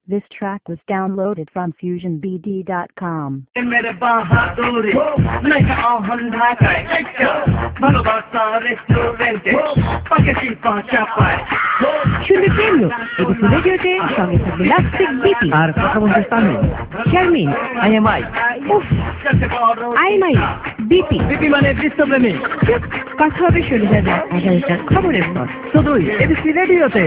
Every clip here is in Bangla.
This track was downloaded from FusionBD.com. मेरे बहादुरी नहीं आहन ढाकाय ভালোবাসা রেস্টুরেন্টে পাকেটি পাঁচা পায় শুনবে প্রেমলো এবিসি রেডিওতে সঙ্গে থাকবে লাস্টিক বিপি আর কথা বলতে পারবে শারমিন আইএমআই উফ আইএমআই বিপি বিপি মানে বিশ্বপ্রেমী কথা হবে শুনে যাবে 11টার খবরের পর শুধুই এবিসি রেডিওতে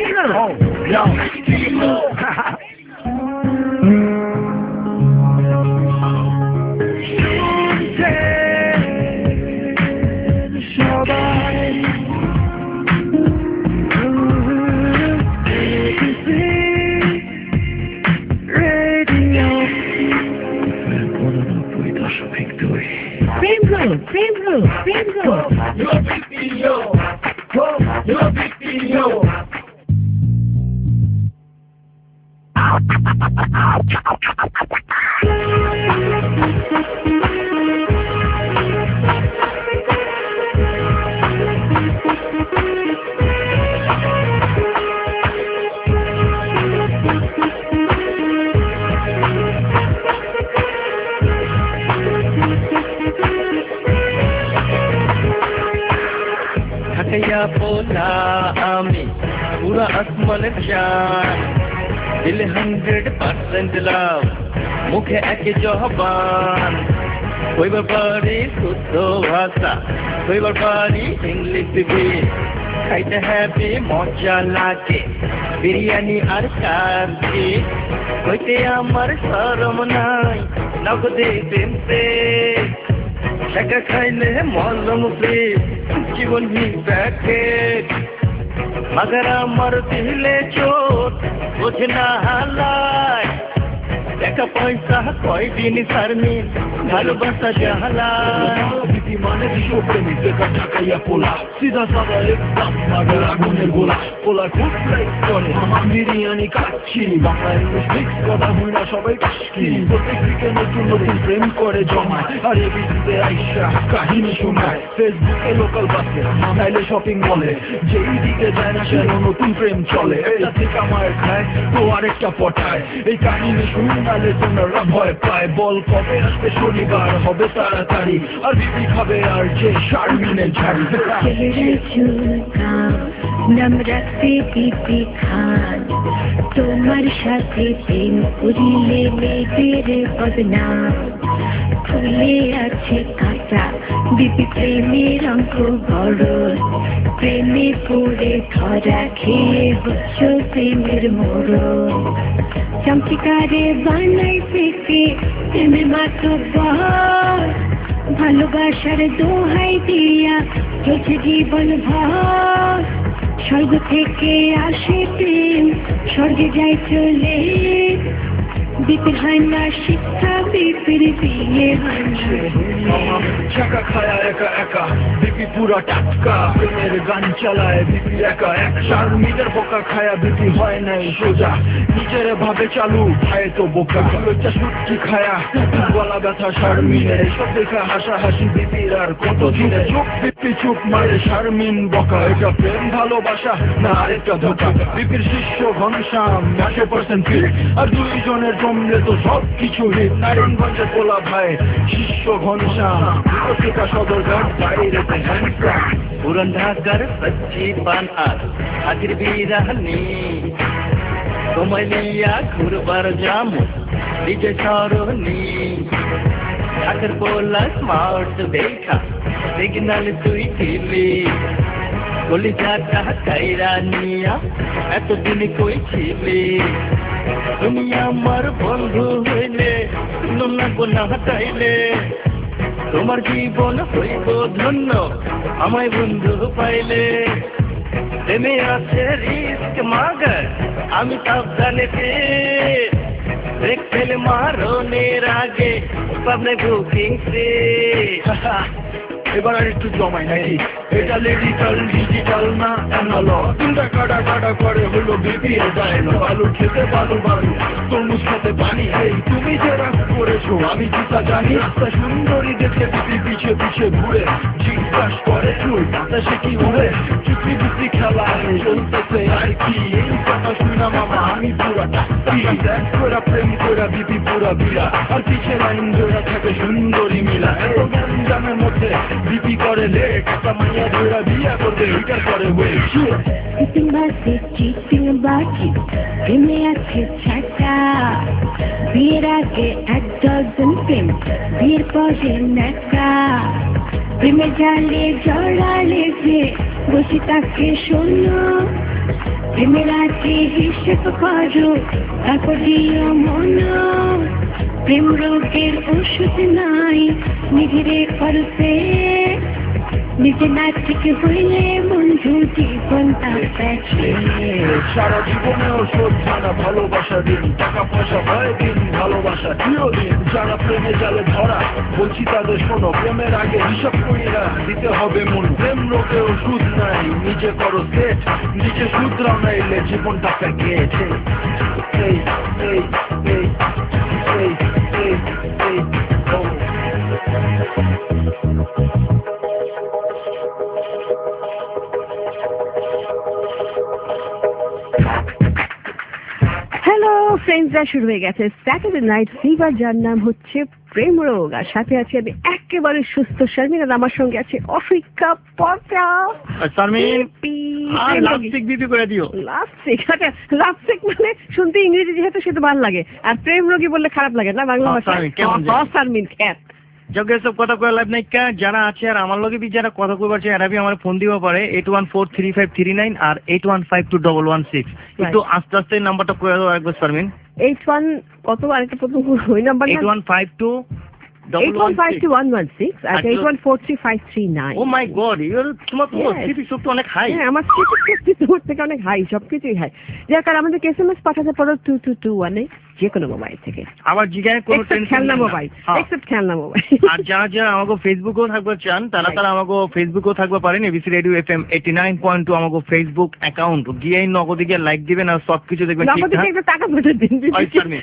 बोला आमी पूरा आसमान चान दिल 100% लव मुखे एके जवान कोई बारी शुद्ध भाषा कोई बारी इंग्लिश भी खाइते हैप्पी मजा लागे बिरयानी और कांची कोईते आमार शरम नाई नगदे प्रेम से টাকা খাইলে মলম প্রেম জীবন হি প্যাকেট মগর আমার দিলে চোট বোঝে না হালায় টাকা পয়সা কয়দিন সারমিন ভালোবাসা জাহালায় বিপি মানে বিশ্বপ্রেমী বেকার ঢাকাইয়া পোলা সিধা সাদা একদম মাগের আগুনের গোলা পোলা খুব লাইক করে আমার বিরিয়ানি খাচ্ছি বাংলা ইংলিশ মিক্স কথা হয় না সবাই কাশকি প্রত্যেক দিকে নতুন নতুন প্রেম করে জমায় আর এবিসিতে আইসা কাহিনী শোনায় ফেসবুকে লোকাল বাসে নাইলে শপিং মলে যেই দিকে যায় না সেন নতুন প্রেম চলে একটা থেকে আমার খায় তো আরেকটা পটায় এই কাহিনী শুনালে তোমরা ভয় পায় বল কবে আসবে শনিবার হবে তাড়াতাড়ি আর বিপি খাবে আর যে শারমিনের ঝাড়ি নাম রাখতে বিপি খান তোমার সাথে প্রেম করিলে মেয়েদের বদনাম ফুলে আছে কাঁচা বিপি প্রেমের অঙ্ক বড় প্রেমে পড়ে ধরা খেয়ে হচ্ছ প্রেমের মোড় চমৎকারে বানাই থেকে প্রেমে মাত্র ভালোবাসার দোহাই দিয়া চলছে জীবন ভর স্বর্গ থেকে আসে প্রেম স্বর্গে যায় চলে বিপির হয় না শিক্ষা বিপির বিয়ে হয় চাকা খায়া একা একা বিপি পুরা টাটকা প্রেমের গান চালায় বিপি একা এক শারমিনের বোকা খায়া বিপি হয় নাই সোজা নিজের ভাবে চালু খায় তো বোকা লজ্জা সুটকি খায়া গলা ব্যথা শারমিনের সব দেখা হাসাহাসি বিপির আর কত দিনে চুপ বিপি চুপ মারে শারমিন বকা এটা প্রেম ভালোবাসা না আরেকটা ধোকা বিপির শিষ্য ঘনশ্যাম 100% ফিট আর দুইজনের জমলে তো সব কিছু হিট নারায়ণগঞ্জের পোলা ভাই শিষ্য ঘনশ্যাম সদরঘাট বাইরেতে হ্যান্ডক্রাফট পুরান ঢাকার সচ্চি পান আর হাজির বিরাহানি তোমায় লিয়া ঘুরবার যাম নিজে সরণি ঢাকার পোলা স্মার্ট দেখা সিগনাল তুই দিলি কলিজাটা কাইরা নিয়া এতদিন কই ছিলি তুমি আমার বন্ধু হইলে না গোনা হাতাইলে তোমার জীবন হইব ধন্য আমায় বন্ধু পাইলে প্রেমে আছে রিস্ক মাগার আমি সাবধানে ব্রেক ফেলে মারনের আগে পাবনে বুকিং সে এবার আর একটু জমাই নাকি এটা লিডিক্যাল ডিজিটাল না অ্যানালগ দুটা কাটা কাটা করে হলো বিপি ডায়লগ আলু খেতে বালু বালু তরমুজ খেতে পানি এই তুমি যে রাগ করেছ আছো আমি জুতা জানি রাস্তা সুন্দরী দেখে বিপি পিছে পিছে ঘুরে জিজ্ঞাসা করে চুল বাতাসে কি উড়ে চুপি চুপি খেলা চলতেছে আর কি এই কথা শুনা মামা আমি পুরা টাকি দেখ পুরা প্রেম পুরা বিপি পুরা বিরা আর পিছে লাইন জোড়া থাকে সুন্দরী মিলা এত গ্যাঞ্জামের মধ্যে বিপি করে লেট একটা মাইয়া জোড়া বিয়া করবে ওইটা করে ওয়েট চিটিং বাসে চিটিং বাকি প্রেমে আছে ছাটা বিয়ের আগে 1 ডজন প্রেম বিয়ের পরে নাকা প্রেমে জালে জড়ালে যে বসে তাকে শোনো প্রেমের আগে হিসেব করো তারপর দিও মনো প্রেম রোগের ওষুধ নাই নিজেরে করতে নিজে না ঠিক হইলে বন্ধু জীবনটা প্যাচে সারা জীবনেও শ্রদ্ধা না ভালোবাসা দিন টাকা পয়সা হয় দিন ভালোবাসা চিরদিন যারা প্রেমে জালে ধরা বলছি তাদের শোনো প্রেমের আগে হিসাব কইরা দিতে হবে মন প্রেম রোগে ওষুধ নাই নিজে করো সেট নিজে শুধরাও নাইলে জীবনটা প্যাকেট এই এই এই এই এই এই ও হ্যালো ফ্রেন্ডসরা, শুরু হয়ে গেছে স্যাটারডে নাইট ফিভার, যার নাম হচ্ছে প্রেম রোগ। আর সাথে আছে আমি একেবারে সুস্থ শারমিন, আর আমার সঙ্গে আছে অফিকা পচা শারমিন আর লাপসিক বিপি করে দিও। লাপসিক, আচ্ছা লাপসিক মানে শুনতে ইংরেজি যেহেতু সেটা ভালো লাগে, আর প্রেম রোগী বললে খারাপ লাগে না বাংলা ভাষায়। শারমিন খ্যাত জগে সব কথা কয়ে লাভ নাই কা, যারা আছে আর আমার লগে বি যারা কথা কইবার আছে এরা বি আমার ফোন দিবা পারে 81435339 আর 81521116। একটু আস্তে আস্তে নাম্বারটা কয়ে দাও একবার শারমিন। 81 কত আরেকটা প্রথম ওই number 81521116 R 81435339। O my god, তোমার তো স্মৃতি শক্তি অনেক হাই। হ্যাঁ, আমার স্মৃতি শক্তি তোমার থেকে অনেক হাই, সবকিছুই হাই। যার কারণে আমাদের এসএমএস পাঠাতে পারো 2221 যে কোনো মোবাইল থেকে। আবার জিগায় কোনো টেনশন খেলনা মোবাইল, এক্সেপ্ট খেলনা মোবাইল। আর যারা যারা আমাকে ফেসবুকেও থাকবে চান তারা আমাকে ফেসবুকেও থাকবে পারেন, এবিসি রেডিও এফএম 89.2 আমাকে ফেসবুক অ্যাকাউন্ট গিয়ে নগদে গিয়ে লাইক দিবেন আর সবকিছু দেখবেন ঠিকঠাক। একটা টাকা পয়সা দিন। ওই শারমিন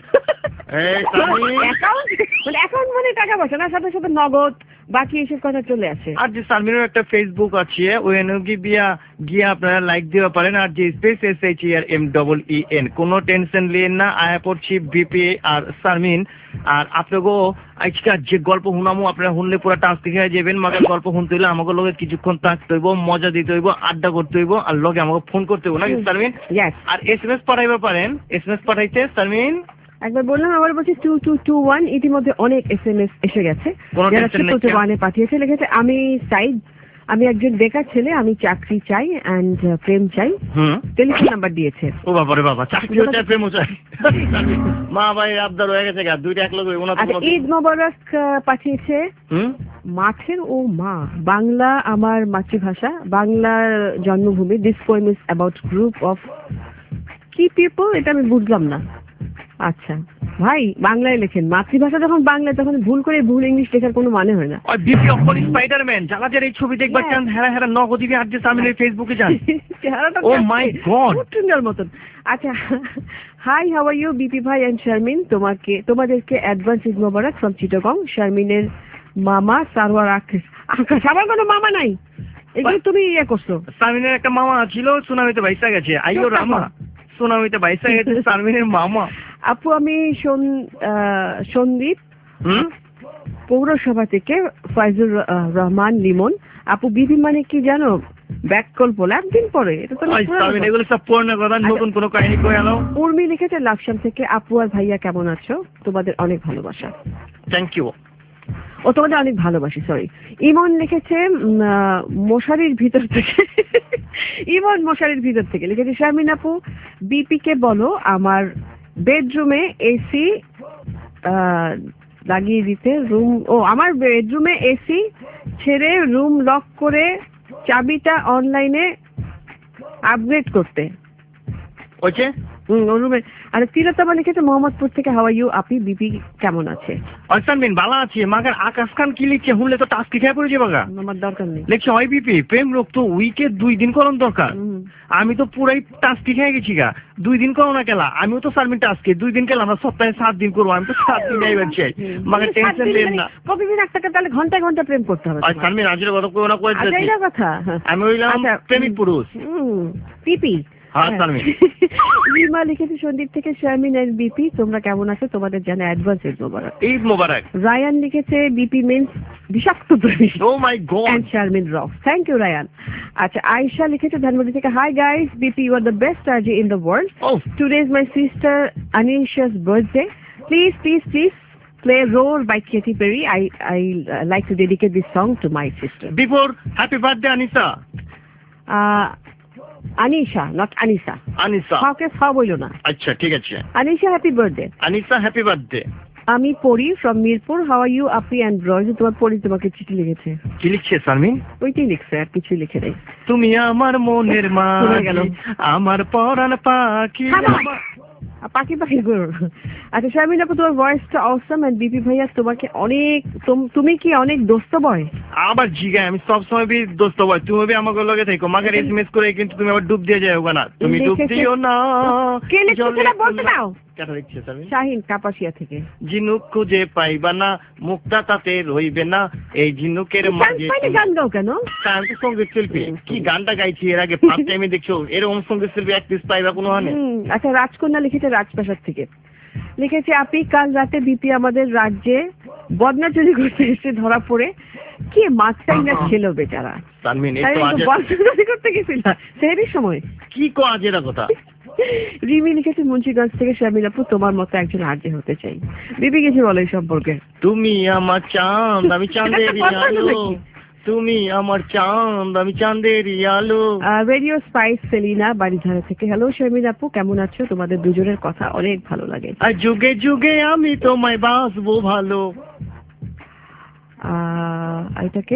অ্যাকাউন্ট মানে টাকা পয়সা না, সাথে সাথে নগদ বাকি এসব কথা চলে আসে। আর যে শারমিনের একটা ফেসবুক আছে ওই গিয়ে আপনারা লাইক দিতে পারেন। আর যে স্পেস SHERMEEN কোনো টেনশন লিয়েন না, আয়া পড়ছি বিপি আর শারমিন। আর আপনাকেও আজকাল যে গল্প শুনামো আপনারা শুনলে পুরো টাচ দেখে যাবেন। মাকে গল্প শুনতে হইলে আমাকে লগে কিছুক্ষণ থাকতে হইব, মজা দিতে হইব, আড্ডা করতে হইব, আর লগে আমাকে ফোন করতে হইব নাকি শারমিন? আর SMS পাঠাইতে পারেন। SMS পাঠাইতে শারমিন একবার বললাম, আবার বলছি 2221। ইতিমধ্যে অনেক SMS এসে গেছে, যারা 2221 পাঠিয়েছে। লিখেছে আমি সাইদ, আমি একজন বেকার ছেলে, আমি চাকরি চাই এন্ড প্রেম চাই। টেলিফোন নাম্বার দিয়েছে। ও বাবা রে বাবা, চাকরিও চাই প্রেমও চাই। মা ভাই আবদার হয়ে গেছে, দুইটা এক লগে ওনা। আচ্ছা, ঈদ মোবারক পাঠিয়েছে মাঠের ও মা, বাংলা আমার মাতৃভাষা, বাংলার জন্মভূমি। This poem is about group of কি পিপল, এটা আমি বুঝলাম না। আচ্ছা ভাই, বাংলায় লেখেন, মাতৃভাষা যখন বাংলায় তখন ভুল করে ভুল ইংলিশ লেখার কোনো মানে হয় না। ওই বিপি অফ স্পাইডারম্যান যারা যারা এই ছবি দেখবার চান হেরা নগদিবি আর যে শারমিনের ফেসবুকে যান। ও মাই গড, সুন্দর মতন। আচ্ছা, hi, how are you BP ভাই এন্ড শারমিন, তোমাদেরকে অ্যাডভান্স ঈদ মোবারক ফ্রম চিটাগং। শারমিনের মামা সারওয়ার আকাশ। আমার কোনো মামা নাই, এগুলো তুমি ইয়ে করছো। শারমিনের একটা মামা ছিল, সুনামিতে বাইসা গেছে। আইও রামা, সুনামিতে বাইসা গেছে শারমিনের মামা। আপু আমি সন্দীপ পৌরসভা থেকে ফয়জুর রহমান লিমন। আপু বিপি মানে কি জানো? ব্যাককল্প, একদিন পরে। এটা তো এগুলো সব পুরনো কথা, নতুন কোনো কাহিনী কই আলো। উর্মি লিখেছে লাকসাম থেকে, আপু আর ভাইয়া কেমন আছো? তোমাদের অনেক ভালোবাসা। Thank you. ও তোমাদের অনেক ভালোবাসি, সরি। ইমন লিখেছে মশারির ভিতর থেকে। ইমন মশারির ভিতর থেকে লিখেছে, শারমিন আপু বিপি কে বলো আমার বেডরুমে এসি লাগিয়ে দিতে। আমার বেডরুমে এসি ছেড়ে রুম লক করে চাবিটা অনলাইনে আপগ্রেড করতে। ওর রুমে। আর তিলোত্তমা লিখেছে মোহাম্মদপুর থেকে, হাউ আর ইউ আপি, বিপি কেমন আছে? সারমিন ভালো আছে, মাগার আকাশ খান কি লিখছে শুনলে তো টাস্কি খেয়ে পড়েছে বাগা। আমার দরকার নেই। লিখছে হয় বিপি প্রেম রোগ তো উইকে 2 দিন করন দরকার। আমি তো পুরাই টাস্কি খেয়ে গেছি গা, 2 দিন করো না কেলা। আমিও তো সারমিন টাস্কি 2 দিন কেলা, আমরা সপ্তাহে 7 দিন করবো। আমি তো 7 দিন যাইবার চাই, মাগার টেনশন নেন না। প্রতিদিন একটা তাহলে ঘন্টায় ঘন্টা প্রেম করতে হবে। সারমিন আজের কথা কই না কই আচ্ছা এইটা কথা। আমি হইলাম প্রেমিক পুরুষ। পিপি। হ্যাঁ সারমিন। রিমা লিখেছে সন্দীপ থেকে, শারমিন এন্ড বিপি তোমরা কেমন আছো? তোমাদের জানা অ্যাডভান্স ঈদ মোবারক। ঈদ মোবারক। রায়ান লিখেছে বিপি মিন্স বিষাক্ত প্রেমিক। Oh my God. And Sharmin rock. Thank you Rayan. আচ্ছা আয়েশা লিখেছে ধানমন্ডি থেকে, hi guys, BP you are the best RJ in the world. Today is my sister Anisha's birthday. Please play Roar by Katy Perry. I like to dedicate this song to my sister. Before happy birthday Anisa. Anisha, not Anisa. Anisa. How বলো না? আচ্ছা ঠিক আছে। Anisha, happy birthday. Anisa, happy birthday. আমি পড়ি from Mirpur, how are you আপি এন্ড রয়। তোমার পড়ি তোমাকে চিঠি লিখেছে। কি লিখছে সারমিন? ওইটাই লিখছে, আর কিছুই লিখে নেই। তুমি আমার মনের মাঝি, আমার পরাণ পাখি। পাখি করো। আচ্ছা শারমিন আপু, তোমার ভয়েসটা অসম। এন্ড বিপি ভাইয়া তোমাকে অনেক, তুমি কি অনেক দোস্ত বয়? আবার জিগায় আমি সব সময় বি দোস্ত বয়, তুমি আমাকে লগে থাকো, মাগার এসএমএস করে কিন্তু তুমি আবার ডুব দিয়ে যাও না। তুমি ডুব দিও না। কে লিখছে সেটা বলতে দাও। কেটা লিখছে সারমিন? শাহিন কাপাসিয়া থেকে। ঝিনুক খুঁজে পাইবা না, মুক্তা তাতে রইবে না, এই ঝিনুকের মাঝে। গান গাও কেন? আমি তো সঙ্গীত শিল্পী, কি গানটা গাইছি এর আগে ফার্স্ট টাইমে দেখছো এরকম সঙ্গীত শিল্পী এক পিস পাইবা কোনো হানে। আচ্ছা রাজকন্যা লিখেছে রাজপ্রাসাদ থেকে, লিখেছে আপনি কাল রাতে বিপি আমাদের রাজ্যে বদনা চুরি করতে এসে ধরা পড়ে কি মাছটাই না ছিল বেচারা। সারমিন এই তো আজ বদনা চুরি করতে গেছিল সেই সময়। কি কো আজের কথা। রিমি লিখেছে মুন্সিগঞ্জ থেকে, শারমিন আপু তোমার মতো একজন আরজে হতে চাই। বিপি কিছু বলো এই সম্পর্কে? তুমি আমার চাঁদ আমি চাঁদের আলো, তুমি আমার চাঁদ আমি চাঁদের আলো। রেডিও স্পাইস সেলিনা বাড়িধারা থেকে, হ্যালো শারমিন আপু কেমন আছো? তোমাদের দুজনের কথা অনেক ভালো লাগে। আর যুগে যুগে আমি তোমায় বাসবো ভালো। এটাকে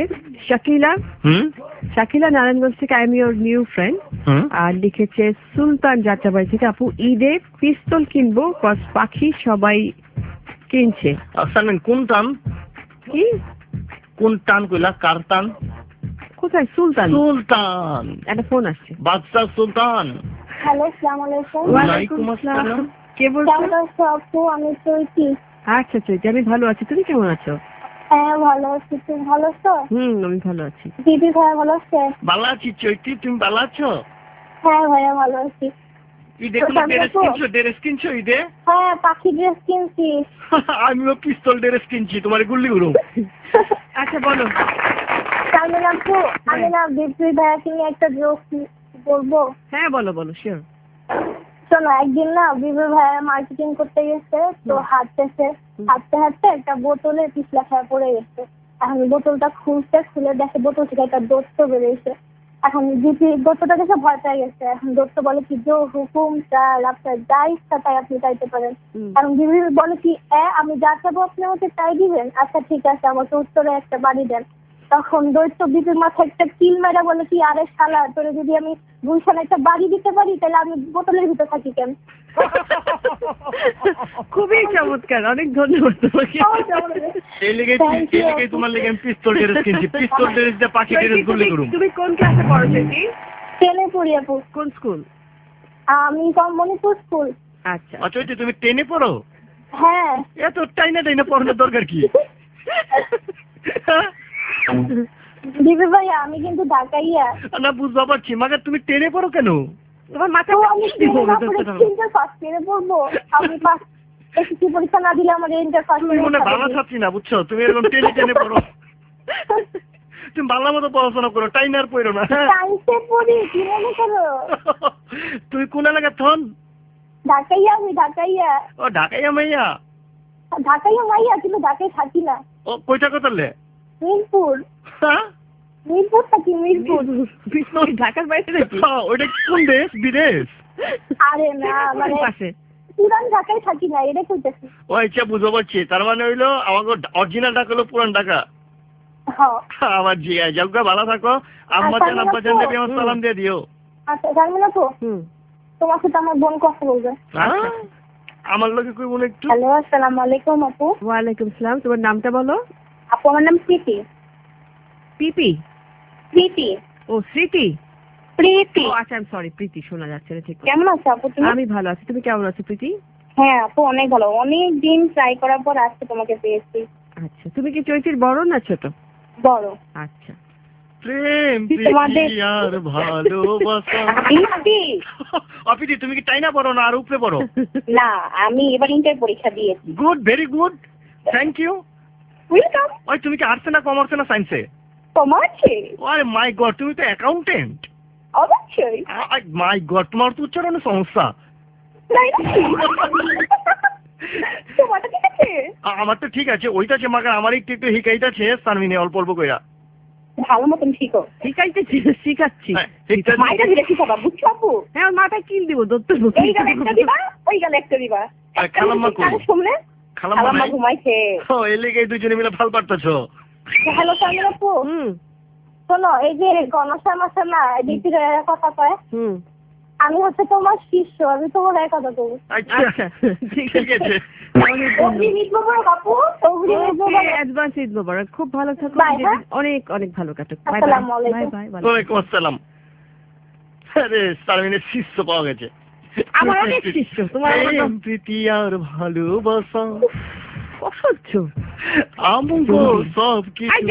শাকিলা নারায়ণগঞ্জ থেকে, I am your new friend. আর লিখেছে সুলতান যাত্রাবাড়ি থেকে, আপু ঈদে পিস্তল কিনবো, পাখি সবাই কিনছে। সারমিন কোন টান? কি কোন টান কইলা? কার টান? কোথায়? সুলতান। সুলতান একটা ফোন আসছে। বাদশা সুলতান। হ্যালো আসসালামু আলাইকুম। ওয়ালাইকুম আসসালাম। কে বলছো? কেমন আছো আপু? আমি চৈতি। আচ্ছা চৈতি, আমি ভালো আছি, তুমি কেমন আছো? হ্যাঁ ভালো আছি, তুমি ভালো আছো? আমি ভালো আছি। দিদি ভাইয়া ভালো আছে? ভালো আছি চৈতি, তুমি ভালো আছো? হ্যাঁ ভাইয়া ভালো আছি। ঈদে কোনো ড্রেস কিনছো ঈদে? হ্যাঁ পাখি ড্রেস কিনছি। আমিও পিস্তল ড্রেস কিনছি, তোমার গুল্লি গুরু। আচ্ছা বলো। শারমিন আপু, আমি না বিপি ভাইয়াকে নিয়ে একটা জোক বলবো। হ্যাঁ বলো শিওর। শোনো, একদিন না বিপি ভাইয়া মার্কেটিং করতে গেছে, তো হাঁটতে হাঁটতে একটা বোতলে পিছলা খেয়ে পড়ে গেছে। এখন বোতলটা খুলে দেখে বোতল থেকে একটা দোস্ত বেরিয়েছে। এখন বিপি দোস্তটা দেখে ভয় পেয়ে গেছে। এখন দোস্ত বলে কি, যে হুকুম চাল, আপনার যা ইচ্ছা তাই আপনি চাইতে পারেন। কারণ বিপি বলে কি, আমি যা চাবো আপনি আমাকে তাই দিবেন? আচ্ছা ঠিক আছে, আমাকে উত্তরে একটা বাড়ি দেন। তখন দৈত্য বিপির মাথায় একটা কিল মেরা বলে কি, আরে শালা তোরে যদি আমি গুলশানে একটা বাড়ি দিতে পারি তাহলে আমি বোতলের ভিতর থাকি কেন? খুবই চমৎকার, অনেক ধন্যবাদ তোমাকে। তোমার লেগে পিস্তল ড্রেস কিনছি, পিস্তল ড্রেস দিয়ে পাখি ড্রেস গুলি করুম। তুমি কোন ক্লাসে পড়ো সেটি? 10 এ পড়ি আপু। কোন স্কুল? আমি মণিপুর স্কুল। আচ্ছা আচ্ছা তুমি 10 এ পড়ো? হ্যাঁ। এত টাইনা পড়ানোর দরকার কি? দিদি ভাই আমি কিন্তু ঢাকাইয়া। না বুঝতে পারছি, মাগার তুমি 10 এ পড়ো কেন? তোমার মাথা আমি ইন্টার ফার্স্ট ইয়ারে পড়বো। আমি এসএসসি পরীক্ষা না দিলে আমার ইন্টার ফার্স্ট তুমি মনে ভালো ছাত্রী না, বুঝছো? তুমি এরকম 10 এ পড়ো। তুমি ভালো মতো পড়াশোনা করো, টাইনার পড়ো না। সায়েন্সে পড়ি, কি মনে করো? তুই কোন এলাকা থন? ঢাকাইয়া। আমি ঢাকাইয়া। ও ঢাকাইয়া মাইয়া? ঢাকাইয়া মাইয়া, কিন্তু ঢাকায় থাকি না। ও কয়টা কথালে? মিরপুর। মিরপুর থাকি, মিরপুর। ঢাকার বাইরে নাকি? ওইটা কোন দেশ? বিদেশ? আরে না, মানে পুরান ঢাকায় থাকি না, এটা কইতেছি। ও আচ্ছা বুঝতে পারছি, তার মানে হইলো আমাকে অরিজিনাল ঢাকা হলো পুরান ঢাকা। আমার জি যাওগা ভালো থাকো। আম্মা জান আব্বা জান আমার সালাম দিয়ে দিও। আচ্ছা শারমিন আপু, তোমার সাথে আমার বোন কথা বলবে। আমার লোকে কই বোন একটু। হ্যালো, আসসালামু আলাইকুম আপু। ওয়ালাইকুম সালাম। তোমার নামটা বলো। আপু আমার নাম প্রীতি। পিপি? প্রীতি। ও স্মৃতি। প্রীতি। ও আচ্ছা, আমি সরি, প্রীতি শোনা যাচ্ছে না ঠিক। কেমন আছো আপু তুমি? আমি ভালো আছি, তুমি কেমন আছো প্রীতি? হ্যাঁ আপু অনেক ভালো, অনেক দিন ট্রাই করার পর আজকে তোমাকে পেয়েছি। আচ্ছা, তুমি কি চৈতির বড় না ছোট? বড়। আচ্ছা। প্রেম প্রীতি আর ভালোবাসা। অপিতি তুমি কি চাইনা পড়ো না আর উপরে পড়ো? না, আমি এবার ইন্টার পরীক্ষা দিয়েছি। Good, very good, thank you. Welcome. ওই তুমি কি আর্টসে না কমার্সে না সায়েন্সে? কমার্সে। আরে মাই গড, তুমি তো অ্যাকাউন্টেন্ট। অবশ্যই। মাই গড, তোমার তো উচ্চারণে সমস্যা। তোমারটা ঠিক আছে? আমার তো ঠিক আছে, ওইটা আছে মাগার আমার একটু একটু হিকাইতাছে সানমিনে অল্প অল্প কইরা। ভালো মতন শিখো। শিখাচ্ছি। মাইটা দিলে শিখাবা, বুঝছো আপু? হ্যাঁ, মাথায় কিল দিব, দত্তর মতো। এই গালে একটা দিবা, ওই গালে একটা দিবা। খালাম্মা কই? শুনলে? খালাম্মা ঘুমাইছে। ও, এই লেগে দুজনে মিলে ফাল পারতেছো। হ্যালো সামির আপু। শোনো, এই যে গণসাম আছে না, ডিপির কথা কয়। আমি হচ্ছে তোমার শিষ্য, আমি তোমার এক কথা বলবো। আচ্ছা ঠিক আছে। অ্যাডভান্স ঈদ মোবারক। খুব ভালো থাকো, অনেক অনেক ভালো কাটুক। Bye bye. ওয়ালাইকুম আসসালাম। আরে সারমিনের শিষ্য পাওয়া গেছে। আমার অনেক শিষ্য। তোমার প্রীতি আর ভালোবাসা অসহ্য আমগো সব কিছু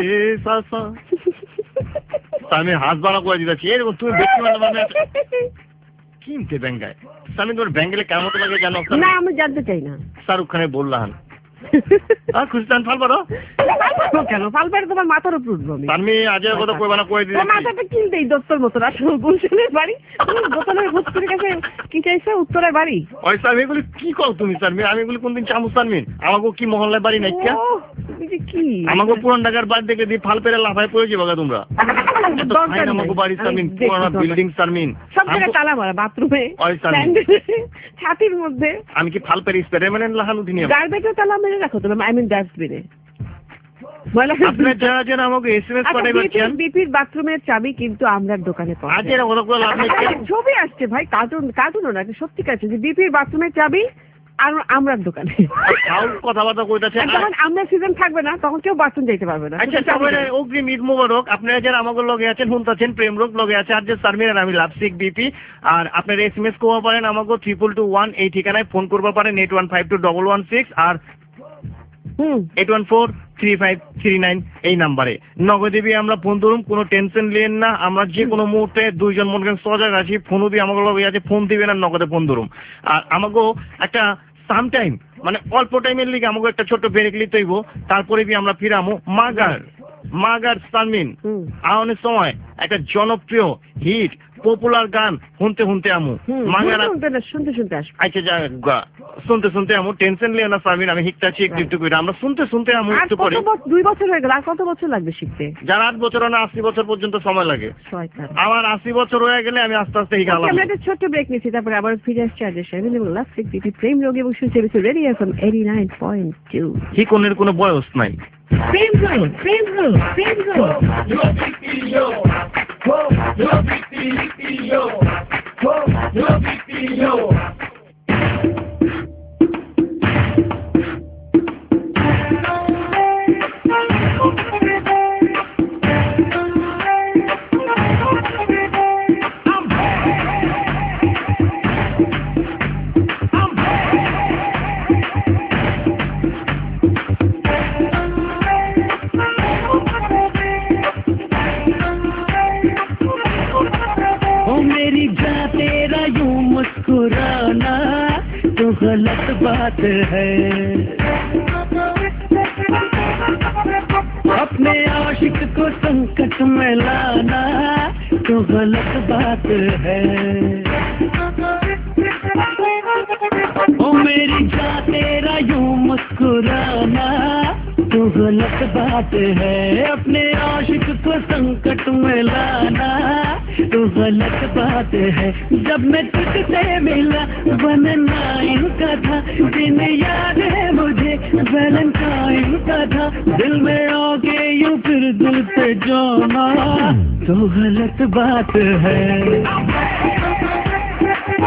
আমি হাত বাড়া করে দিচ্ছি। এরকম তুমি বেশি মানে কিনতে ব্যাঙ্গায় আমি তোমার ব্যাঙ্গেলে কেমন লাগে জানো? না, আমি জানতে চাই না। শাহরুখ খানের বললাম আর খুশিদান ফাল পারো কেন? ফাল পারে তোমার মাথার উপর উঠবো আমি। আমি আজ কথা কই বানা কই দিই মাথাটা কিনতেই দত্তর মতো আসলে গুলশানের বাড়ি, দোতলার ভূতপুরের কাছে কি চাইছে উত্তরের বাড়ি। ওই স্যার এগুলি কি কও তুমি স্যার? আমি এগুলি কোনদিন চামু সারমিন আমাকে কি মহল্লায় বাড়ি নাই কিয়া? কি আমাকে পুরান ঢাকার বাড়ি থেকে দিয়ে ফাল পেরে লাফায় পড়ে যাবে তোমরা। আমাকে বাড়ি সারমিন, পুরান বিল্ডিং সারমিন, সব জায়গায় তালা মারা, বাথরুমে, ছাতির মধ্যে। আমি কি ফাল পেরে স্পেয়ারম্যান লাহানো দিনি? গার্বেজে তালা মেরে রাখো তুমি, আই মিন ডাস্টবিনে। আপনারা যারা যারা আমাকে এসএমএস পাঠাইবেন বিপির বাথরুমের চাবি কিন্তু আমরার দোকানে পাওয়া যায়। আজ এর কথা বলা আপনি ছবি আসছে ভাই, কার্টুনও না, সত্যি আছে যে বিপির বাথরুমের চাবি আর আমরার দোকানে। কথাবার্তা কইতাছে যখন আমরা সিজন থাকবে না তখন কেউ বাথরুম যাইতে পারবে না। আচ্ছা সবাই অগ্রিম ঈদ মোবারক। আপনারা যারা আমাকে লগে আছেন শুনতাছেন প্রেম রোগ লগে আছে আর যে সারমিন আর আমি লাভসিক বিপি। আর আপনারা এসএমএস করতে পারেন আমাকে 3221 এই ঠিকানায় ফোন করতে পারেন 81521116 আর 81435339 এই নাম্বারে নগদেবী আমরা ফোন ধরুন, কোনো টেনশন নেন না। আমরা যে কোনো মুহূর্তে দুইজন মনে করেন সজাগ আছি, ফোনও দিয়ে আমাকে লগে আছে, ফোন দিবেন আর নগদে ফোন ধরুন। আর আমাকেও একটা সামটাইম মানে অল্প টাইমের লিগে আমাকে একটা ছোট্ট ব্রেক লিতে হইব, তারপরে বি আমরা ফিরামো মাগার সালমিন আওনের সময় একটা জনপ্রিয় হিট পপুলার গান শুনতে শুনতে আমু মাগার শুনতে শুনতে আসবো। আচ্ছা শুনতে শুনতে আমু, টেনশন লিও না সালমিন, আমি শিখতেছি একটু একটু করে, আমরা শুনতে শুনতে আমু। একটু পরে 2 বছর হয়ে গেল, আর কত বছর লাগবে শিখতে? যার 8 বছর না 80 বছর পর্যন্ত সময় লাগে। আমার 80 বছর হয়ে গেলে আমি আস্তে আস্তে শিখালাম। আমরা একটা ছোট্ট ব্রেক নিচ্ছি, তারপরে আবার ফিরে আসছি আজ লাভসিক বিপি প্রেম রোগ এবং শুনছে রেডি এফএম 89.2। হিকনের কোনো বয়স নাই। প্রেম রোগ, প্রেম রোগ, প্রেম রোগ। गलत बात है, अपने आशिक को संकट में लाना तो गलत बात है। ओ मेरी जान तेरा यूं मुस्कुराना तो गलत बात है, अपने आशिक को संकट में लाना तो गलत बात है। जब मैं तुझसे मिला वैलेंटाइन का था, दिन याद है मुझे वैलेंटाइन का था, दिल में आके यूं फिर दिल पे जाना तो गलत बात है।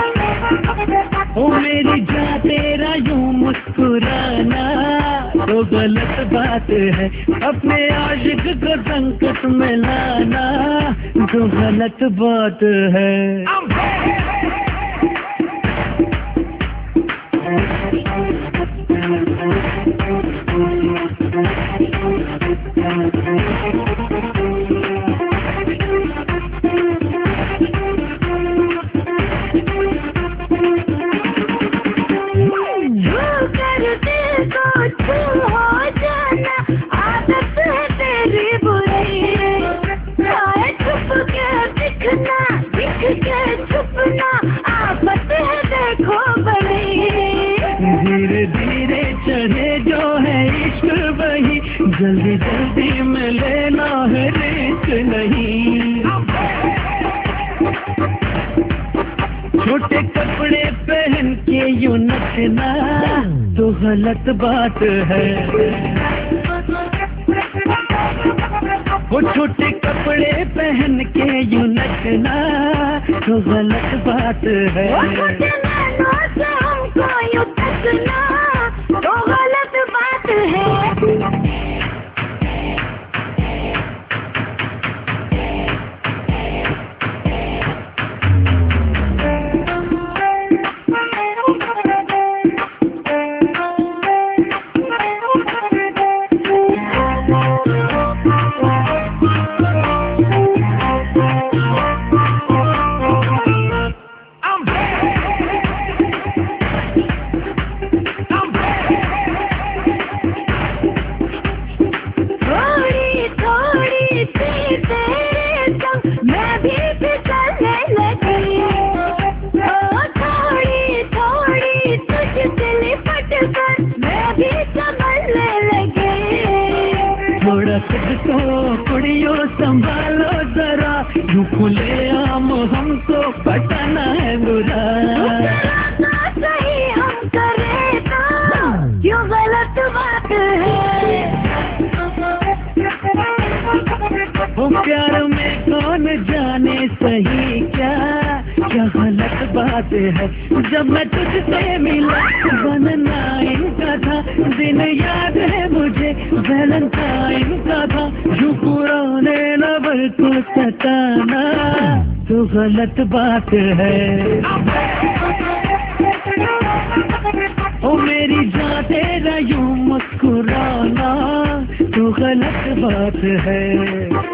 ओ मेरी जान तेरा यूं मुस्कुराना तो गलत बात है, अपने आशिक को संकट में लाना तो गलत बात है। धीरे धीरे चढ़े जो है इश्क वही, जल्दी जल्दी में लेना है रिस्क नहीं। छोटे कपड़े पहन के यूं नचना तो गलत बात है। वो छोटे कपड़े पहन के यूं नचना तो गलत बात है। हमको यूं नचना तो गलत बात है। तो कुड़ियों संभालो जरा, यूं खुले आम हमको पटाना है बुरा। सही हम करें तो क्यों गलत बात है। वो प्यार में कौन जाने सही क्या क्या गलत बात है। जब मैं तुझसे मिला वैलेंटाइन का था दिन, याद है मुझे वैलेंटाइन का था। यूं पुराने लवर को सताना तो गलत बात है। ओ मेरी जान तेरा यूं मुस्कुराना तो गलत बात है।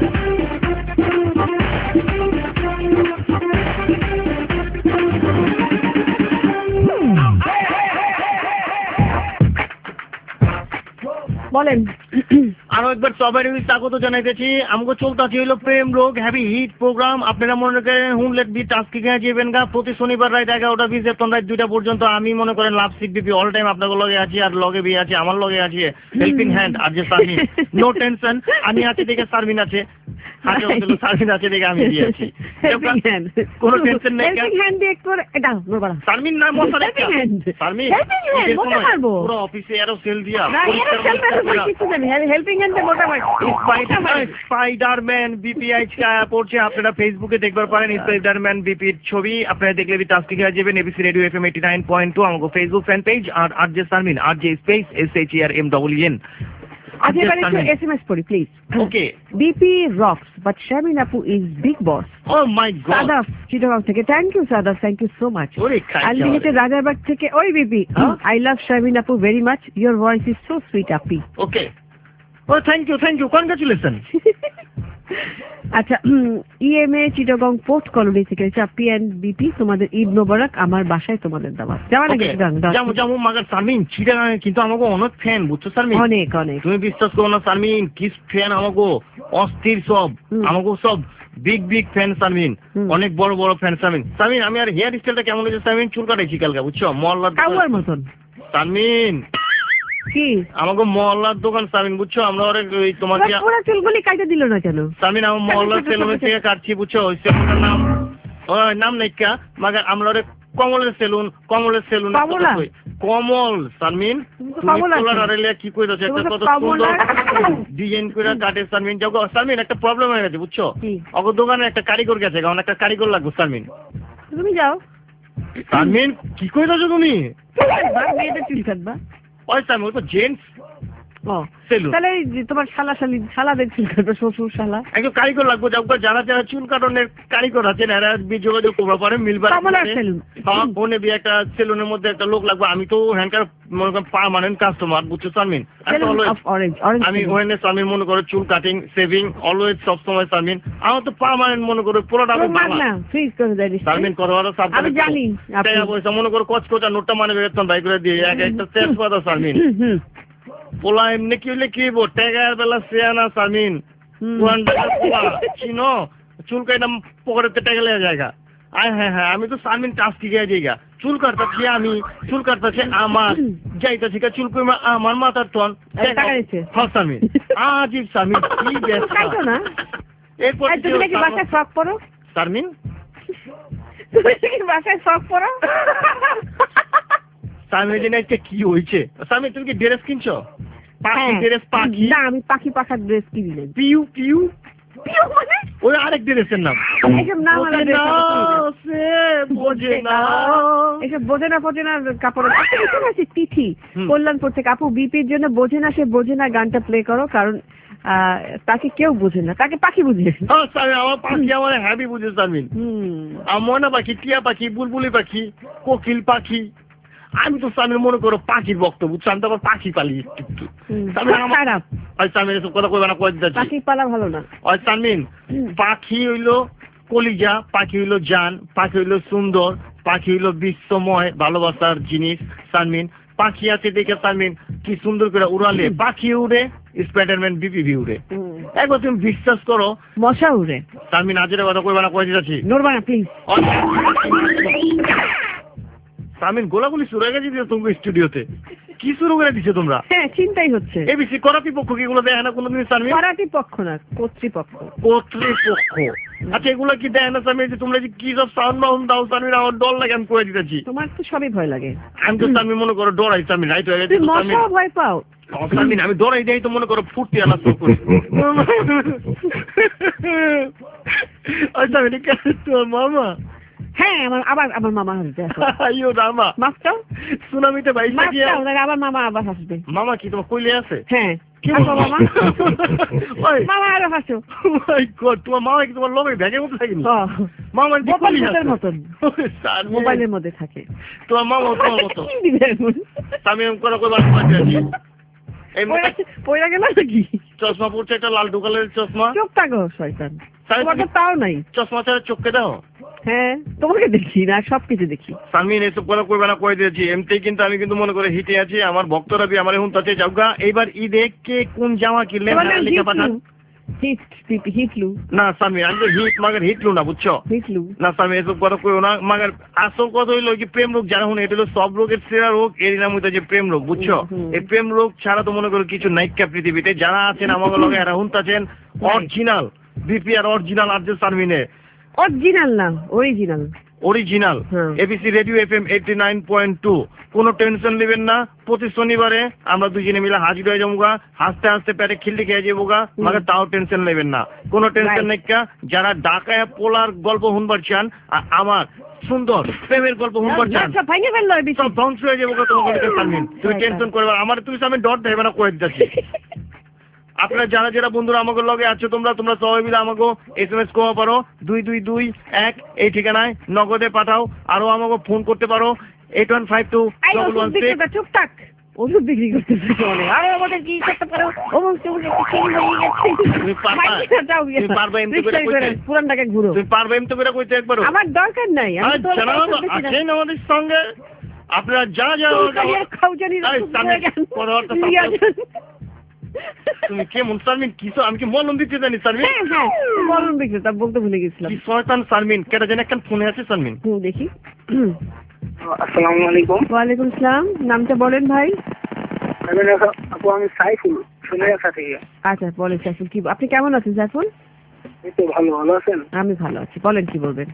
বলেন আরো একবার সবাই স্বাগত জানাইতেছি। আমাকে চলতেছি হইলো প্রেম রোগ হ্যাভি হিট প্রোগ্রাম। আপনারা মনে করেন হুনলেট বি টাস্কি খেয়ে যাবেন গা প্রতি শনিবার রাত 11টা 20 তখন রাত 2টা পর্যন্ত। আমি মনে করেন love sick BP all time আপনাদের লগে আছি, আর লগে বি আছে আমার লগে আছে হেল্পিং হ্যান্ড আর যে সারমিন। নো টেনশন, আমি আছি দেখে সারমিন আছে, সারমিন আছে দেখে আমি আছি। কোনো টেনশন নেই। হেল্পিং হ্যান্ড দিয়ে একটু এটা নোড়া সারমিন না মশা দেখো সারমিন মোটা পারবো পুরো অফিসে এরো সেল দিয়া হেল্পিং হ্যান্ড মোটা স্পাইডারম্যান বিপিআই পড়ছে। আপনারা ফেসবুকে দেখবার পারেন স্পাইডারম্যান বিপির ছবি। আপনারা দেখলে বি টাস্কি খেয়ে যাবেন এবিসি রেডিও এফএম 89.2 আমাকে ফেসবুক ফ্যান পেজ আর R J Sharmin R J space SHERMEN। আজ এবারে একটু এসএমএস পড়ি please. Okay. BP rocks but Sharmin আপু is big boss. Oh my God. Sadaf Chittagong থেকে thank you Sadaf, thank you so much. ওরে খাই আনলিমিটেড রাজারবাগ থেকে ওই বিপি আই লাভ শারমিন আপু very much, your voice is so sweet আপি। Okay. Oh thank you congratulation. আচ্ছা ইএমএ চিটাগাং পোর্ট কলোনি থেকে চাপি এন্ড বিপি তোমাদের ঈদ মোবারক, আমার বাসায় তোমাদের দাওয়াত। যাওয়া নাকি যাবো মাগার সারমিন চিটাগাং কিন্তু আমাকে অনেক ফ্যান বুঝছো সারমিন, অনেক অনেক। তুমি বিশ্বাস করো না সারমিন কি ফ্যান আমাকে অস্থির সব, আমাকে সব বিগ বিগ ফ্যান সারমিন, অনেক বড় বড় ফ্যান সারমিন। সারমিন আমি আর হেয়ার স্টাইলটা কেমন হয়েছে সারমিন, চুল কাটাইছি কালকে বুঝছো মহল্লার মতন। সারমিন কি আমাকে মহল্লার দোকান সারমিন বুঝছো, আমরা ওই তোমাকে পুরো চুলগুলি কাটে দিল না কেন সারমিন? আমার মহল্লার সেলুনের থেকে কাটছি বুঝছো, ওই সেলুনের নাম নাইকা মাগার আমরা ওরে কমলের সেলুন কমল সারমিন। কি করে একটা কত সুন্দর ডিজাইন করে কাটে সারমিন। যাও সারমিন একটা প্রবলেম হয়ে গেছে বুঝছো, অগ দোকানে একটা কারিগর গেছে, কারণ একটা কারিগর লাগবে সারমিন। তুমি যাও সারমিন কি কইতাছো তুমি? মেয়েদের চুল কাটবা? ওই সারমিন, ওই তো জেন্টস ও সেলুন। তাহলে এই যে তোমার শালাদের চুল কাটবে, শ্বশুর শালা। একটু কারিগর লাগবে, যারা যারা চুল কাটনের কারিগর আছেন এরা যোগাযোগ করতে পারে, মিলবার সেলুন। ফোনে বি একটা সেলুনের মধ্যে একটা লোক লাগবে। আমি তো হ্যান্ডকার মনে করেন পার্মানেন্ট কাস্টমার, বুঝছো সারমিন? আমি ওখানে সারমিন মনে করো চুল কাটিং, সেভিং অলওয়েজ সবসময় সারমিন। আমার তো পার্মানেন্ট মনে করো পুরোটা সারমিন করবার আমি জানি টাকা পয়সা মনে করো কচকচা নোটটা মানে বেতন বাই করে দিয়ে একটা শেষ কথা সারমিন। পোলা এমনি কি হইলে কি হইব, টাকার বেলা শেয়ানা সারমিন। চিনো চুল কাটাম পকেটেতে টাকা লেগে জায়গা। আয় হ্যাঁ হ্যাঁ, আমি তো সারমিন টাস্ক শিখে জায়গা। চুল কাটতাছি আমি, চুল কাটতাছে আমার, যাইতাছি চুল কইমা আমার মাথার টন সারমিন। আজিব সারমিন কি ব্যস্ত না। এরপর বাসায় ফ্রক পরো সারমিন, বাসায় ফ্রক পরো। সারমিন জেনে কি হয়েছে? সারমিন তুমি কি ড্রেস কিনছো? পাখি ড্রেস? পাখি না, আমি পাখি পাখার ড্রেস কিনি না। পিউ পিউ মানে ওই আরেক ড্রেসের নাম। এসব নাম বোঝে না কাপড়। তিথি কল্যাণপুর থেকে, আপু বিপির জন্য বোঝে না সে বোঝে না গানটা প্লে করো, কারণ তাকে কেউ বোঝে না, তাকে পাখি বুঝে। আমার পাখি আমার হ্যাপি বুঝে সারমিন। ময়না পাখি, টিয়া পাখি, বুলবুলি পাখি, কোকিল পাখি। আমি তো সামনে মনে করো পাখির বক্তব্য, আমি তো আবার পাখি পালি একটু। কথা কইবা না, পাখি পালা ভালো না। ওই সারমিন, পাখি হইলো কলিজা, পাখি হইলো জান, পাখি হইলো সুন্দর, পাখি হইলো বিশ্বময় ভালোবাসার জিনিস সারমিন। পাখি আছে দেখে সারমিন কি সুন্দর করে উড়ালে পাখি উড়ে, স্পাইডারম্যান বিপিভি উড়ে। একবার তুমি বিশ্বাস করো মশা উড়ে। সারমিন আজের কথা কইবা না, কয়ে দিতেছি নড়বা না প্লিজ। সারমিন গোলাগুলি শুরু হয়ে গেছে তোমাকে স্টুডিওতে। কি শুরু করে দিছো তোমরা? হ্যাঁ, চিন্তাই হচ্ছে। এবিসি কর্তৃপক্ষ কি এগুলো দেয় না কোনোদিন সারমিন? কর্তৃপক্ষ না, কর্তৃপক্ষ। আচ্ছা, এগুলো কি দেয় না সারমিন? তোমরা যে কি সব সাউন্ড বাউন্ড দাও সারমিন, আমার ডর লাগে, আমি কয়ে দিতেছি। তোমার তো সবই ভয় লাগে। আমি তো সারমিন মনে করো ডরাই সারমিন, রাইট হয়ে গেছে মশা ভয় পাও সারমিন। আমি ডরাই দেই তো মনে করো ফুটতে আনা শুরু করি। আচ্ছা আমি তোর মামা? হ্যাঁ, আমার মামা আসবে। আইও রামা, মাছটাও সুনামিতে বাইসা গিয়া আবার মামা আবার আসবে। মামা কি তোমার কইলে আছে? হ্যাঁ, কি মামা? মামা আরো হাসো। মাই গড, তোমার মামা কি তোমার লগে ব্যাগের মধ্যে থাকে? মামা মোবাইলের মতন, মোবাইলের মধ্যে থাকে তোমার মামা। তোমার মতো আমি করে কইবার পয়রা গেল নাকি? চশমা পড়ছে, একটা লাল কালারের চশমা। চোখ থাকো শয়তান, তাও নাই চশমা ছাড়া চোখকে দাও। হ্যাঁ, তোমাকে দেখি না, সবকিছু দেখি। সারমিন এসব কথা কইবে না, কয়ে দিয়েছি। এমনি কিন্তু আমি কিন্তু মনে করে হিটে আছি, আমার ভক্তরা বি আমার এখন তাতে যাওগা। এইবার ঈদে কে কোন জামা কিনলে লিখে পাঠান। হিটলু না সারমিন, আমি তো হিটলু না, বুঝছো? হিটলু না সারমিন এসব কথা কইও না। মাগার আসল কথা হইলো কি প্রেম রোগ যারা হুন, এটা হলো সব রোগের সেরা রোগ, এরই নাম হইতে যে প্রেম রোগ, বুঝছো? এই প্রেম রোগ ছাড়া তো মনে করো কিছু নাইকা পৃথিবীতে। যারা আছেন আমাকে লগে এরা হুন আছেন অরিজিনাল বিপি আর অরিজিনাল আর যে সারমিনে অরিজিনাল না অরিজিনাল এবিসি রেডিও এফএম 89.2। কোনো টেনশন নেবেন না, প্রতি শনিবারে আমরা দুজনে মিলে হাজির হয়ে যাবো গা, হাসতে হাসতে পেটে খিল্লি খেয়ে যাবো গা, মানে তাও টেনশন নেবেন না, কোনো টেনশন নেই। যারা ঢাকায় পোলার গল্প শুনবার চান, আমার সুন্দর প্রেমের গল্প শুনবার চান, সব ধ্বংস হয়ে যাবো গা তোমার। তুমি টেনশন করবে আমার, তুমি আমি ডর দেবে না কয়ে দিচ্ছি। আপনারা যারা যারা বন্ধুরা আমাকে লগে আছো, তোমরা সবাই মিলে আমাকে SMS করতে পারো 2221 এই ঠিকানায়, নগদে পাঠাও। আরো আমাকে ফোন করতে পারো 81521116। চুপ থাক, ওষুধ বিক্রি করতেছে অনেক। আরে আমাদের কি করতে পারো, তুমি পারবে এমনি করে কইতে, পুরানটাকে ঘুরো। তুমি পারবে এমনি করে কইতে একবার? আমার দরকার নাই, আমি তো আছেন আমাদের সঙ্গে। আপনারা যা যা খাও জানি না। তুমি কেমন সারমিন? কিসো আমি কি মলম দিতে জানি সারমিন? হ্যাঁ, মলম বিক্রেতা বলতে ভুলে গেছিলাম। কি শয়তান সারমিন, কেটা যেন একটা ফোনে আছে সারমিন। দেখি। আসসালামু আলাইকুম। ওয়ালাইকুম আসসালাম। নামটা বলেন ভাই। আপু আমি সাইফুল, সোনাইয়াছা থেকে। আচ্ছা বলেন সাইফুল, কি আপনি কেমন আছেন সাইফুল? এই তো ভালো আছেন? আমি ভালো আছি, বলেন কি বলবেন।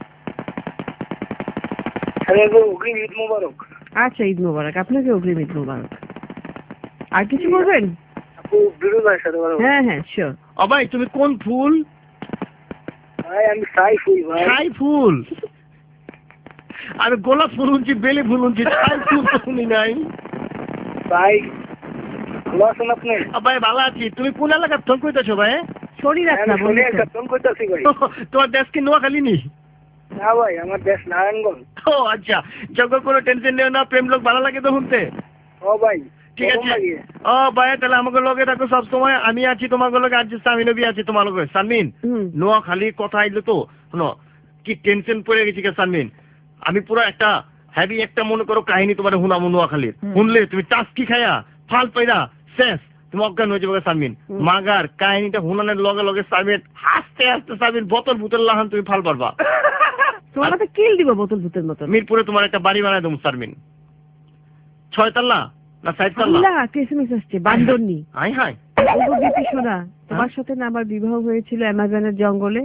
ঈদ মোবারক। আচ্ছা, ঈদ মোবারক আপনাকে, অগ্রিম ঈদ মোবারক। আর কিছু বলবেন? হ্যাঁ হ্যাঁ শিওর। ও ভাই তুমি কোন ফুল? ভাই আমি সাইফুল। ভাই সাইফুল, আমি গোলাপ ফুল উনছি, বেলি ফুল উনছি, ছাই ফুল তো শুনি নাই। ভাই ভালো আছেন আপনি? ভাই ভালো আছি। তুমি কোন এলাকার ফোন করতেছো ভাই? শরীর আমি একটা শুনে একটা ফোন করতেছি ভাই। তোমার দেশ কি নোয়াখালী নি? না ভাই, আমার দেশ নারায়ণগঞ্জ। ও আচ্ছা, যখন কোনো টেনশন নিও না, প্রেম লোক ভালো লাগে তো শুনতে। ও ভাই ঠিক আছে। ও ভাই তাহলে আমাকে লগে থাকো সব সময়, আমি আছি তোমার লগে, আজ সামিন নবী আছে তোমার লগে। সানমিন নোয়াখালী কথা আইলো তো শোনো, কি টেনশন পড়ে গেছি কে সানমিন। আমি পুরো একটা হেভি একটা মনে করো কাহিনী তোমার হুনামু নোয়াখালীর, শুনলে তুমি টাস্কি খায়া ফাল পাইরা শেষ তুমি অজ্ঞান হয়ে যাবে সানমিন। মাগার কাহিনীটা হুনানের লগে লগে সানমিন হাসতে হাসতে সানমিন বোতল ভূতের লাহান তুমি ফাল পারবা। তোমার হাতে কিল দিব বোতল ভূতের মতো। মিরপুরে তোমার একটা বাড়ি বানায় দেবো সানমিন, 6 তলা না 7 তলা। আল্লাহ কিসমিস আসছে বান্দরনি। হাই হাই ওগো বিপি সোনা, তোমার সাথে না আমার বিবাহ হয়েছিল অ্যামাজনের জঙ্গলে।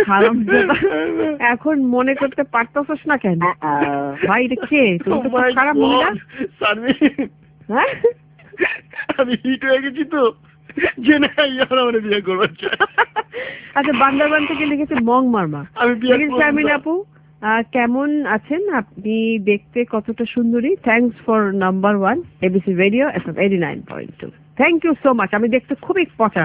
এখন মনে করতে পারতেছস না কেন? ভাই এটা কে? তুমি তো খুব খারাপ মহিলা। হ্যাঁ আমি হিট হয়ে গেছি তো যে না ইয়ার আমার বিয়ে করবো। আচ্ছা, বান্দরবান থেকে লিখেছে মং মারমা। আমি বিয়ে শারমিন আপু কেমন আছেন আপনি? দেখতে কতটা সুন্দরী। Thanks for number 1 ABC radio FM 89.2। Thank you so much. আমি দেখতে খুবই পচা।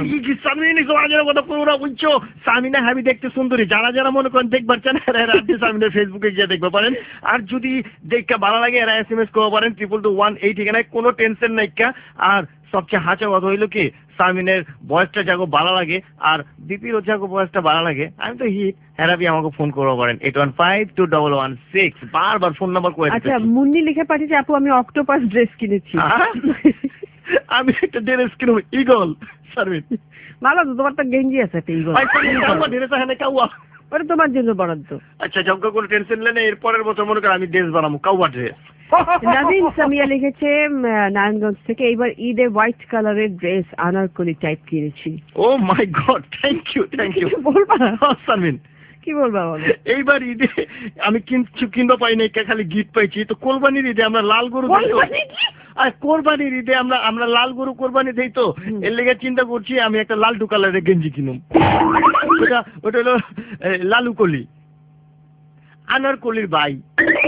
সামিনা হাবি দেখতে সুন্দরী, যারা যারা মনে করেন দেখবার চান সামিনা ফেসবুকে গিয়ে দেখতে পারেন। আর যদি দেখতে ভালো লাগে এরা SMS করতে পারেন 2221 এই ঠিকানায়, কোনো টেনশন নাই। আর সবচেয়ে হাঁচা কথা হইলো কি, সামিনের বয়সটা যাগো ভালো লাগে আর বিপির যাগো বয়সটা ভালো লাগে, আমি তো হিট হেরাবি আমাকে ফোন করতে পারেন 81521116 বারবার ফোন নাম্বার করে। আচ্ছা, মুন্নি লিখে পাঠিয়েছে আপু আমি অক্টোপাস ড্রেস কিনেছি। আমি একটা ড্রেস কিনবো ইগল। সার্ভিস ভালো তো, তোমার তো গেঞ্জি আছে একটা ইগল। ওটা তোমার জন্য বরাদ্দ। আচ্ছা, যজ্ঞ কোনো টেনশন নেই, এর পরের বছর মনে করেন আমি ড্রেস বানাবো, কাউয়া ড্রেস। নাভিন সামিয়া লিখেছে নারায়ণগঞ্জ থেকে, এইবার ঈদে হোয়াইট কালারের ড্রেস আনারকলি টাইপ কিনেছি। Oh my god, thank you thank you. বলবা সামিন কি বলবা বলো? এইবার ঈদে আমি কিছু কিনবা পাই নাই, খালি গিফট পাইছি। তো কোরবানির ঈদে আমরা লাল গরু, আর কোরবানির ঈদে আমরা লাল গরু কোরবানি দেই, তো এর লেগে চিন্তা করছি আমি একটা লাল কালারের গেঞ্জি কিনুম। ওটা হলো লালু কলি, আনারকলির ভাই।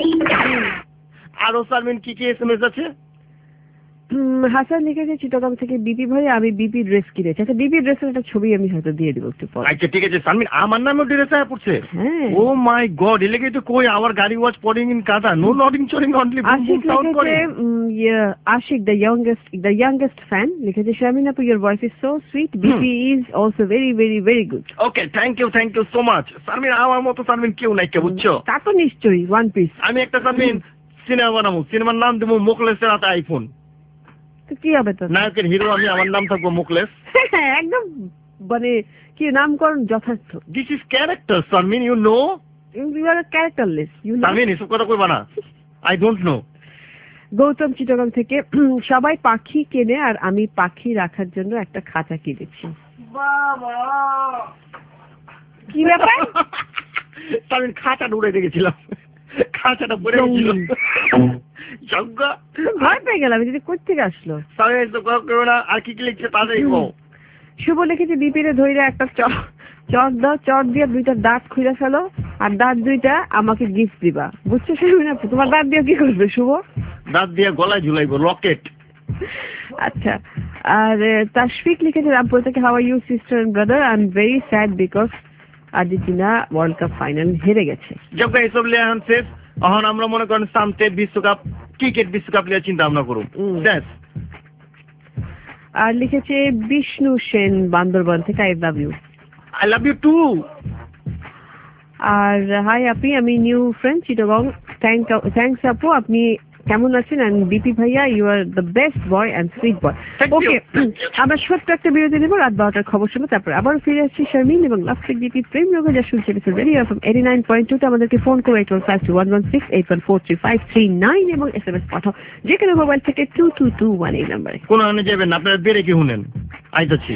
আরো সারমিন কি কি SMS আছে? হাসান লিখেছে চিটাগাং থেকে, বিপি ভাই আমি বিপি ড্রেস কিনেছি। আচ্ছা, বিপি ড্রেসের একটা ছবি আমি হয়তো দিয়ে দেবো একটু পরে। আচ্ছা ঠিক আছে সারমিন, আমার নামে ড্রেস আয়া পড়ছে। ও মাই গড, এর লেগে তো কই আওয়ার গাড়ি ওয়াজ পডিং ইন কাদা, নো নডিং চরিং অনলি বুম সাউন্ড করে। আশিক the youngest fan লিখেছে, শারমিন আপু your voice is so sweet, BP is also very very very good. Okay, thank you so much. Sharmin আমার মতো সারমিন কেউ নাই, কে বুঝছো? তা তো নিশ্চয়ই, ওয়ান পিস। আমি একটা সারমিন সিনেমা বানাবো, সিনেমার নাম দেবো মুখলেসের হাতে আইফোন। কি হবে তো? নায়কের হিরো আমি, আমার নাম থাকবো মুখলেস। একদম মানে কি নামকরণ যথার্থ। This is character Sharmin, you know. You are characterless, you know. Sharmin এসব কথা কইবা না, I don't know. Gautam Chittagong থেকে, সবাই পাখি কেনে আর আমি পাখি রাখার জন্য একটা খাঁচা কিনেছি। বাবা কি ব্যাপার? সারমিন খাঁচাটা উড়ে দেখেছিলাম, খাঁচাটা পড়ে গেছিল। ভয় পেয়ে গেলাম, যদি কোথা থেকে আসলো। আর কি কি লিখছে তাদের? শুভ লিখেছে, বিপিরে ধইরা একটা চট দাও, চট দিয়ে 2টা দাঁত খুলে ফেলো আর দাঁত 2টা আমাকে গিফট দিবা, বুঝছো শারমিন আপু? তোমার দাঁত দিয়ে কি করবে শুভ? দাঁত দিয়ে গলায় ঝুলাইবো, রকেট। আচ্ছা, আর তাশফিক লিখেছে, রামপুর থেকে, how are you sister and brother, I am very sad because Argentina world cup final হেরে গেছে। যখন এইসব লিয়ে এখন শেষ, এখন আমরা মনে করেন সামনে বিশ্বকাপ, ক্রিকেট বিশ্বকাপ লিয়ে চিন্তা ভাবনা করুন। আর লিখেছে বিষ্ণু সেন বান্দরবান থেকে, I love you. I love you too. আর হাই আপি, আমি নিউ ফ্রেন্ড চিটাগং। থ্যাংকস আপু, আপনি কেমন আছেন? এন্ড বিপি ভাইয়া, you are the best boy and sweet boy. Okay, আমরা ছোট্ট একটা বিরতি নেব, রাত 12টার খবর শুনে তারপর আবার ফিরে আসছি শারমিন এবং লাস্টের বিপি প্রেম রোগে যা শুনছে রেডিও এফএম 89.2 তে। আমাদেরকে ফোন করে 8152 814339 এবং SMS পাঠাও যে কোনো মোবাইল থেকে 2221 এই নম্বরে। কোন আনে যাবেন আপনারা, বেরে কি শুনেন আইতাছি।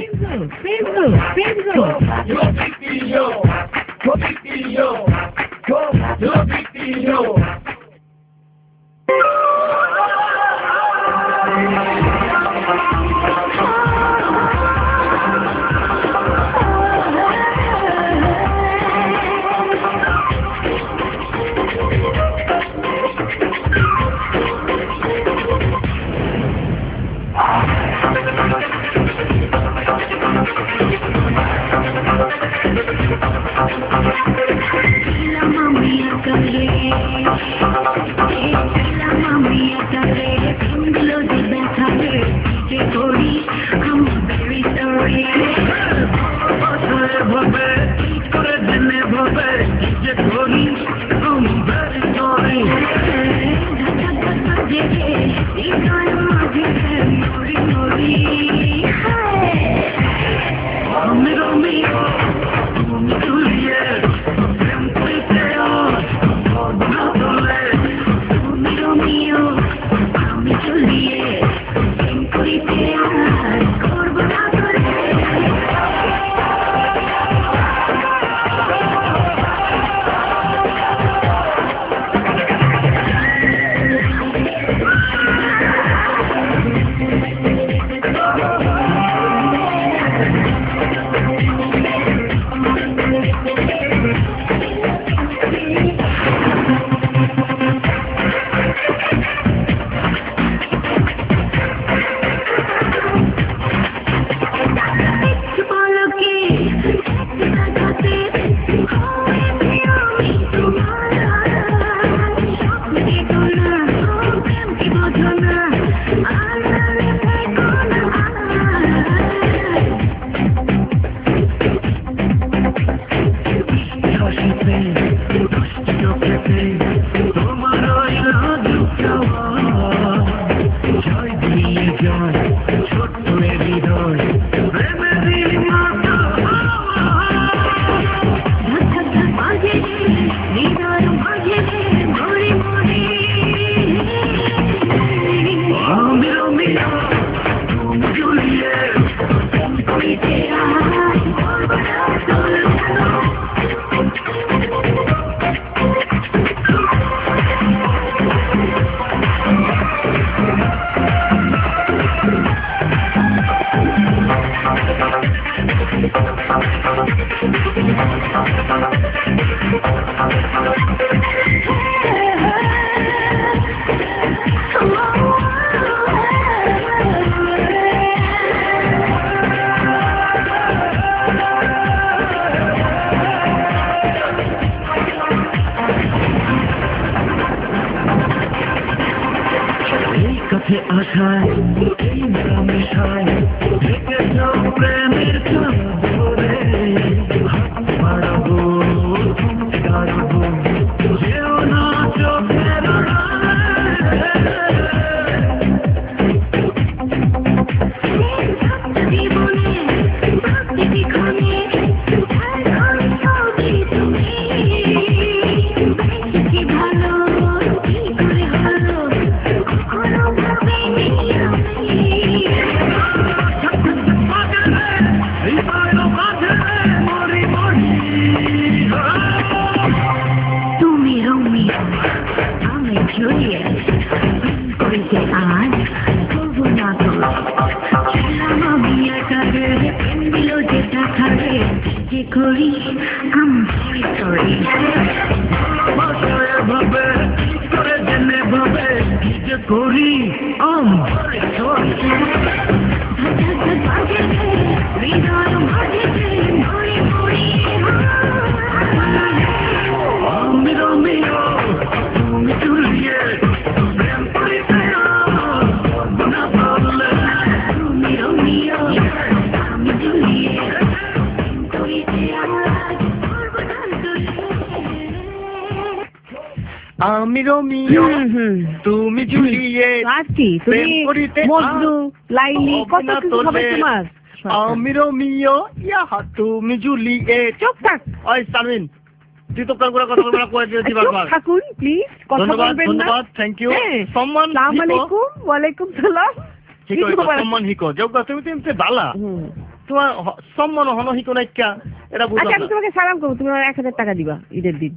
আমি রোমিও তুমি জুলিয়েট প্রেম করিতে মজনু লাইলি কত কিছু হবে তোমার আমি রোমিও ইয়া তুমি জুলিয়েট চুপ থাক ওই সামিন তুই তো কারগুলো কথা বলবা কই দিয়েছি বারবার থাকুন প্লিজ কথা বলবেন না ধন্যবাদ থ্যাংক ইউ সম্মান আসসালামু আলাইকুম ওয়া আলাইকুম সালাম ঠিক আছে সম্মান হিকো যোগ্য তুমি তেমতে বালা তোমার সম্মান হন হিকো নাইকা এটা বুঝা আচ্ছা আমি তোমাকে সালাম করব তুমি 1000 টাকা দিবা ঈদের দিন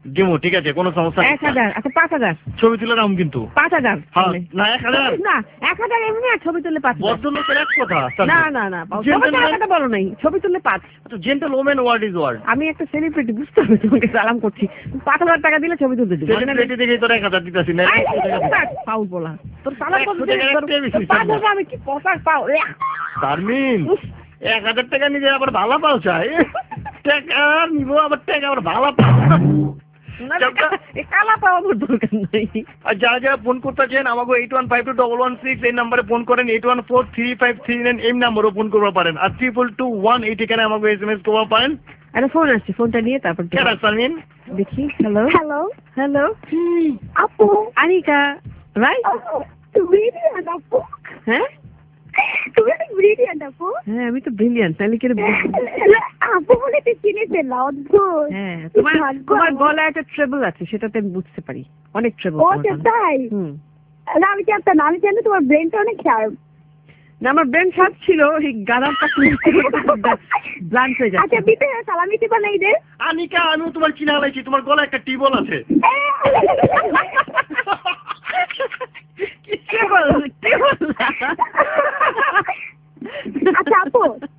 দিমু, ঠিক আছে, কোনো সমস্যা নেই। 1000, আচ্ছা 5000 ছবি তুলে রাখুন কিন্তু। 5000 হ্যাঁ, না 1000 না 1000 এমনি, আর ছবি তুললে 5000। ভদ্রলোকের এক কথা। না না না, কথা বলো নাই, ছবি তুললে 5। আচ্ছা, জেন্টলম্যান ওয়ার্ড ইজ ওয়ার্ড। আমি একটা সেলিব্রিটি, বুঝতে হবে, তোমাকে সালাম করছি। 5000 টাকা দিলে ছবি তুলতে দিবি। সেলিব্রিটি দেখে তোর 1000 দিতাছি না। পাউল বলা তোর সালাম করতে 5000 আমি কি পয়সা পাও? শারমিন 1000 টাকা নিয়ে আবার ভালো পাও চাই, টাকা নিব আবার টাকা আবার ভালো পাও। কালা পাওয়া দরকার নাই। আর যারা যারা ফোন করতেছেন আমাকে 81521116 এই নাম্বারে ফোন করেন, 814353 এই নাম্বারও ফোন করতে পারেন, আর 2221 এই ঠিকানা আমাকে SMS করতে পারেন। আরে ফোন আসছে, ফোনটা নিয়ে তারপর শারমিন দেখি। হ্যালো হ্যালো হ্যালো, আপু আনিকা রাইট? ব্রিলিয়ান্ট আপু। হ্যাঁ তুমি অনেক ব্রিলিয়ান্ট আপু। হ্যাঁ আমি তো ব্রিলিয়ান্ট, তাহলে কি আপু বলে তুই চিনে ফেলা, অদ্ভুত। হ্যাঁ তোমার গলায় একটা ট্রেবল আছে, সেটাতে আমি বুঝতে পারি, অনেক ট্রেবল। ও তাই? না আমি জানতাম না, আমি জানি তোমার ব্রেনটা অনেক শার্প। না আমার ব্রেন শার্প ছিল, এই গানার পাশে ব্লান্ট হয়ে যাচ্ছে। আচ্ছা বিতে সালামি দিবা নাই রে আনিকা, আমি তোমার চিনা লাইছি, তোমার গলায় একটা টিবল আছে। আচ্ছা আপু,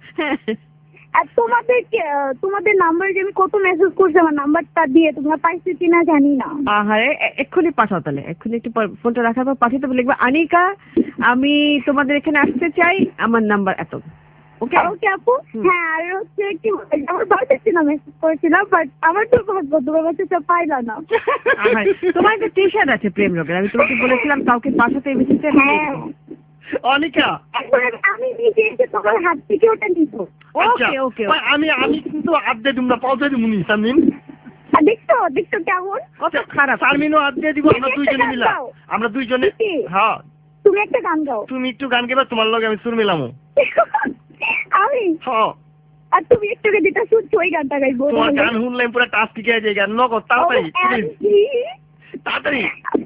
তোমাদের নাম্বার যে আমি কত মেসেজ করছি, আমার নাম্বারটা দিয়ে তোমরা পাইছো কিনা জানি না। আরে এক্ষুনি পাঠাও, তাহলে এক্ষুনি একটু ফোনটা রাখার পর পাঠিয়ে দেবো, লিখবে আনিকা আমি তোমাদের এখানে আসতে চাই, আমার নাম্বার এত। ওকে ওকে আপু। হ্যাঁ আর হচ্ছে কি, আমার বাড়িতে ছিল মেসেজ করেছিলাম, বাট আমার তো ভাগ্য তোমার কাছে পাইলা না। তোমার একটা টি শার্ট আছে প্রেম রোগের, আমি তোমাকে বলেছিলাম কাউকে পাঠাতে এসেছে। হ্যাঁ অনিকা আমি নিজে এসে তোমার হাত থেকে ওটা নিব। ওকে ওকে আমি কিন্তু আড্ডে তোমরা পাওয়া দিব নি শারমিন। দেখছো দেখছো কেমন কত খারাপ। শারমিনও আড্ডে দিব, আমরা দুইজনে মিলা, আমরা দুইজনে। হ্যাঁ তুমি একটা গান গাও। তুমি একটু গান গাইবা, তোমার লগে আমি সুর মিলামো। আমি হ্যাঁ, আর তুমি একটু যেটা শুনছো ওই গানটা গাইবো। তোমার গান শুনলাম পুরো টাচ ঠিক আছে, গান নগদ তাড়াতাড়ি তাড়াতাড়ি।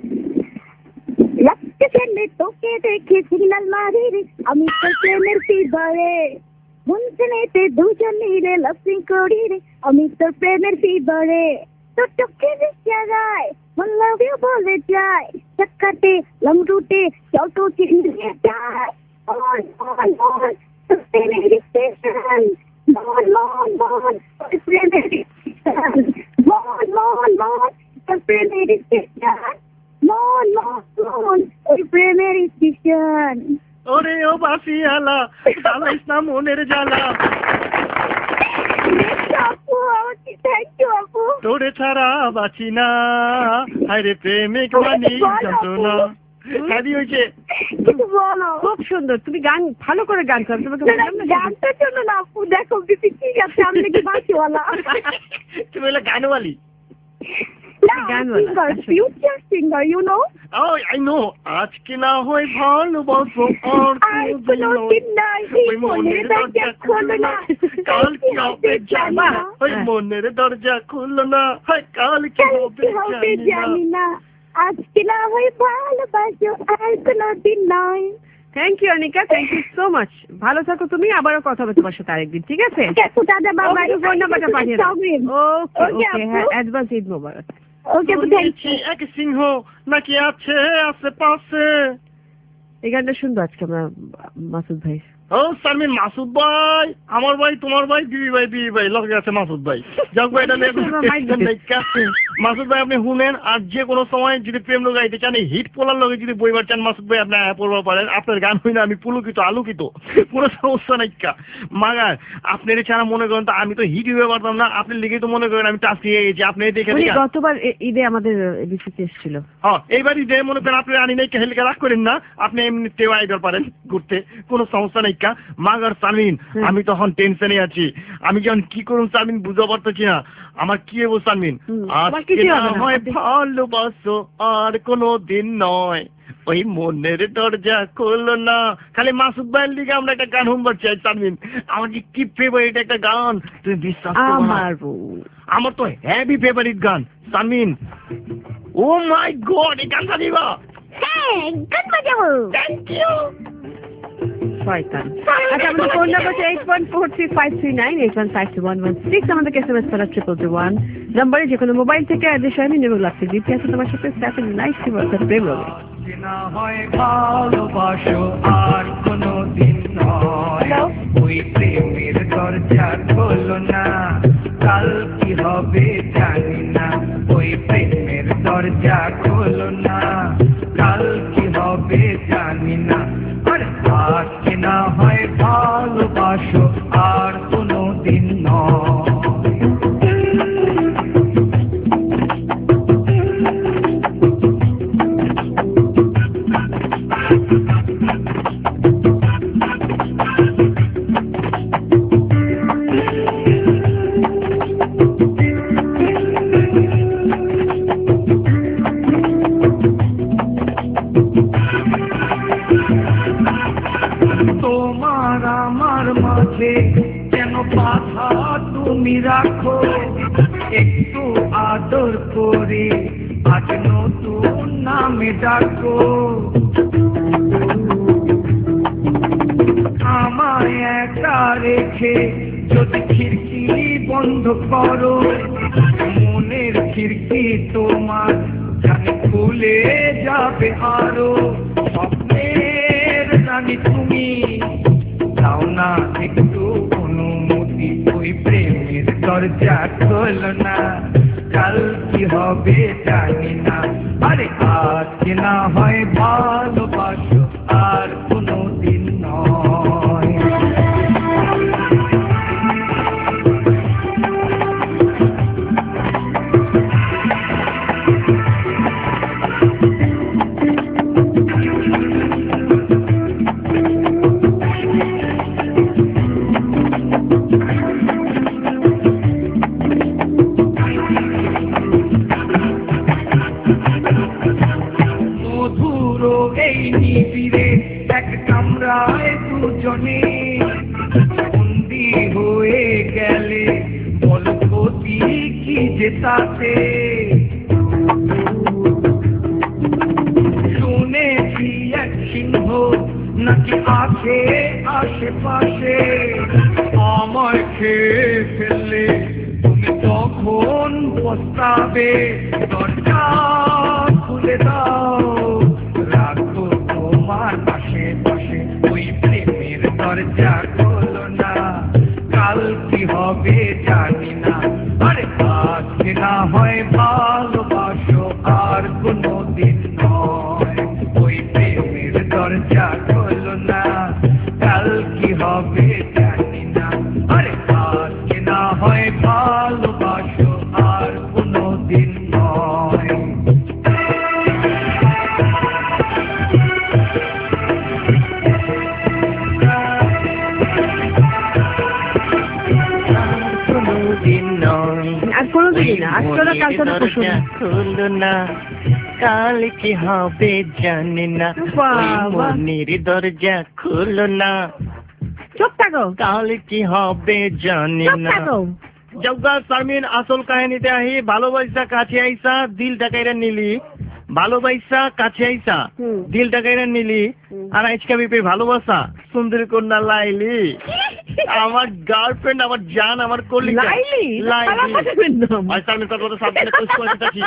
রাখতে ফেলে তোকে দেখে সিগন্যাল মারি রে, আমি তো প্রেমের ফিভারে, মুনসেনেতে দুজন মিলে লাফিং করি রে, আমি তো প্রেমের ফিভারে, তো চোখে দেখে যায় মন লাভ ইউ বলে যায়, চক্কাতে লং রুটে চটো চিনিয়ে যায়, অন অন অন প্রেমের স্টেশন, মন মন মন প্রেমের স্টেশন, মন মন মন প্রেমের স্টেশন, মন মন মন ওই প্রেমের স্টেশন। ওরে ও বাসিয়ালা জ্বালাইস না মনের জ্বালা, তোরে ছাড়া বাঁচি না, হায়রে প্রেমিক মানি যন্ত্রণা। হ্যাঁ হয়েছে, খুব সুন্দর, তুমি গান ভালো করে গান করো। তোমাকে গানটার জন্য না আপু, দেখো বিপি ঠিক আছে, আমি নাকি বাঁচিওয়ালা। তুমি হলে গানওয়ালি। Future singer, you know? Oh, I know. আজকে না হয় ভালোবাসো আর কোনদিন নয়, ওই মনের দরজা খুলো না, কাল কি হবে জানি না, ওই মনের দরজা খুলো না, কাল কি হবে জানি না, আজকে না হয় ভালোবাসো আর কোনদিন নয়। Thank you Anika, thank you so much. ভালো থাকো তুমি, আবারও কথা হবে তোমার সাথে আরেকদিন, ঠিক আছে? দাদা বাবা ফোন নাম্বারটা পাঠিয়ে দাও। ওকে ওকে, হ্যাঁ অ্যাডভান্স ঈদ মোবারক। ওকে এক সিংহ নাকি আছে আশেপাশে। এই গানটা শুনবো আজকে আমরা মাসুদ ভাই। ও শারমিন, মাসুদ ভাই আমার ভাই, তোমার ভাই, বিবি ভাই লগে আছে মাসুদ ভাই। যাক ভাই, এটা মাসুদ ভাই আপনি শুনেন, আর যে কোনো সময় যদি প্রেম লোক গাইতে চান, হিট পোলার লগে যদি বইবার চান, মাসুদ ভাই আপনি পড়বা পারেন। আপনার গান হই না আমি পুলকিত আলোকিত, কোনো সমস্যা নাই। মাগার আপনার ছাড়া মনে করেন তো আমি তো হিট হয়ে পারতাম না, আপনি লিখে তো মনে করেন আমি টাচ দিয়ে গেছি। আপনি দেখে গতবার ঈদে আমাদের এবিসিতে এসেছিল। হ্যাঁ এইবার ঈদে মনে করেন আপনি আনি নাই, হেলকে রাগ করেন না, আপনি এমনিতেও আইবার পারেন ঘুরতে, কোনো সমস্যা নাই। মাগার শারমিন আমি তখন টেনশনে আছি, আমি যখন কি করুন শারমিন বুঝতে পারতেছি না আমার কি হবো শারমিন। আজকে না হয় ভালোবাসো আর কোনো দিন নয়, ওই মনের দরজা খোলো না। খালি মাসুদ ভাইয়ের লিগে আমরা একটা গান শুনবার চাই শারমিন, আমার কি ফেভারিট একটা গান, তুমি বিশ্বাস করো না, আমার তো হেভি ফেভারিট গান শারমিন। ও মাই গড, এই গানটা দিবা? হ্যাঁ গান বাজাবো। Thank you. শয়তান। আচ্ছা আমাদের ফোন নাম্বার হচ্ছে 81435398152116 আমাদের SMS করা 221 নম্বরে যে কোনো মোবাইল থেকে আদেশ আমি নেবো লাগছে জিপি আছে তোমার সাথে স্টাফের নাইস বলতে প্রেম হবে না হয় ভালোবাসো আর কোনো দিন নয় ওই প্রেমের দরজা খোলো না কাল কি হবে জানি না ওই প্রেমের দরজা খোলো না কাল কি হবে জানি না আর আজকে না হয় ভালোবাসো আর কোনো দিন নয় তোমার আমার মাঝে যেন বাধা তুমি রাখো একটু আদর করে আজ নতুন নামে ডাকো আমায় একা রেখে যদি খিড়কি বন্ধ করো মনের খিড়কি তোমার জানি খুলে যাবে আরো স্বপ্নের জানি তুমি দাও না একটু অনুমতি ওই প্রেমের দরজা খোলো না কাল কি হবে জানি না আরে আজকে না হয় ভালোবাসো আর কোনো দিন নয় দুজনে বন্দি হয়ে গেলে বলো ক্ষতি কি যে তাতে শুনেছি এক সিংহ নাকি আছে আশেপাশে আমায় খেয়ে ফেললে তুমি তখন পস্তাবে দরজা খুলে দাও রাখো তোমার পাশে পাশে ওই প্রেমের দরজা খোলো না কাল কি হবে জানি না আরে আজকে না হয় ভালোবাসো আর কোনো দিন নয় ওই প্রেমের দরজা খোলো না কাল কি হবে জানি না আরে আজকে না হয় ভালোবাসো আর কোনো দিন নয় কাল কি হবে জানি না মনের দরজা খুলো না চুপ থাকো কাল কি হবে জানি না জগা শারমিন আসল কাহিনীতে আহি ভালোবাসা কাছে আইসা দিল ডাকাইরা নিলি ভালোবাসা কাছে আইসা দিল ডাকাইরা নিলি আর আজকে বিপে ভালোবাসা সুন্দর কন্যা লাইলি আমার গার্লফ্রেন্ড আমার জান আমার কলিজা লাইলি শারমিন তোর কথা সাবধানে কোশ করে দিতাছি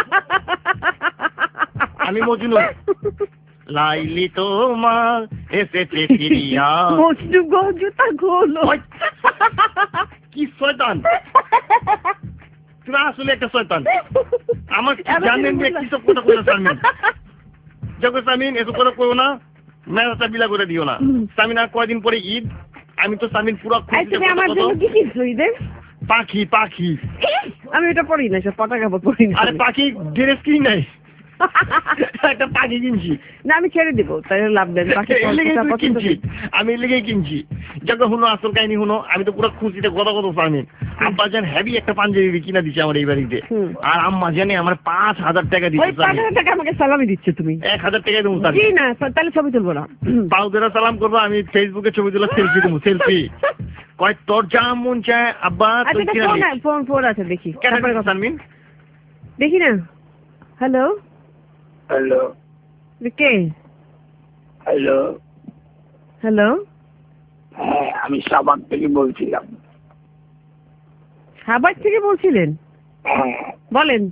আমি মজনু লাইলি তোমার এসেছে ফিরিয়া মজনু গো জুতা গোলো কি শয়তান তুমি আসলে একটা শয়তান আমার জানেন যে কি সব কথা কইলো শারমিন জগৎ শারমিন এসব কথা কইও না মেরাটা বিলা করে দিও না শারমিন আর কয়দিন পরে ঈদ আমি তো শারমিন পুরো তুমি আমার জন্য কি কিছু ঈদের পাখি পাখি আমি এটা পড়ি না সব পতাকা পড়ি না আরে পাখি ড্রেস কি নাই একটা পাখি কিনছি না আমি ছেড়ে দিব তাই লাভ দেন পাখি কিনছি আমি লেগেই কিনছি যখন শুনো আসল কাহিনী শুনো আমি তো পুরো খুশিতে কথা কথা শারমিন আব্বা জান হেভি একটা পাঞ্জাবি কিনা দিচ্ছে আমার এই বাড়িতে আর আম্মা জানে আমার 5,000 টাকা দিচ্ছে 5,000 টাকা আমাকে সালামি দিচ্ছে তুমি 1,000 টাকা দেবো জি না তাহলে ছবি তুলবো না পাও ধরে সালাম করবো আমি ফেসবুকে ছবি তুলে সেলফি দেবো সেলফি কয় তোর যা মন চায় আব্বা তুই কিনা ফোন আছে দেখি তারপরে কথা শারমিন দেখি না হ্যালো হ্যালো কে হ্যালো হ্যালো হ্যাঁ, আমি সাভার থেকে বলছিলাম। সাভার থেকে বলছিলেন? হ্যাঁ, বলেন।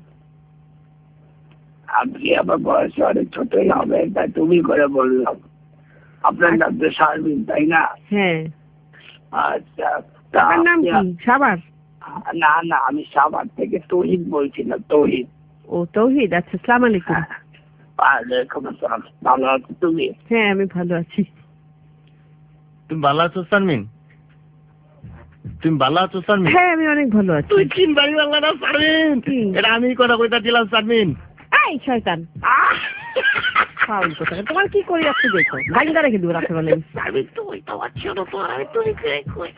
আপনি আমার বয়সে অনেক ছোটই হবে, তাই তুমি করে বললাম। আপনার নাম তো শারমিন, তাই না? হ্যাঁ। আচ্ছা, আপনার নাম কি? সাভার? না না, আমি সাভার থেকে তৌহিদ বলছিলাম। তৌহিদ। ও তৌহিদ, আচ্ছা। আসসালামু আলাইকুম। ওয়ালাইকুম আসসালাম। ভালো আছো তুমি? হ্যাঁ, আমি ভালো আছি। তুমি ভালো আছো শারমিন? তুমি ভালো আছো শারমিন? হ্যাঁ, আমি অনেক ভালো আছি। তুই চিন্তাই করলা না শারমিন, এটা আমি কথা কইতাছিলাম শারমিন। এই শয়তান, ফাউল কথা। তোমার কি করি আপনি দেখো, গাইন্দা রেখে দিব রাতে বলে। শারমিন তুই তো আছো না, তো আর তুই কে কই?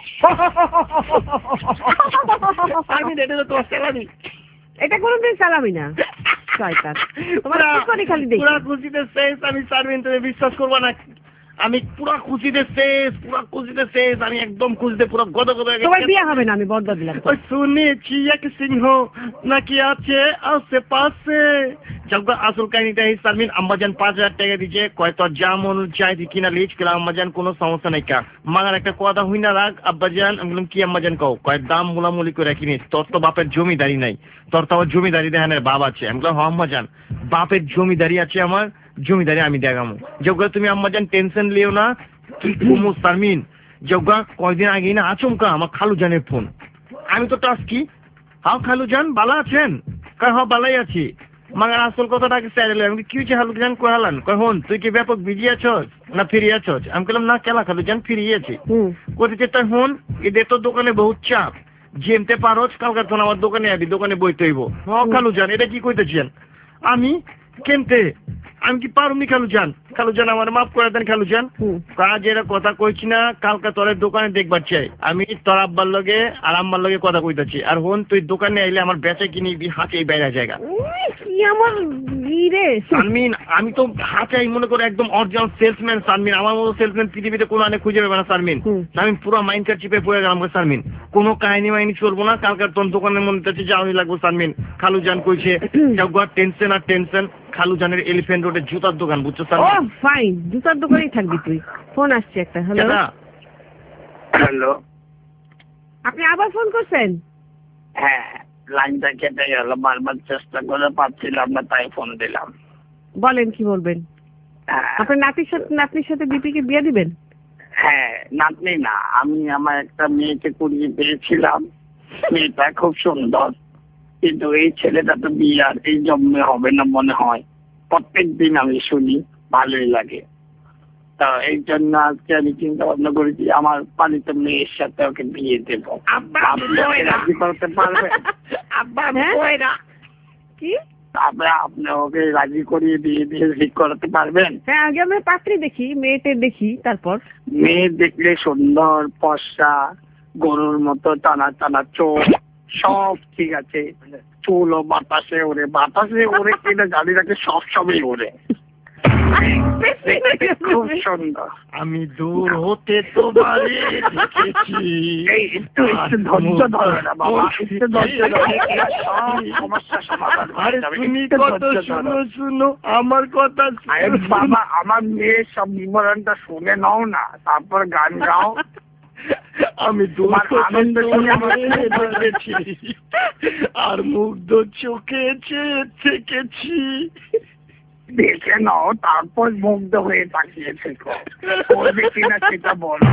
শারমিন এটা তো সালামি। এটা কোনোদিন সালামি না। শয়তান, তোমার কি করি খালি দেখি। পুরা খুশিতে শেষ আমি শারমিন, তুমি বিশ্বাস করবা না, আমি পুরা খুশিতে শেষ, পুরা খুশিতে শেষ। আমি একদম খুশিতে পুরো গদগদ হয়ে গেছি। তোমার বিয়ে হবে না, আমি বর্দা দিলাম। ওই শুনেছি এক সিংহ নাকি আছে আশেপাশে। যখন আসল কাহিনীটা এই শারমিন আম্বাজান 5,000 টাকা দিচ্ছে, কয় তোর যা মন চাই কিনা লিচ কিনা আম্বাজান, কোনো সমস্যা নাই কা। মাগার একটা কথা হই না রাখ আব্বাজান। আমি বললাম কি আম্বাজান কও? কয় দাম মুলামুলি করে কিনিস, তোর তো বাপের জমিদারি নাই, তোর তো আবার জমিদারি দেখেন বাপ আছে। আমি বললাম হ্যাঁ আম্বাজান, বাপের জমিদারি আছে আমার, জমিদারি আমি দেখামো। যখন তুমি আম্মাজান টেনশন লিও না, তুই ঘুমো শারমিন। যখন কয়দিন আগে না আচমকা আমার খালু জানের ফোন। আমি তো টাস কি, হাও খালু জান ভালো আছেন? কয় হ্যাঁ ভালোই আছি। মাগার আসল কথাটাকে স্যারেল। আমি কি হয়েছে খালু জান কহালান? কয় হন তুই কি ব্যাপক বিজি আছস না ফিরে আছস? আমি বললাম না কেলা খালু জান, ফিরিয়ে আছি। কোথায় তাই হন, এদের তো দোকানে বহুত চাপ, জেমতে পারস কালকে তো আমার দোকানে আবি, দোকানে বই তৈব। হ্যাঁ খালু জান, এটা কি কইতেছেন? আমি কেমতে, আমি কি পারুনি খালু জান? খালু জান আমার মাফ করে দেন খালু জান। কাজ এরা কথা কইছি না, কালকে তোর দোকানে দেখবার চাই। আমি তোর আব্বার লগে আর আম্মার লগে কথা কইতাছি। আর হন তুই দোকানে আইলে আমার বেচা কিনি হাতে বাইরে জায়গা। কি আমার রে শারমিন, আমি তো হাঁচাই মনে করে একদম অরিজিনাল সেলসম্যান শারমিন। আমার মতো সেলসম্যান পৃথিবীতে কোনো আনে খুঁজে পাবে না শারমিন। শারমিন পুরো মাইন্ডটা চিপে পড়ে গেলাম শারমিন। কোনো কাহিনী মাইনি চলবো না, কালকার তোর দোকানের মধ্যে যাওয়াই লাগবো শারমিন। খালু জান কইছে টেনশন আর টেনশন। খালু জানের এলিফ্যান্ট রোডে জুতার দোকান, বুঝছো শারমিন? ও ফাইন, জুতার দোকানেই থাকবি তুই। ফোন আসছে একটা। হ্যালো হ্যালো, আপনি আবার ফোন করছেন? হ্যাঁ, লাইনটা কেটে গেল, বারবার চেষ্টা করে পাচ্ছিলাম না, তাই ফোন দিলাম। বলেন কি বলবেন? আপনার নাতির সাথে বিপিকে বিয়ে দিবেন? হ্যাঁ, নাতনি না, আমি আমার একটা মেয়েকে কুড়িয়ে পেয়েছিলাম। মেয়েটা খুব সুন্দর, কিন্তু এই ছেলেটা তো বিয়ে আর এই জন্মে হবে না মনে হয়। প্রত্যেক দিন আমি শুনি, ভালোই লাগে। তা এই জন্য আজকে আমি চিন্তা ভাবনা করেছি আমার পালিত মেয়ের সাথে ওকে বিয়ে দেবো। রাজি করতে পারবে? কি তারপরে আপনি ওকে রাজি করিয়ে বিয়ে দিয়ে ঠিক করাতে পারবেন? হ্যাঁ, আগে আমি পাত্রী দেখি, মেয়েটে দেখি, তারপর। মেয়ে দেখলে সুন্দর, ফর্সা, গরুর মতো টানা টানা চোখ, সব ঠিক আছে। চুলও বাতাসে ওরে, বাতাসে ওরে কিনা জানি রাখে, সবই ওরে। খুব সুন্দর। আমি দূর হতে তোমারে দেখেছি। একটু ধৈর্য ধরো না বাবা, একটু ধৈর্য ধরো, সব সমস্যা সমাধান হয়ে যাবে। তুমি কত শুনো শুনো আমার কথা। আরে বাবা, আমার মেয়ের সব বিবরণটা শুনে নাও না, তারপর গান গাও। আমি তোমার আনন্দ শুনে দেখেছি আর মুগ্ধ চোখে থেকেছি। দেখে নাও, তারপর মুগ্ধ হয়ে তাকিয়ে থেকো। বলবে কিনা সেটা বলো।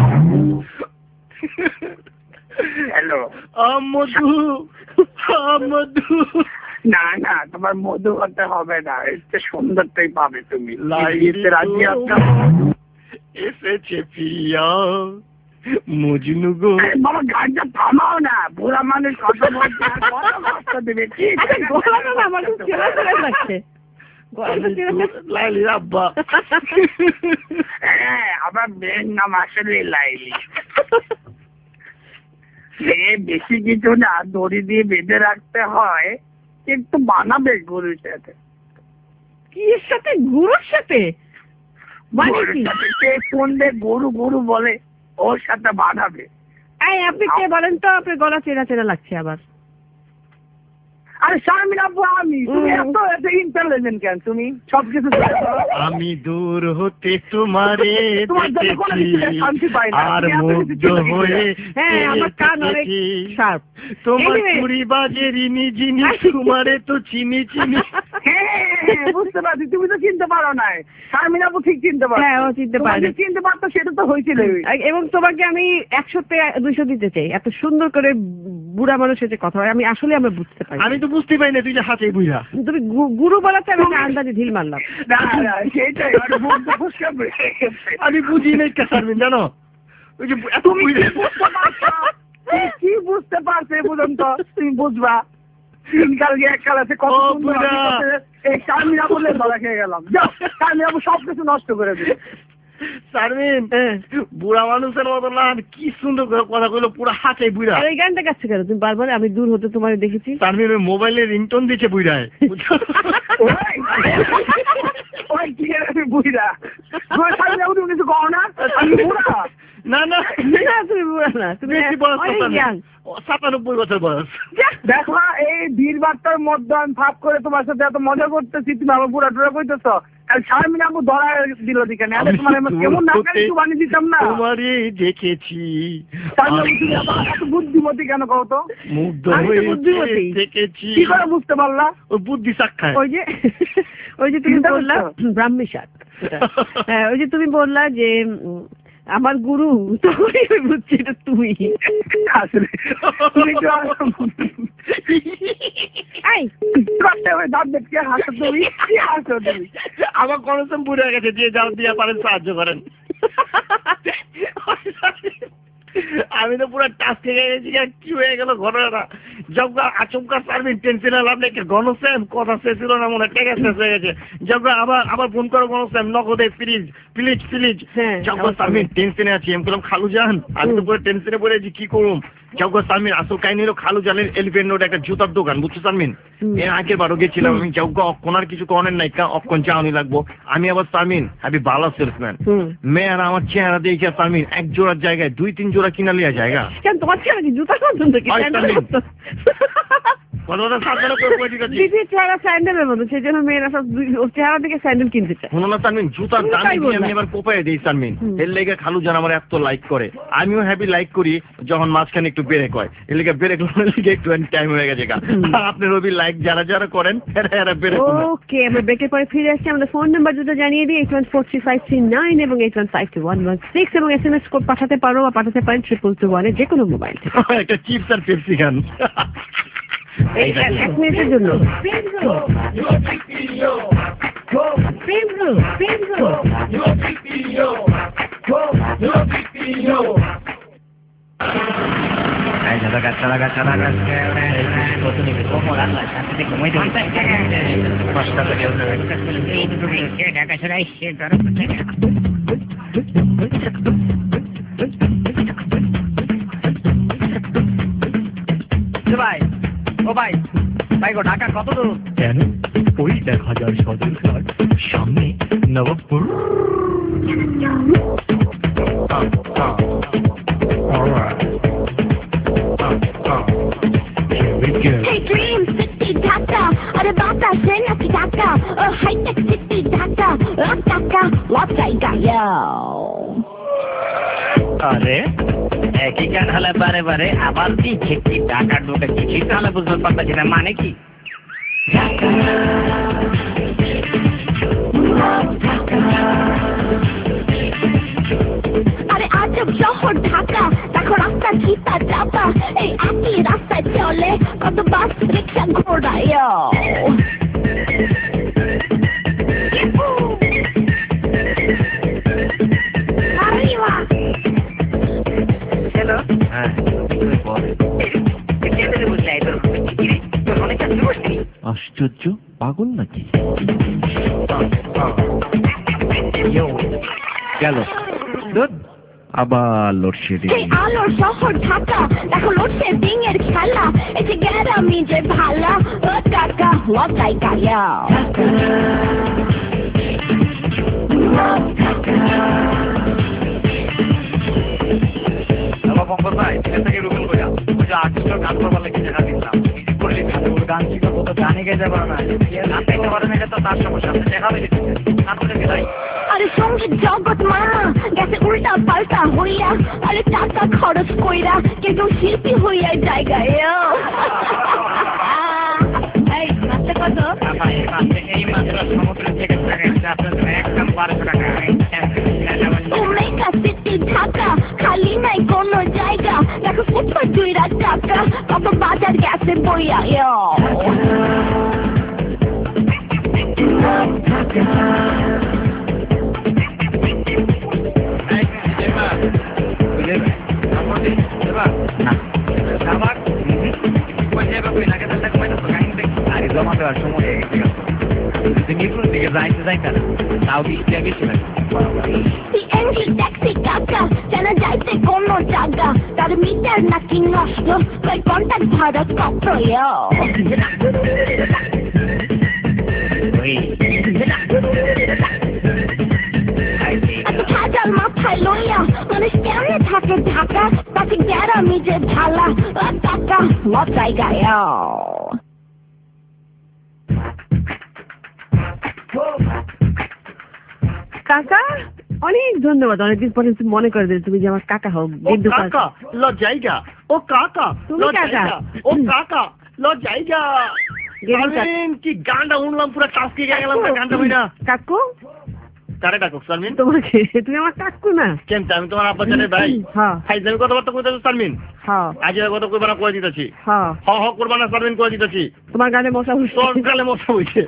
হ্যালো মধু, মধু। না না, তোমার মধু হতে হবে না, একটু সুন্দরটাই পাবে তুমি। রাজি আছো? এসেছে প্রিয়া মজনু গো। বাবা, গানটা থামাও না, বুড়া মানুষ কথা বলছে, কষ্ট দেবে। ঠিক আছে, আমার খুব চেনা চেনা লাগছে। লাইলি আব্বা। হ্যাঁ, আমার মেয়ের নাম আসলে লাইলি। বেশি কিছু না, দড়ি দিয়ে বেঁধে রাখতে হয়, কিন্তু বানাবে গরুর সাথে। কি এর সাথে? গরুর সাথে? ফোন দিয়ে গরু গরু বলে, ওর সাথে বানাবে। আপনি কে বলেন তো? আপনার গলা চেনা চেনা লাগছে আবার। আরে শারমিন আপু আমি, তুমি এত ইন্টেলিজেন্ট কেন তুমি? সবকিছু আমি দূর হতে তোমারে দেখেছি আর মুগ্ধ হয়ে আমার কান অনেক শার্প। তোমার কুড়ি বাজের ইনি যিনি তোমারে তো চিনি চিনি। বুঝতে পারছি, তুমি তো চিনতে পারো নাই। শারমিন আপু ঠিক চিনতে পারো। হ্যাঁ, ও চিনতে পারে। চিনতে পারতো সেটা তো হয়েছিল। এবং তোমাকে আমি 100-তে 200 দিতে চাই। এত সুন্দর করে বুড়া মানুষের যে কথা হয় আমি আসলে আমরা বুঝতে পারি। আমি তো বুঝতে পারি না তুই যে হাতে বুঝা। তুমি গুরু বলাতে আমি আন্দাজে ঢিল মারলাম। সেটাই আমি বুঝি নাই শারমিন, জানো ওই যে এত কি বুঝতে পারছে পর্যন্ত তুমি বুঝবা। তিনকাল গিয়ে এককাল আছে কত এই শারমিন বললে ধরা খেয়ে গেলাম। শারমিন আপু সবকিছু নষ্ট করে দিল। শারমিন বুড়া মানুষের মতো না, কি সুন্দর করে কথা কইলো, পুরো হাতে বুড়া। এই গানটা গাচ্ছে কেন তুমি বারবার? আমি দূর হতে তোমার দেখেছি। শারমিন ওই মোবাইলে রিংটোন দিচ্ছে বুড়ায়। ওই কি আমি বুড়া? শারমিন আপু তুমি কিছু কও না? আমি বুড়া না না না, তুমি বুড়া না, তুমি বেশি বয়স অনেক young। 97 বছর বয়স। দেখো এই বীরবার্তার মধ্যে আমি ভাব করে তোমার সাথে এত মজা করতেছি, তুমি আমার বুড়া টুড়া কইতেছ। কাল শারমিন আপু ধরা দিল দিকে না, তোমার কেমন না একটু বানিয়ে দিতাম না। তোমারই দেখেছি। তুমি আবার এত বুদ্ধিমতী কেন কও তো? মুগ্ধ হয়ে দেখেছি। কি করে বুঝতে পারলা? ওই বুদ্ধি সাক্ষাৎ। ওই যে তুমি বললা ব্রাহ্মী শাক। হ্যাঁ, ওই যে তুমি বললা যে আমার গুরু, তখনই আমি বুঝছি এটা তুমি। আসলে আমার কনসেম বুড়ে গেছে, যে যাও দিয়ে পারেন সাহায্য করেন। আমি তো পুরো টাচ থেকে গেছি, কি হয়ে গেল ঘটনাটা। যজ্ঞা আচমকা শারমিন টেনশনে লাভ নেই, গণশ্যাম কথা শেষ ছিল না মনে, টেকা শেষ হয়ে গেছে। যজ্ঞা আবার ফোন করো গণশ্যাম, নগদে প্লিজ প্লিজ প্লিজ। যজ্ঞা শারমিন টেনশনে আছি। আমি বললাম খালু যান, আমি তো পুরো টেনশনে পড়ে আছি, কি করুম। যজ্ঞা শারমিন আসল কাহিনী হলো খালু জানের এলিফেন্ট রোড একটা জুতার দোকান, বুঝছো শারমিন? এর আগের বারও গেছিলাম আমি। যজ্ঞ অক্ষণার কিছু কনের নাই, অক্ষণ চাউনি লাগবো। আমি আবার শারমিন আমি ভালো সেলসম্যান। মেয়ের আমার চেহারা দেখে শারমিন এক জোড়ার জায়গায় 2-3 জোড়া কিনা লিয়া জায়গা। কেন তোমার চেহারা কি জুতা পর্যন্ত কি? স্যান্ডেলের মতো, সেই জন্য মেয়েরা সব চেহারা থেকে স্যান্ডেল কিনতে চায়। শোনো না শারমিন, জুতার দাম আমি এবার কোপায় দিই শারমিন। এর লেগে খালু জান আমার এত লাইক করে, আমিও হ্যাপি লাইক করি যখন মাঝখানে একটু ব্রেক হয়। এর লেগে ব্রেক লেগে একটু টাইম হয়ে গেছে। আপনি রবি লাইক যারা যারা করেন এরা ব্রেক। ওকে, আমরা ব্রেকের পরে ফিরে আসছি। আমাদের ফোন নাম্বার দুটো জানিয়ে দিই, 814353 এবং 81521116 এবং SMS কোড পাঠাতে পারো বা পাঠাতে পারেন 2221 যে কোনো মোবাইল থেকে। একটা চিপস আর পেপসি খান। এক মিনিটের জন্য। ভাই ও ভাই ভাই গো, ঢাকা কত দূর? কেন? ওই দেখা যায় সদরঘাট, সামনে Nawabpur. Hey dream city Dhaka, अरे बाता से न Dhaka, high tech city Dhaka, Dhaka, what জায়গা yo? আরে একই গান হলে বারে বারে আবার দিচ্ছে কি ঢাকা ঢুকে কিছুই তাহলে বুঝতে পারছি না, মানে কি? আরে আজব শহর ঢাকা, দেখো রাস্তা চিতা চাপা, এই একই রাস্তায় চলে কত বাস রিক্সা ঘোড়া yo. হ্যালো, হ্যাঁ আশ্চর্য, পাগল নাকি? গেল আবার লোডশেডিং। এই আলোর শহর ঢাকা, দেখো লোডশেডিং এর খেলা, এই যে গ্যারামি যে ভালা, ও টাকা what জায়গা yo. পঙ্কজ ভাই থেকে রুবেল ভাইয়া ওই যে আর্টিস্টের গান করবার লাগে জায়গা দিলাম, করলে গান শিখো, ও তো গানে গাইতে পারো না, গান গাইতে পারো না, এটা তো তার সমস্যা, দেখা হবে গান করে গেলাই। আরে সঙ্গীত জগৎ মারা গেছে উল্টা পাল্টা হইয়া, আরে টাকা খরচ কইরা কেউ শিল্পী হইয়া জায়গায়। এই মাসে কত? এই মাত্র সমুদ্র থেকে আপনার একদম 1200 টাকা। ওমেগা সিটি ঢাকা, খালি নাই কোনো জায়গা, দেখো ফুটপাত 2 টাকা, কত বাজার গেছে বইয়া। জমা দেওয়ার সময় হয়ে গেছে, নিপুণ দিকে যাইতে যাইতে না, তাও বৃষ্টি বেশি লাগে। সিএনজি ট্যাক্সি টাকা, জানা যাইতে কোনো জায়গা, তার মিটার নাকি নষ্ট, কয় ঘন্টার ভাড়া কত? হাজার মাথায় লইয়া মানুষ কেমনে থাকে ঢাকা, তাকে গ্যারামি যে ভালা টাকা লতায় গায়। কাকা অনেক ধন্যবাদ, অনেকদিন পরে তুমি মনে করে দিলে তুমি যে আমার কাকা হও। কাকা লজ্জাইগা, ও কাকা তুমি কাকা, ও কাকা লজ্জাইগা। কি গানটা শুনলাম, পুরো টাস্কি গিয়ে গেলাম গানটা হইনা। কাকু কারে ডাকো শারমিন? তোমাকে, তুমি আমার কাকু না? কেন আমি তোমার আব্বা জানে ভাই? হ্যাঁ। হাইজামি কথাবার্তা কইতেছো শারমিন? হ্যাঁ। আজ কথা কইবা না, কই দিতেছি। হ্যাঁ। হ হ করবা না শারমিন, কই দিতেছি। তোমার গানে মশা হইছে। তোর গালে মশা হইছে।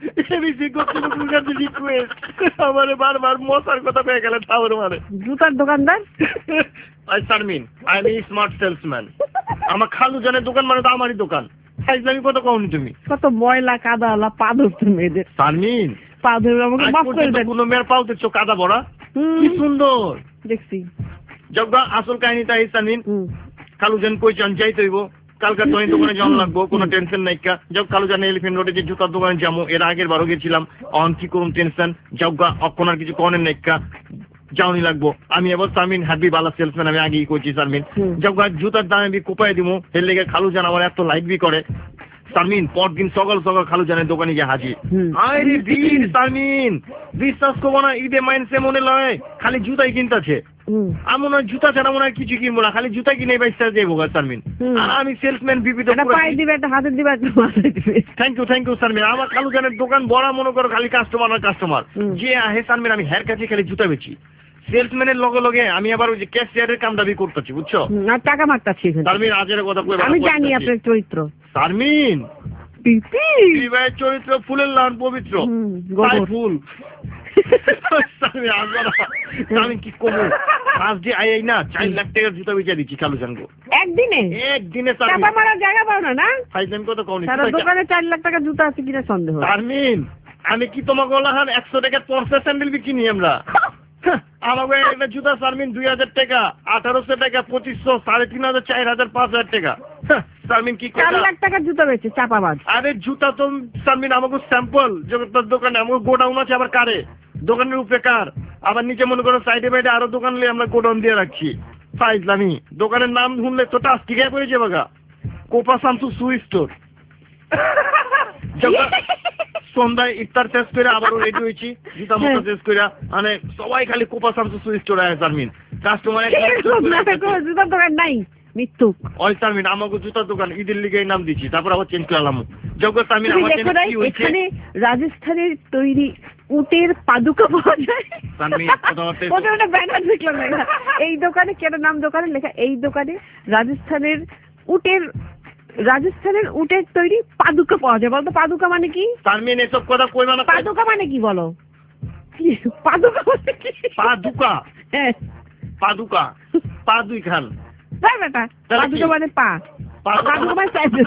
আমারে বারবার মশার কথা পেয়ে গেলে তাওর মারে। জুতার দোকানদার? Sharmin, I am smart salesman. আমার খালু জানের দোকান মানে তো আমারই দোকান। হাইজামি কথা কওনি তুমি? কত ময়লা কাদা পা ধরতে মেয়েদের। শারমিন, পা ধরে আমাকে মাফ করে দেন। কোনো মেয়ের পাও দেখছো কাদা ভরা? কি সুন্দর দেখছি। জগা আসল কাহিনীটা এই শারমিন, খালু জান কই চান যাইতে হইব, কালকা তোর দোকানে জন লাগবো, কোনো টেনশন নাই। যাও কালু জানে এলিফেন্ট রোডে যে জুতার দোকানে যাবো, এর আগের বারও গেছিলাম। অন কি করুন টেনশন, যাওগা অক্ষণার কিছু কনের নাইকা যাওনি লাগবো। আমি এবার শারমিন হ্যাপি বালা সেলসম্যান, আমি আগেই করছি শারমিন। যাওগা জুতার দামে বি কোপাই দিব, এর লেগে খালু জান আমার এত লাইক বি করে। শারমিন পরদিন সকাল সকাল খালু জানের দোকানে গিয়ে হাজির। আরে বীর শারমিন, বিশ্বাস করবো না, ঈদে মাইন্সে মনে লয় খালি জুতাই কিনতেছে। আমি মনে হয় জুতা ছাড়া মনে হয় কিছু কিনবো না, খালি জুতা কিনে বাইসা যাবো শারমিন। আর আমি সেলসম্যান বিপি তো পায়ে দিবে, একটা হাতে দিবে, একটা মাথায় দিবে। Thank you Sharmin. আমার খালু জানের দোকান বড়, মনে করো খালি কাস্টমার আর কাস্টমার যে আহে শারমিন। আমি হের কাছে খালি জুতা বেচি, সেলসম্যানের লগে লগে আমি আবার ওই যে ক্যাশিয়ারের কামটা বি করতেছি, বুঝছো? আর টাকা মারতাছি। শারমিন আজের কথা কইবা, আমি জানি আপনার চরিত্র। শারমিন বিবাহের চরিত্র ফুলের লান পবিত্র, ফুল। আমি কি করবো, আজ যে আই না 4 লাখ টাকার জুতা বেচে দিচ্ছি খালু জানগো একদিনে। চাপা মারার জায়গা পাও না? না ফাইজান কত কওনি? সারা দোকানে 4 লাখ টাকা জুতা আছে কিনা সন্দেহ। শারমিন, আমি কি তোমাকে বললাম 100 টাকার পর্সা স্যান্ডেল বিকিনি আমরা? আমাকে একটা জুতা শারমিন 2000 টাকা, 1800 টাকা, 2500, 3500, 4000, 5000 টাকা। শারমিন কি 4 লাখ টাকার জুতা বেচে চাপাবাজ। আরে জুতা তো শারমিন আমাকে স্যাম্পল, জগতের দোকানে আমাকে গোডাউন আছে, আবার কারে দোকানের উপরে কার, আবার নিচে মনে করো সাইডে বাইডে আরো দোকান নিয়ে আমরা গোডাউন দিয়ে রাখছি। ফাইজলামি, দোকানের নাম শুনলে তো টাস্কি গায়ে পড়েছে বাগা, কোপা শামসু সু স্টোর। সন্ধ্যায় ইফতার শেষ করে আবারও রেডি হয়েছি, জুতা মোটা শেষ করে, মানে সবাই খালি কোপা শামসু সু স্টোর আয় শারমিন। কাস্টমার জুতার দোকান নাই মৃত্যু ওই শারমিন, আমাকে জুতার দোকান ঈদের লিগে নাম দিচ্ছি, তারপর আবার চেঞ্জ করলাম। জগৎ শারমিন, আমার এখানে রাজস্থানের তৈরি উটের পাদুকা পাওয়া যায়। ব্যানার দেখলাম এই দোকানে, কেন নাম দোকানে লেখা, এই দোকানে রাজস্থানের উটের তৈরি পাদুকা পাওয়া যায়। বলতো পাদুকা মানে কি? শারমিন এসব কথা কইবা না। পাদুকা মানে কি বলো? পাদুকা মানে কি? পাদুকা, হ্যাঁ পাদুকা, পা দুই খান। হ্যাঁ বেটা, পাদুকা মানে পা, পাদুকা মানে স্যান্ডেল।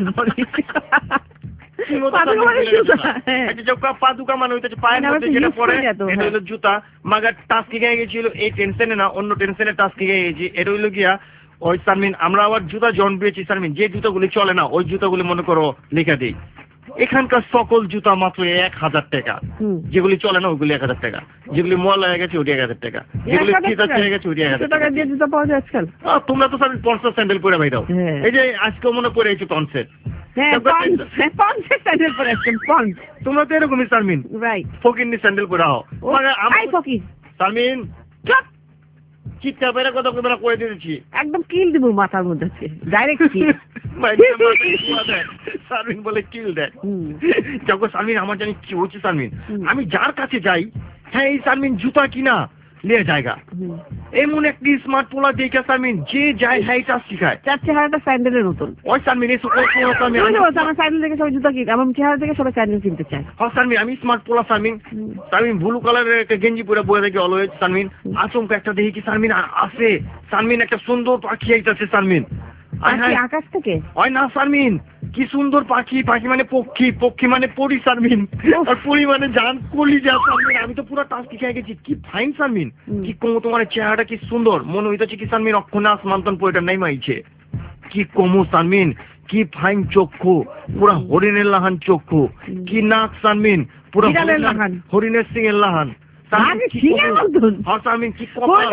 পাদুকা মানে হইতেছে পায়ের মধ্যে যেটা পরে, এটা হইলো জুতা। মাগার টাস্কি গায়ে গেছিল এই টেনশনে না, অন্য টেনশনে টাস্কি গায়ে গেছি। এটা হইলো গিয়া ওই শারমিন, আমরা আবার জুতা জন পেয়েছি শারমিন, যে জুতাগুলি চলে না ওই জুতাগুলি মনে করো লেখা দিই। এখানকার সকল জুতা মাত্র 1000 টাকা, যেগুলি চলে না ওইগুলি 1000 টাকা, যেগুলি ময়লা হয়ে গেছে ওটি 1000 টাকা, যেগুলি চিতা হয়ে গেছে ওটি 1000 টাকা দিয়ে জুতা পাওয়া যায় আজকাল। তোমরা তো শারমিন পঞ্চাশ স্যান্ডেল পরে বাইরাও, এই যে আজকে মনে পরে আছি টনসেট। হ্যাঁ পন্সের স্যান্ডেল পরে আসছেন পন্স। তোমরা তো এরকমই শারমিন, রাইট। ফকিন্নি স্যান্ডেল পরে আও। আই ফকির শারমিন চুপ, চিৎকার বাইরে কথা তোমরা করে দিয়েছি, একদম কিল দিব মাথার মধ্যে ডাইরেক্ট কিল। শারমিন বলে কিল দেয়। যখন শারমিন আমার জানি কি হচ্ছে শারমিন, আমি যার কাছে যাই, হ্যাঁ এই শারমিন জুতা কিনা নিয়ে জায়গা এমন একটি স্মার্ট পোলা দেখে শারমিন যে যায় হ্যাঁ এটা শিখায়। তার চেহারাটা স্যান্ডেলের মতন। ওই শারমিন এই আমার স্যান্ডেল থেকে সবাই জুতা কিনতে, আমার চেহারা থেকে সবাই স্যান্ডেল কিনতে চায়। হ্যাঁ শারমিন আমি স্মার্ট পোলা শারমিন, শারমিন ব্লু কালারের একটা গেঞ্জি পরে বয়ে দেখি অলওয়েজ শারমিন। আচমকা একটা দেখি কি শারমিন আসে, শারমিন একটা সুন্দর পাখি আইতাছে শারমিন আকাশ থেকে। হয় না শারমিন, কি সুন্দর পাখি, পাখি মানে পক্ষী, পক্ষী মানে পরি শারমিন, আর পরি মানে জান কলি যা শারমিন। আমি তো পুরো টাস্ক খেয়ে গেছি, কি ফাইন শারমিন, কি কমো তোমার চেহারাটা কি সুন্দর, মনে হইতেছে কি শারমিন অক্ষণে আসমান্তন পোয়েটা নাই মাইছে, কি কমো শারমিন, কি ফাইন চক্ষু, পুরা হরিণের লাহান চক্ষু, কি নাক শারমিন, পুরা হরিণের সিং এর লাহান শারমিন, কি কপাল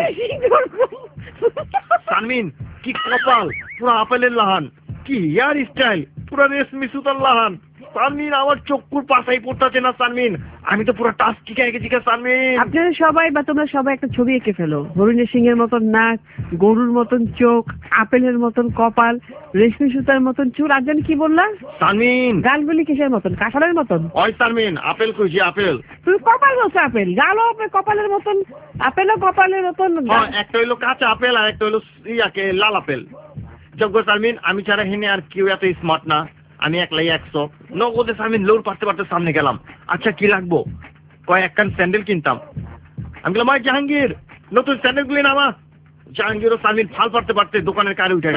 শারমিন, কি কপাল, পুরা আপেলের লাহান, কি হেয়ার স্টাইল, পুরা রেশমি সুতার লাহান শারমিন। আমার চক্ষুর পাশাই পড়তেছে না শারমিন, আমি তো পুরো টাস্ক শিখে গেছি শারমিন। আপনারা সবাই বা তোমরা সবাই একটা ছবি এঁকে ফেলো, হরিণের সিংহের মতন নাক, গরুর মতন চোখ, আপেলের মতন কপাল, রেশমি সুতার মতন চুল, আর জানি কি বললা শারমিন, গালগুলি কিসের মতন, কাঁঠালের মতন। ওই শারমিন আপেল কইছি আপেল, তুই কপাল বলছো আপেল, গালও কপালের মতন, আপেলও কপালের মতন। একটা হইলো কাঁচা আপেল আর একটা হইলো ইয়াকে লাল আপেল। যোগ্য শারমিন আমি ছাড়া হেনে আর কেউ এত স্মার্ট না, আমি একলাই 100 নগদে শারমিন লোড পারতে পারতে সামনে গেলাম। আচ্ছা কি লাগবো, কয় একখান স্যান্ডেল কিনতাম। আমি বললাম ভাই জাহাঙ্গীর নতুন স্যান্ডেল গুলি নামা। জাহাঙ্গীর ও শারমিন ফাল পারতে পারতে দোকানের কারে উঠে গেল।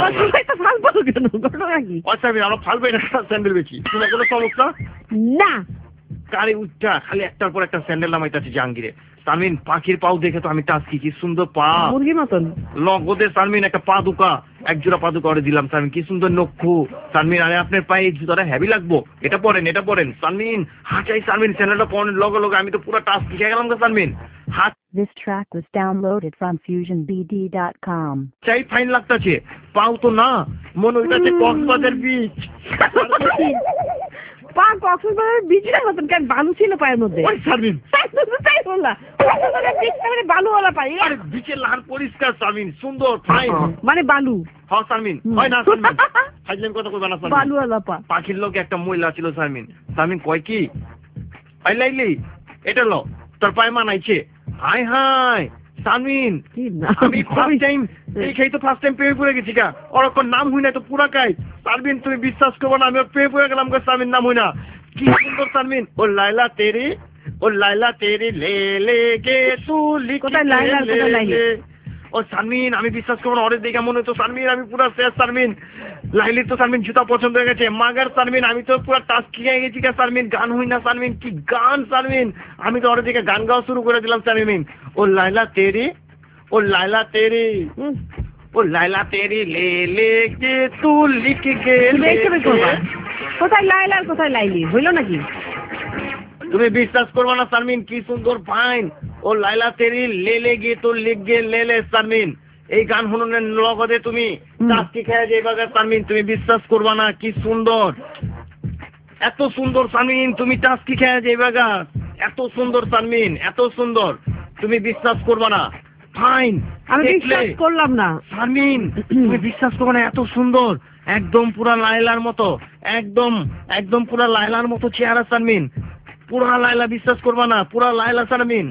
আমরা ফাল পাই না, স্যান্ডেল বেচি, তোমার কোনো সমস্যা না। কারে উঠা খালি একটার পর একটা স্যান্ডেল নামাইতেছে জাহাঙ্গীরে। শারমিন পাখির পাও দেখে তো আমি টাস্কি, কি সুন্দর পা, মুরগির মতন। লগদে শারমিন একটা পা দুকা, এক জোড়া পা দুকা করে দিলাম শারমিন, কি সুন্দর নক্ষু শারমিন। আরে আপনার পায়ে জুতাটা হেভি লাগবো, এটা পরেন এটা পরেন শারমিন। হাঁচাই শারমিন স্যান্ডেলটা পরেন লগে লগে, আমি তো পুরো টাস্ক শিখে গেলাম তো Sharmin. This track was downloaded from FusionBD.com. চাই ফাইন লাগতেছে, পাও তো না মনে হইতাছে কক্সবাজার বিচ। পা কক্সবাজার বিচের মতন, কেন বালু ছিল পায়ের মধ্যে। ওই শারমিন তাই বললা, বালুওয়ালা পাই। আরে বিচের লাল পরিষ্কার শারমিন, সুন্দর ফাইন মানে বালু। হ্যাঁ শারমিন, হয় না শারমিন ফাইজলাম কথা কইবা না শারমিন। বালুওয়ালা পা। পাখির লোক একটা মহিলা ছিল শারমিন, শারমিন কয় কি পাই লাইলি এটা লো তোর পায়ে মানাইছে। হাই হাই শারমিন আমি ফার্স্ট টাইম এই তো ফার্স্ট টাইম পেয়ে পড়ে গেছি গা, ওরকম নাম হই না তো পুরা কাই শারমিন, তুমি বিশ্বাস করবো না আমি পেয়ে পড়ে গেলাম গো শারমিন, নাম হই না কি সুন্দর শারমিন। ও লাইলা তেরি, ও লাইলা তেরি লে লে গে তু লিখ, ও শারমিন আমি বিশ্বাস করবো না, ওরে দেখে মনে হতো শারমিন আমি পুরা শেষ শারমিন। লাইলির তো শারমিন জুতা পছন্দ হয়ে গেছে, মাগার শারমিন আমি তো পুরো টাস্ক খেয়ে গেছি গা শারমিন, গান হই না শারমিন, কি গান শারমিন, আমি তো ওরে দেখে গান গাওয়া শুরু করে দিলাম শারমিন। ও লাইলা তেরি, ও লাইলা তেরি, ও লাইলা তেরি লে লে গে তু লিখ গে। কোথায় লাইলা আর কোথায় লাইলি, হইলো নাকি? তুমি বিশ্বাস করবে না শারমিন, কি সুন্দর ফাইন। ও লাইলা তেরি লে লে গে তু লিখ গে লে লে শারমিন, এই গান শুনুনের লগতে তুমি টাস্কি খেয়ে যাইবা শারমিন, তুমি বিশ্বাস করবা না কি সুন্দর, এত সুন্দর শারমিন, তুমি টাস্কি খেয়ে যাইবা গা, এত সুন্দর শারমিন, এত সুন্দর তুমি বিশ্বাস করবা না ফাইন। আমি বিশ্বাস করলাম না শারমিন, তুমি বিশ্বাস করবে না, এত সুন্দর একদম পুরা লাইলার মতো, একদম একদম পুরা লাইলার মতো চেহারা শারমিন, পুরা লাইলা, বিশ্বাস করবা না পুরা লাইলা শারমিন।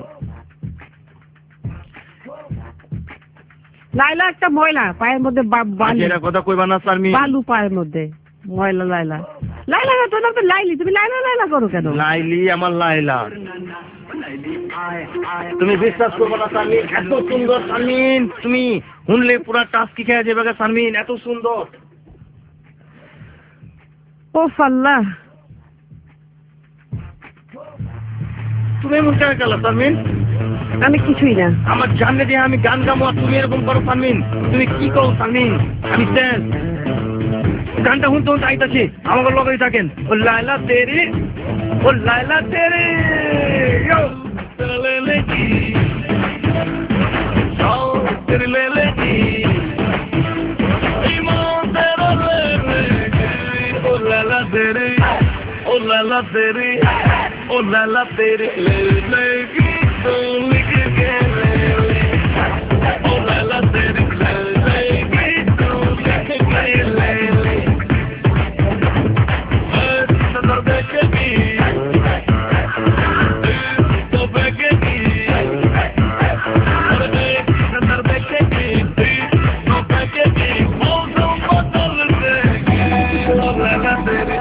লাইলা একটা ময়লা পায়ের মধ্যে, কথা কইবা না শারমিন, বালু পায়ের মধ্যে ময়লা। লাইলা লাইলা না, তোর নাম তো লাইলি, তুমি লাইলা লাইলা করো কেন? লাইলি আমার লাইলা, তুমি বিশ্বাস করবো না শারমিন, এত সুন্দর শারমিন, তুমি শুনলে পুরা টাস্কি খেয়ে যাবে শারমিন, এত সুন্দর। ও আল্লাহ, তুমি এমন কেন গেল শারমিন? আমি কিছুই না, আমার জানলে যে আমি গান গামো আর তুমি এরকম করো শারমিন, তুমি কি করো শারমিন? আমি শেষ গানটা শুনতে শুনতে আইতাছি, আমাকে লগেই থাকেন। ও লাইলা তেরি, ও লাইলা তেরি लैला तेरी ओ लैला तेरी ले लेगी तू लिख के ले ले ओ लैला तेरी ले लेगी तू लिख के ले ले नजर देखेगी तो बेगेगी अरे नजर देखेगी तो बेगेगी मौसम बदल देगी ओ लैला तेरी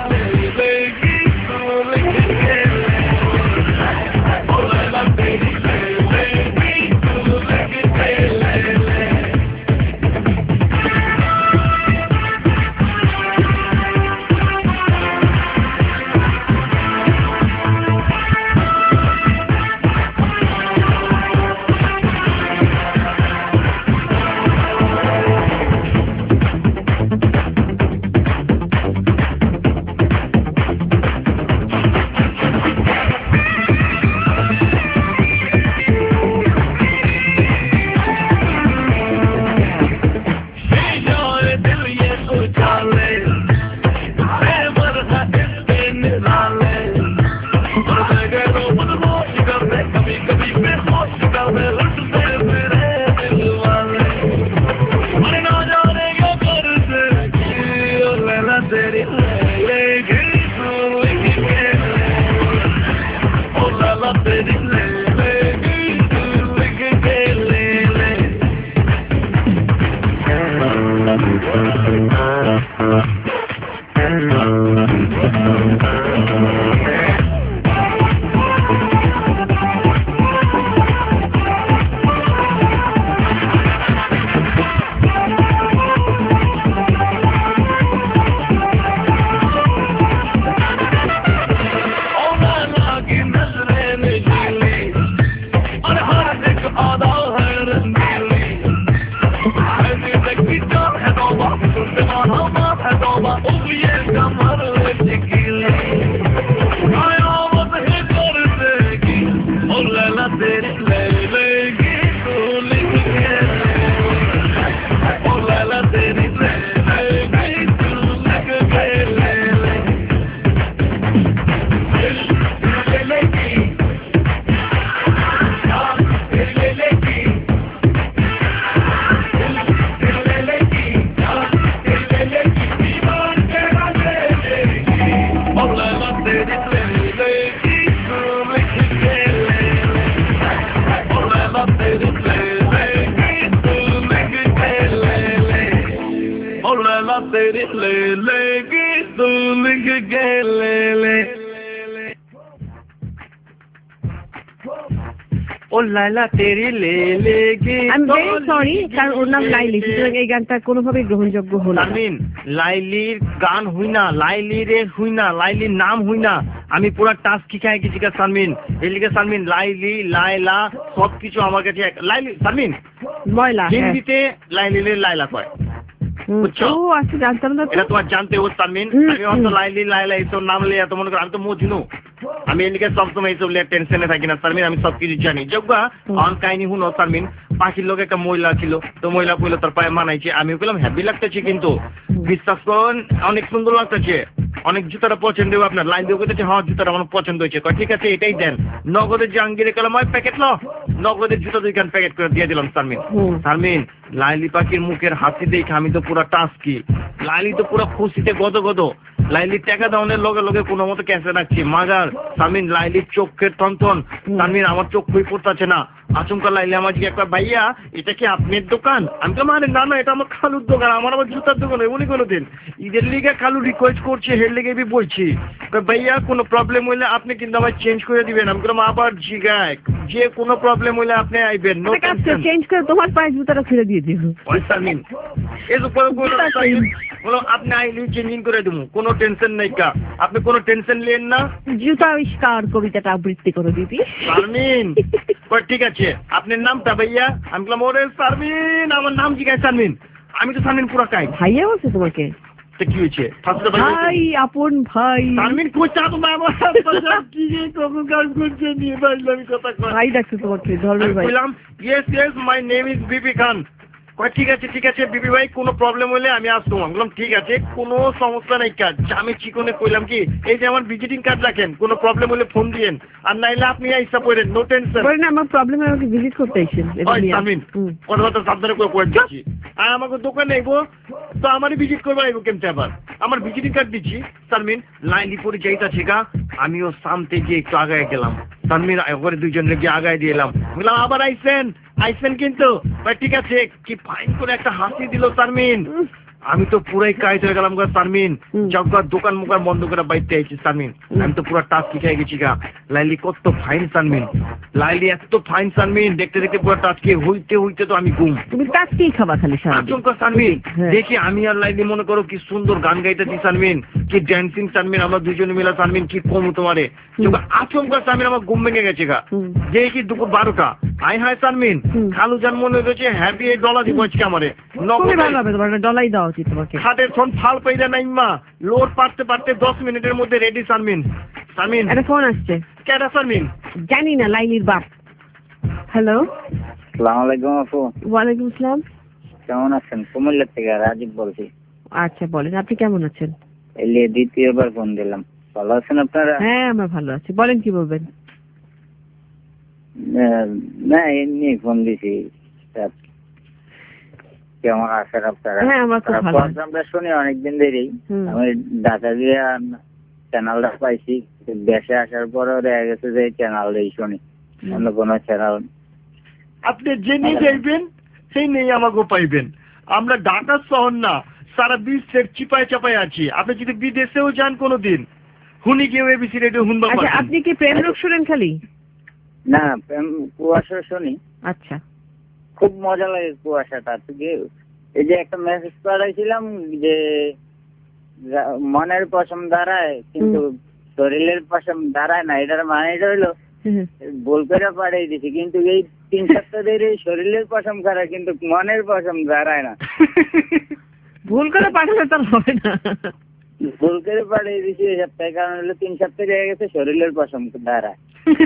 লাইলা তেরি লে লেগে I'm very sorry কারণ ওর নাম লাইলি সুতরাং এই গানটা কোনোভাবেই গ্রহণযোগ্য হলো না শারমিন লাইলির গান হুই না লাইলির নাম হুই না আমি পুরা টাস্ক শিখাই গেছি শারমিন এলিকে শারমিন লাইলি লাইলা সবকিছু আমার কাছে লাইলি শারমিন ময়লা হিন্দিতে লাইলিলে লাইলা কয় বুঝছো ও আচ্ছা জানতাম না এটা তোমার জানতে ও শারমিন আমি অত লাইলি লাইলা এইসব নাম লিয়ে এত মনে করো আমি তো মজনু আমি এলিকে সবসময় এইসব লিয়ে টেনশনে থাকি না শারমিন আমি সবকিছু জানি যোগ্যা অন কাহিনী হুনো শারমিন পাখির লোক একটা মহিলা ছিল তো মহিলা কইলো তার পায়ে মানাইছে আমি বললাম হ্যাপি লাগতেছে কিন্তু বিশ্বাস করুন অনেক সুন্দর লাগতেছে অনেক জুতাটা পছন্দ হবে আপনার লাইন দিয়ে কইতেছে হ্যাঁ জুতাটা আমার পছন্দ হয়েছে ঠিক আছে এটাই দেন নগদের জাহাঙ্গীরে কলাম ওই প্যাকেট লো নগদের জুতা 2 খান প্যাকেট করে দিয়ে দিলাম শারমিন লাইলি পাখির মুখের হাসি দেখে আমি তো পুরো টাস্কি লাইলি তো পুরো খুশিতে গদ লাইলি টাকা দাওনের লগে লগে কোনো মতো ক্যাসে রাখছি মাগার শারমিন লাইলির চোখের টনটন শারমিন আমার চোখ হয়ে পড়তেছে না আচমকা লাইলি আমার জিজ্ঞাসা করে ভাইয়া এটা কি আপনার দোকান আমি তো মানে না এটা আমার খালুর দোকান আমার আবার জুতার দোকান উনি কোনোদিন ঈদের লিগে খালু রিকোয়েস্ট করছে হের লেগে আমি বলছি ভাইয়া কোনো প্রবলেম হইলে আপনি কিন্তু আমার চেঞ্জ করে দিবেন আমি বললাম আবার জিগায় যে কোনো প্রবলেম হইলে আপনি আইবেন নো টেনশন চেঞ্জ করে তোমার পায়ে জুতাটা ছেড়ে দিয়ে দিও ওই শারমিন এসব বলো আপনি আইলি চেঞ্জিং করে দেবো কোনো টেনশন নেই কা আপনি কোনো টেনশন নেন না জুতা আবিষ্কার কবিতাটা আবৃত্তি করে দিবি শারমিন ঠিক আছে আপনার নামটা ভাইয়া আমি বললাম ওরে শারমিন আমার নাম জিজ্ঞাসা শারমিন আমি তো শারমিন পুরা কাই ভাইয়া বলছে তোমাকে কি হয়েছে ভাই আপন ভাই শারমিন কোচা তো বাবা কি যে কখন কাজ করছে নিয়ে ভাই আমি কথা কই ভাই ডাকছে তোমাকে ধর্মের ভাই বললাম yes my name is BP Khan ঠিক আছে বিপি ভাই, কোনো প্রবলেম হলে আমি আসবো। আমি বললাম ঠিক আছে, কোনো সমস্যা নাই কাজ। আমি চিকনে কইলাম কি, এই যে আমার ভিজিটিং কার্ড রাখেন, কোনো প্রবলেম হলে ফোন দিয়েন, আর নাইলে আপনি আইসা পড়েন, নো টেনশন। বলেন আমার প্রবলেম, আমাকে ভিজিট করতে আইছেন। সামিন কথা সাবধানে করে দিচ্ছি, আর আমাকে দোকানে আইবো তো আমারই ভিজিট করবো, আইবো কেমতে আবার আমার ভিজিটিং কার্ড দিচ্ছি। সারমিন লাইলি পরে যাইতাছে গা, আমিও সামতে গিয়ে একটু আগায় গেলাম। সারমিন ওপরে দুইজনে গিয়ে আগায় দিলাম, বললাম আবার আইসেন কিন্তু ভাই, ঠিক আছে। কি ফাইন করে একটা হাসি দিল সারমিন, আমি তো পুরাই কাইট হয়ে গেলাম গা সারমিন। জগৎ দোকান মুকান বন্ধ করে বাইতে আইছি সারমিন, আমি তো পুরা টাস্ক শিখাই গেছি গা। লাইলি কত ফাইন সারমিন, লাইলি এত ফাইন সারমিন, দেখতে দেখতে পুরো টাস্ক হইতে তো আমি ঘুম। তুমি টাস্কই খাবা খালি আচমকা সারমিন দেখি আমি আর লাইলি মনে করো কি সুন্দর গান গাইতেছি সারমিন, কি ড্যান্সিং সারমিন, আমরা দুজনে মিলা সারমিন কি কম তোমারে। আচমকা সারমিন আমার ঘুম ভেঙে গেছে গা, দেখি দুপুর 12টা। হাই সারমিন, খালু জান মনে হয়েছে হ্যাপি $1 দিব আজকে আমারে। ডলাই দাও তোমাকে, খাটের ফোন ফাল পাইলে নাই মা, লোড পারতে 10 মিনিটের মধ্যে রেডি সারমিন। একটা ফোন আসছে। কেডা সারমিন? জানি না, লাইলির বাপ। হ্যালো, আসসালামু আলাইকুম আপু। ওয়ালাইকুম আসসালাম। কেমন আছেন? কুমিল্লা থেকে রাজীব বলছি। আচ্ছা বলেন, আপনি কেমন আছেন? এলে দ্বিতীয়বার ফোন দিলাম। ভালো আছেন আপনারা? হ্যাঁ আমরা ভালো আছি, বলেন কি বলবেন? না এমনি ফোন দিছি, কেমন আছেন আপনারা? হ্যাঁ আমরা খুব ভালো আছি। আমরা শুনি অনেকদিন ধরেই, আমি ঢাকা গিয়ে চ্যানেলটা পাইছি, দেশে আসার পরেও দেখা গেছে যে চ্যানেলটাই শুনি, অন্য কোনো চ্যানেল। আপনি যে নিয়ে যাইবেন সেই নেই আমাকেও পাইবেন। আমরা ঢাকা শহর না, সারা বিশ্বের চিপায় চাপায় আছি। আপনি যদি বিদেশেও যান কোনোদিন, হুনি গিয়ে এবিসি রেডিও শুনবা। আপনি কি প্রেম রোগ শুনেন খালি? না, প্রেম কুয়াশা শুনি। আচ্ছা, খুব মজা লাগে কুয়াশাটা। এই যে একটা মেসেজ পাঠাইছিলাম যে মনের পশম দাঁড়ায় কিন্তু শরীরের পশম দাঁড়ায় না, এটার মানে এটা হইলো ভুল করে পাঠিয়ে দিছি, কিন্তু এই 3 সপ্তাহ ধরে শরীরের পশম খারাপ কিন্তু মনের পশম দাঁড়ায় না। ভুল করে পাঠালে তো হবে না, ভুল করে পাঠিয়ে দিছি এই সপ্তাহে, কারণ হলো 3 সপ্তাহ হয়ে গেছে শরীরের পশম দাঁড়ায়।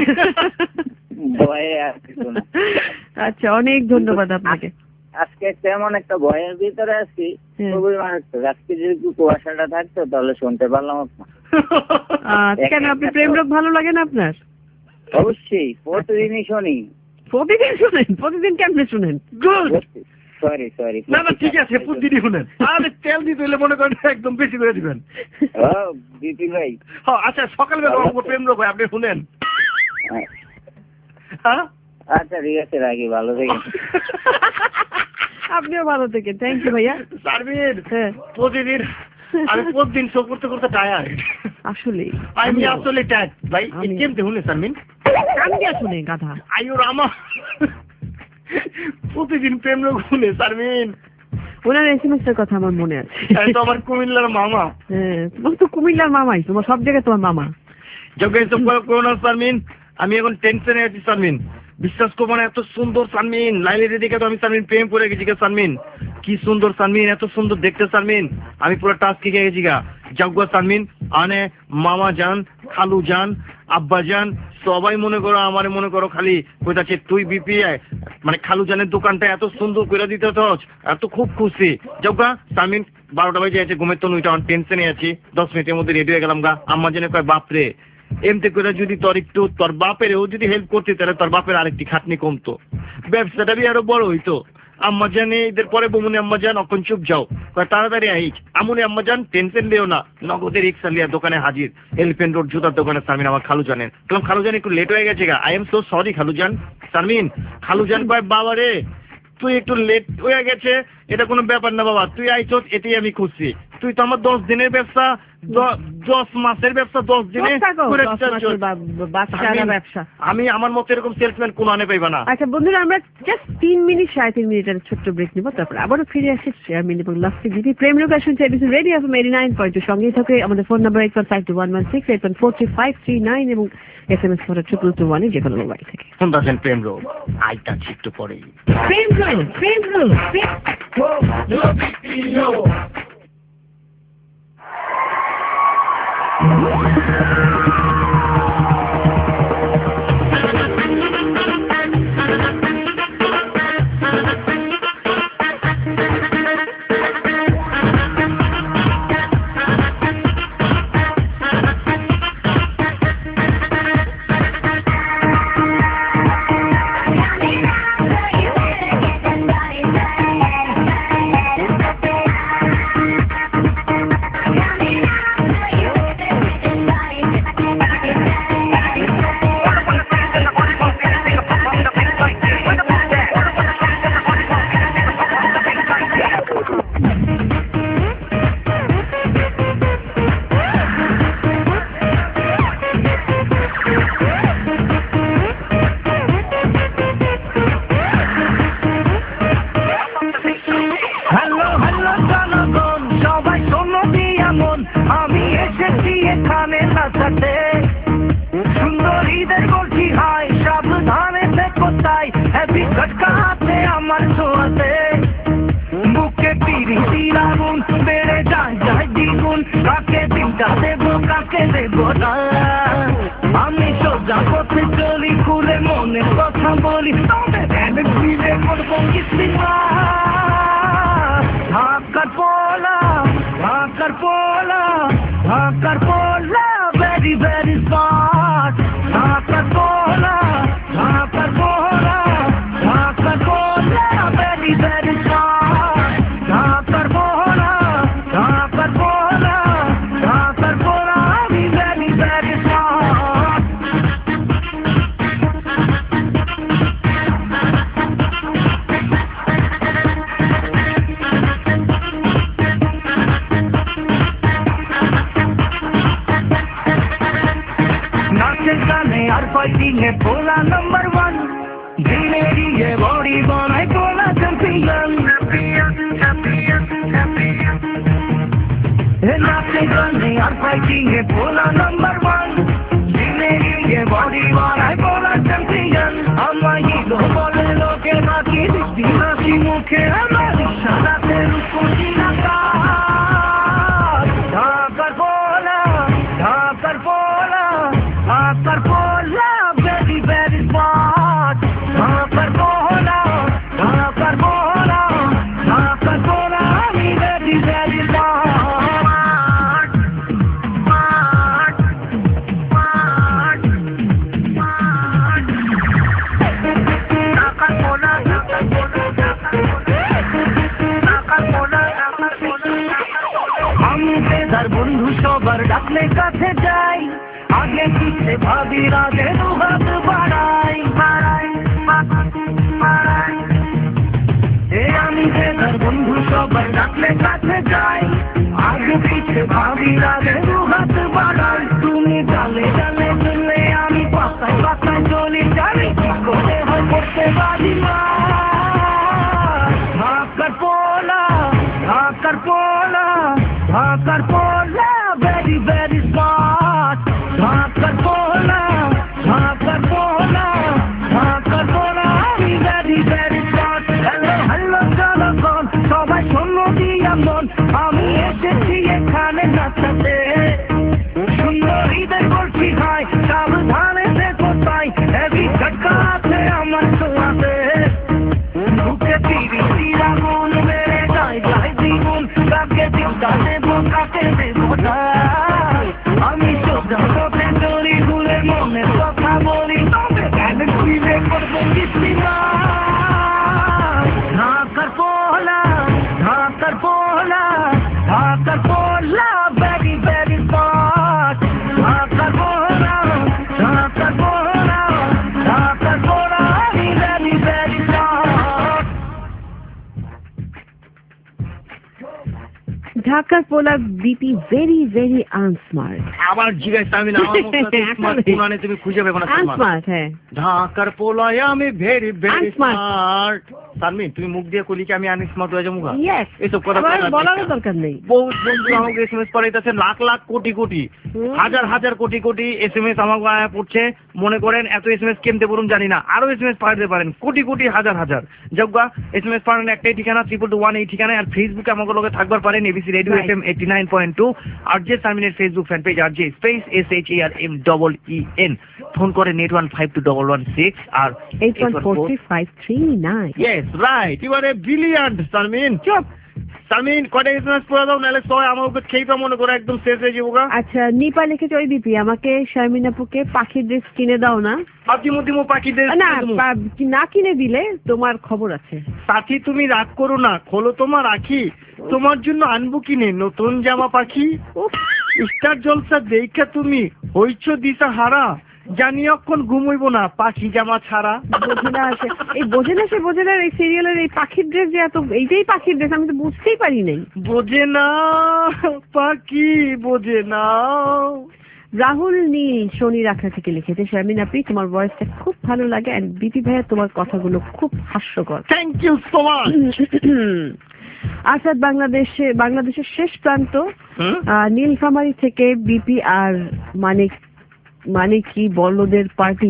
ভয়ে আর কিছু না। আচ্ছা, অনেক ধন্যবাদ আপনাকে। আজকে তেমন একটা ভয়ের ভিতরে আছি, খুবই মারাত্মক। আজকে যদি কুয়াশাটা থাকতো তাহলে শুনতে পারলাম আপনার। কেন, আপনি প্রেম রোগ ভালো লাগে না আপনার? অবশ্যই, প্রতিদিনই শুনি। প্রতিদিন শুনেন? প্রতিদিন কেমনে শুনেন? সরি না ঠিক আছে, প্রতিদিনই শুনেন। আরে তেল দিতে হলে মনে করেন একদম বেশি করে দিবেন। দিদি ভাই, আচ্ছা সকালবেলা প্রেম রোগ হয়, আপনি শুনেন। আচ্ছা ঠিক আছে, রাখি, ভালো থাকেন। আপনিও ভালো থাকেন, থ্যাংক ইউ ভাইয়া। সারমিন, প্রতিদিন শো করতে করতে টায়ার্ড। আসলে আমি আসলে টায়ার্ড ভাই। কেমতে শুনে সারমিন? কান্দিয়া শুনে গাধা। আয়ো রামা, প্রতিদিন প্রেম রোগ শুনে সারমিন। ওনার এসএমএস এর কথা আমার মনে আছে। তো আমার কুমিল্লার মামা। হ্যাঁ, তোমার তো কুমিল্লার মামাই, তোমার সব জায়গায় তোমার মামা। করোনা সারমিন, আমি এখন টেনশনে আছি সারমিন। বিশ্বাস করবো না, এত সুন্দর সারমিন, লাইলের দিকে তো আমি সারমিন প্রেম করে গেছি গা সারমিন। কি সুন্দর সারমিন, এত সুন্দর দেখতে সারমিন, আমি পুরো টাস্ক শিখে গেছি গা। যাগুয়া সারমিন, আনে মামা যান, খালু যান, আব্বা যান, সবাই মনে করো আমারে মনে করো খালি কইতাছে তুই বিপিআই, মানে খালু জানের দোকানটা এত সুন্দর করে দিতে হস, এত খুব খুশি। যাগুয়া সারমিন 12টা বাজে আছে, ঘুমের তো নুইটা, টেনশনে আছি। 10 মিনিটের মধ্যে রেডি হয়ে গেলাম গা। আম্মা জেনে কয় বাপরে, এমতে করে যদি তোর বাপের ও যদি হেল্প করতে, তাহলে তোর বাপের আরেকটি খাটনি কমতো, ব্যবসাটা বি আরো বড় হইতো। আম্মা জানে এদের পরে বমুনি আম্মা যান অখন চুপ যাও, তাড়াতাড়ি আইক। আমুনি আম্মা যান টেনশন লিও না, নগদের রিক্সা লিয়া দোকানে হাজির। এলিফেন্ট রোড জুতার দোকানে সারমিন আমার খালু জানেন। খালু জান একটু লেট হয়ে গেছে গা, আই এম সো সরি খালু জান। সারমিন, খালু জান কয় বাবা রে তুই একটু লেট হয়ে গেছে, এটা কোনো ব্যাপার না বাবা, তুই আইছত এতেই আমি খুশি। তুই তো আমার 10 দিনের ব্যবসা, 10 মাসের ব্যবসা 10 দিনে ব্যবসা। আমি আমার মতো এরকম সেলসম্যান কোন আনে পাইবা না। আচ্ছা বন্ধুরা, আমরা জাস্ট 3 মিনিট 3.5 মিনিটের ছোট্ট ব্রেক নিব, তারপর আবারও ফিরে আসি চেয়ারম্যান এবং লাস্টে দিদি প্রেম রোগ শুনছে এবিসি রেডিও এফএম 89.2। সঙ্গেই থাকে আমাদের ফোন নাম্বার 815216 814353 এবং এসএমএস করে 2221 যে কোনো মোবাইল থেকে। ফোন দাসেন প্রেম রোগ আইটা একটু পরেই। প্রেম রোগ, প্রেম রোগ, ঢাকার পোলা ভেরি ভেরি স্মার্ট ঢাকার পোলা ঢাকার পোলা ঢাকার পোলা ভেরি ভেরি স্মার্ট ঢাকার পোলা ঢাকার পোলা ঢাকার পোলা আমি ভেরি ভেরি স্মার্ট নাচের গানে আর ফাইটিং এ পোলা নাম্বার 1 দিনে দিয়ে বডি বানায় পোলা চ্যাম্পিয়ন নাচের গানে আর ফাইটিং এ পোলা নাম্বার 1 দিনে দিয়ে বডি বানায় পোলা চ্যাম্পিয়ন আমার হিরো বলে লোকে নাকি দিচ্ছি নাকি মুখে আমার সারাতে রূপসী নাকা ঢাকার পোলা ঢাকার পোলা ঢাকার পোলা ভেরি ভেরি স্মার্ট ঢাকার পোলা ঢাকার পোলা ঢাকার পোলা আমি very very smart smart smart smart ঢাকার পোলা ঢাকার পোলা ঢাকার পোলা ঢাকার পোলা আমি বেদার বন্ধু সবার ডাকলে কাছে যাই আগে পিছে ভাবি রাগে দুহাত বাড়াই বাড়াই বাড়াই আমি বেদার বন্ধু সবার ডাকলে কাছে যাই আগে পিছে ভাবি রাগে দুহাত বাড়াই তুমি ডালে ডালে চলে আমি পাতায় পাতায় চলি জানি কি করে হয় করতে পারি না ঢাকার পোলা ঢাকার পোলা ঢাকার পোলা ভেরি ভেরি স্মার্ট ঢাকার পোলা ঢাকার পোলা ঢাকার পোলা আমি very very smart hello hello জনগণ সবাই শোনো দিয়া মন আমি এসেছি এখানে নাচাতে সুন্দরীদের বলছি ভাই সাবধানে দেখো তাই হেভি ঝটকা আছে আমার ছোঁয়াতে বুকে তিরি তিরা মন মেরে গায়ে গায়ে দ্বিগুণ কাকে চিন্তা দেবো কাকে দেবো আমি সোজা পথে চলি ভুলে মনের কথা বলি তবে কেন ফিরে করবো কিছু না ঢাকার পোলা ঢাকার পোলা ঢাকার পোলা ভেরি ভেরি স্মার্ট ঢাকার পোলা ঢাকার পোলা ঢাকার পোলা আমি ভেরি ভেরি স্মার্ট ঢাকার পোলা বিপি ভেরি ভেরি আনস্মার্ট আবার জিজ্ঞাসা আমি না আমার মতো স্মার্ট পুরানে তুমি খুঁজে পাবে না আনস্মার্ট হ্যাঁ ঢাকার পোলায় আমি very very Unsmart. Smart Sharmin তুমি মুখ দিয়ে কলি কি আমি আনস্মার্ট হয়ে যাবো ইয়েস এইসব কথা বলার দরকার নেই বহুত বন্ধু আমাকে এসএমএস পাঠাইতেছে লাখ লাখ কোটি কোটি হাজার হাজার কোটি কোটি এসএমএস আমাকে আয়া পড়ছে মনে করেন এত এসএমএস কেমতে পড়ুন জানি না আরো এসএমএস পাঠাতে পারেন কোটি কোটি হাজার হাজার যোগ্যা এসএমএস পাঠানোর একটাই ঠিকানা 211 এই ঠিকানায় আর ফেসবুকে আমাকে লোকে থাকবার পারেন এবিসি রেডিও এফএম 89.2 আর যে সারমিনের ফেসবুক ফ্যান পেজ আর যে স্পেস SHARMEEN ফোন করে নেট 1521116 আর 81435339 yes right you are a brilliant Sharmin চুপ সারমিন কয়টা এসএমএস পড়া দাও নাহলে সবাই আমার উপর খেইপা মনে করে একদম শেষ হয়ে যাবো গা আচ্ছা নিপা লিখেছে ওই বিপি আমাকে শারমিন আপুকে পাখির ড্রেস কিনে দাও না আতিমতিমো পাখিদের না না কিনে দিলে তোমার খবর আছে সাথী তুমি রাগ করো না খোলো তোমার রাখি তোমার জন্য আনবো কিনে নতুন জামা পাখি স্টার জলসা দেখা তুমি হইছো দিশা হারা জানি অক্ষণ ঘুমইব না পাখি জামা ছাড়া বোঝে না এই বোঝে না সে বোঝে না এই সিরিয়ালের এই পাখির ড্রেস যে এত এইটাই পাখির ড্রেস আমি তো বুঝতেই পারি নাই বোঝে না পাখি বোঝে না রাহুল নীল শনি রাখা থেকে লিখেছে শারমিন আপনি তোমার ভয়েসটা খুব ভালো লাগে এন্ড বিপি ভাইয়া তোমার কথাগুলো খুব হাস্যকর thank you so much Asad বাংলাদেশের শেষ প্রান্ত নীলফামারী থেকে বিপি আর মানে কি বলদের পার্টি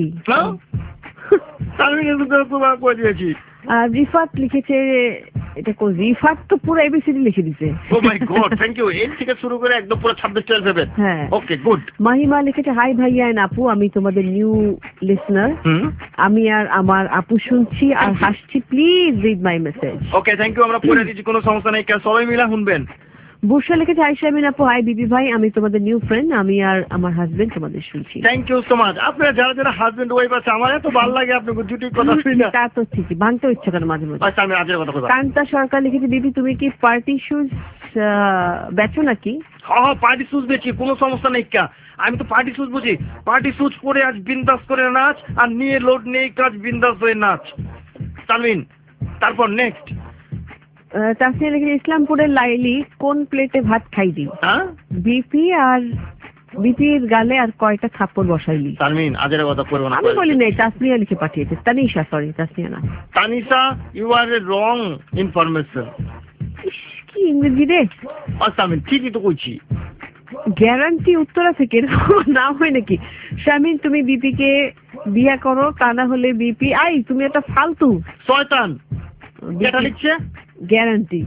রিফাত লিখেছে এটা কোন রিফাত তো পুরো এবিসিডি লিখে দিয়েছে oh my god thank you এর থেকে শুরু করে একদম পুরো 26 অ্যালফাবেট হ্যাঁ ওকে গুড মাহিমা লিখেছে হাই ভাইয়া এন্ড আপু আমি তোমাদের নিউ লিসনার আমি আর আমার আপু শুনছি আর হাসছি please read my message okay thank you আমরা পড়ে দিচ্ছি কোনো সমস্যা নেই সবাই মিলে শুনবেন বুশরা লিখেছে হাই শারমিন আপু, হাই বিপি ভাই, আমি তোমাদের নিউ ফ্রেন্ড, আমি আর আমার হাজবেন্ড তোমাদের শুনছি। Thank you so much. আপনারা যারা যারা হাজবেন্ড ওয়াইফ আছে, আমার এত ভালো লাগে আপনাকে জুটির কথা শুনি না। তা তো ঠিকই, ভাঙতে ইচ্ছে করে মাঝে মাঝে। আচ্ছা আমি আজের কথা বলবো। কান্তা সরকার লিখেছে বিপি তুমি কি পার্টি শুজ বেচো নাকি? হ্যাঁ পার্টি শুজ বেচি, কোনো সমস্যা নেই। আমি তো পার্টি শুজ বুঝি, পার্টি শুজ পরে আজ বিন্দাস করে নাচ, আর নিয়ে লোড নেই কাজ, বিন্দাস হয়ে নাচ। তানভিন, তারপর নেক্সট তাসনিয়া লিখেছে ইসলামপুরের লাইলি কোন প্লেটে ভাত খাইলি? বিপি আর বিপির গালে আর কয়টা থাপ্পড় বসাইলি? তানভিন আজের কথা করবো না। আমি বলি নাই, তাসনিয়া লিখে পাঠিয়েছে। তানিশা, সরি তাসনিয়া না। Tanisha, you are a wrong information. কি ইংরেজি রে? তানভিন ঠিকই তো কইছি। গ্যারান্টি উত্তরা থেকে এরকম নাম হয় নাকি? শামিন তুমি বিপি কে বিয়া করো, তা না হলে বিপি আই তুমি একটা ফালতু শয়তান। যেটা লিখছে গ্যারান্টি,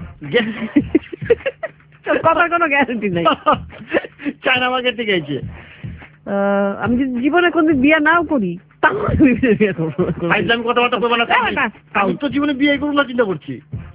কথার কোনো গ্যারান্টি নাই। চায়না মার্কেট থেকে আইছে। আমি যদি জীবনে কোনদিন বিয়া নাও করি আমি কথাবার্তা করবো না। আমি তো জীবনে বিয়ে করবো না চিন্তা করছি।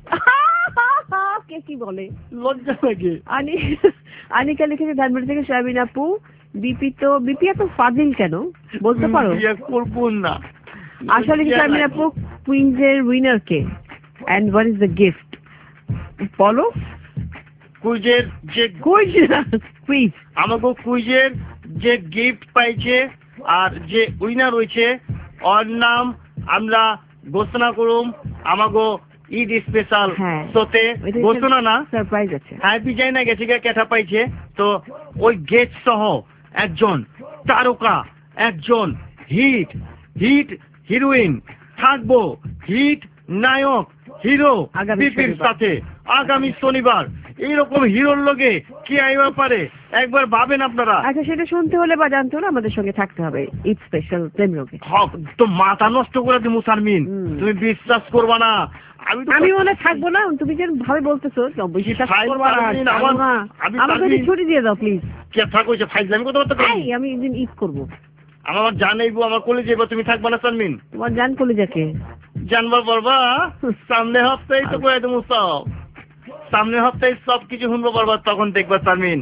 কে কি বলে, লজ্জা লাগে। আনিকা লিখেছে ধানবাড়ি থেকে শারমিন আপু, বিপি এত ফাজিল কেন বলতে পারো? বিয়ে করবো না। আসলে কি শারমিন আপু কুইন্সের উইনার কে and what is the gift বলো? কুইজের যে কুইজ আমাকে কুইজের যে গিফট পাইছে আর যে উইনার হয়েছে ওর নাম আমরা ঘোষণা করুম আমাকে ঈদ স্পেশাল শোতে। ঘোষণা না, সারপ্রাইজ আছে। হ্যাঁ বিজয় না গেছে কেটা পাইছে তো ওই গেট সহ একজন তারকা, একজন হিট হিরোইন থাকবো, হিট নায়ক হিরো বিপির সাথে আগামী শনিবার। এইরকম হিরোর লোকে কি আইবা পারে একবার ভাবেন আপনারা। আচ্ছা সেটা শুনতে হলে বা জানতে হলে আমাদের সঙ্গে থাকতে হবে ঈদ স্পেশাল প্রেম রোগে। তো মাথা নষ্ট করে দিমু শারমিন, তুমি বিশ্বাস করবা না। আমি মনে থাকবো না, তুমি যে ভাবে বলতেছো বিশ্বাস করবা না। আমাকে ছুটি দিয়ে দাও প্লিজ। কে থাকছে ফাইজলামি কথা বলতে পারি? আমি একদিন ঈদ করবো। আমার জানাইবো, আমার কলেজে যাবো, তুমি থাকবা না শারমিন? তোমার জান কলেজাকে জানবার পারবা? সামনে হপ্তাহে তো করে দেবো সব, সামনের হপ্তাহে সব কিছু শুনবো পারবা, তখন দেখবা শারমিন।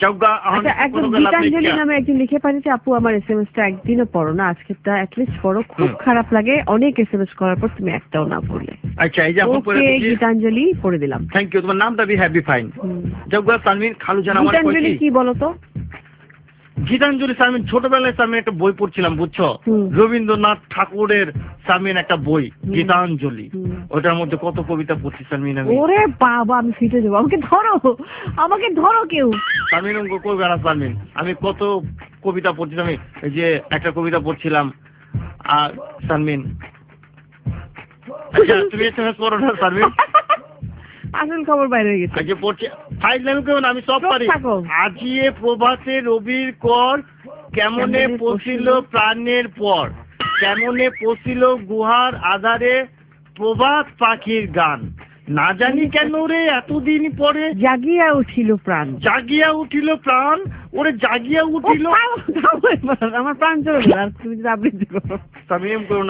গীতাঞ্জলি নামে একজন লিখে পাঠিয়েছে আপু আমার SMS টা একদিনও পড়ো না, আজকেরটা অ্যাটলিস্ট পড়ো, খুব খারাপ লাগে অনেক SMS করার পর তুমি একটাও না পড়লে। আচ্ছা এই যে আপু পড়ে দিয়েছি, গীতাঞ্জলি পড়ে দিলাম। Thank you. তোমার নামটা বি হ্যাপি ফাইন। যোগ্য শারমিন খালু জান আমার গীতাঞ্জলি কি বলো তো? গীতাঞ্জলি শারমিন ছোটবেলায় শারমিন একটা বই পড়ছিলাম বুঝছো, রবীন্দ্রনাথ ঠাকুরের শারমিন একটা বই গীতাঞ্জলি, ওটার মধ্যে কত কবিতা পড়ছি শারমিন আমি। ওরে বাবা আমি ফিটে যাবো, আমাকে ধরো কেউ। শারমিন অঙ্ক করবে না শারমিন, আমি কত কবিতা পড়ছিলাম। আমি এই যে একটা কবিতা পড়ছিলাম আর শারমিন। আচ্ছা তুমি SMS পড়ো না শারমিন, আসল খবর বাইরে হয়ে গেছে। আজকে পড়ছে ফাইজলামি কেমন, আমি সব পারি। আজিয়ে প্রভাতে রবির কর, কেমনে পশিল প্রাণের পর, কেমনে পশিল গুহার আধারে প্রভাত পাখির গান, না জানি কেন রে এতদিন পরে জাগিয়া উঠিল প্রাণ, জাগিয়া উঠিল প্রাণ, ওরে জাগিয়া উঠিল। আমার প্রাণ চলে গেল, আর তুমি যদি আবৃত্তি করো। আমি এম করো না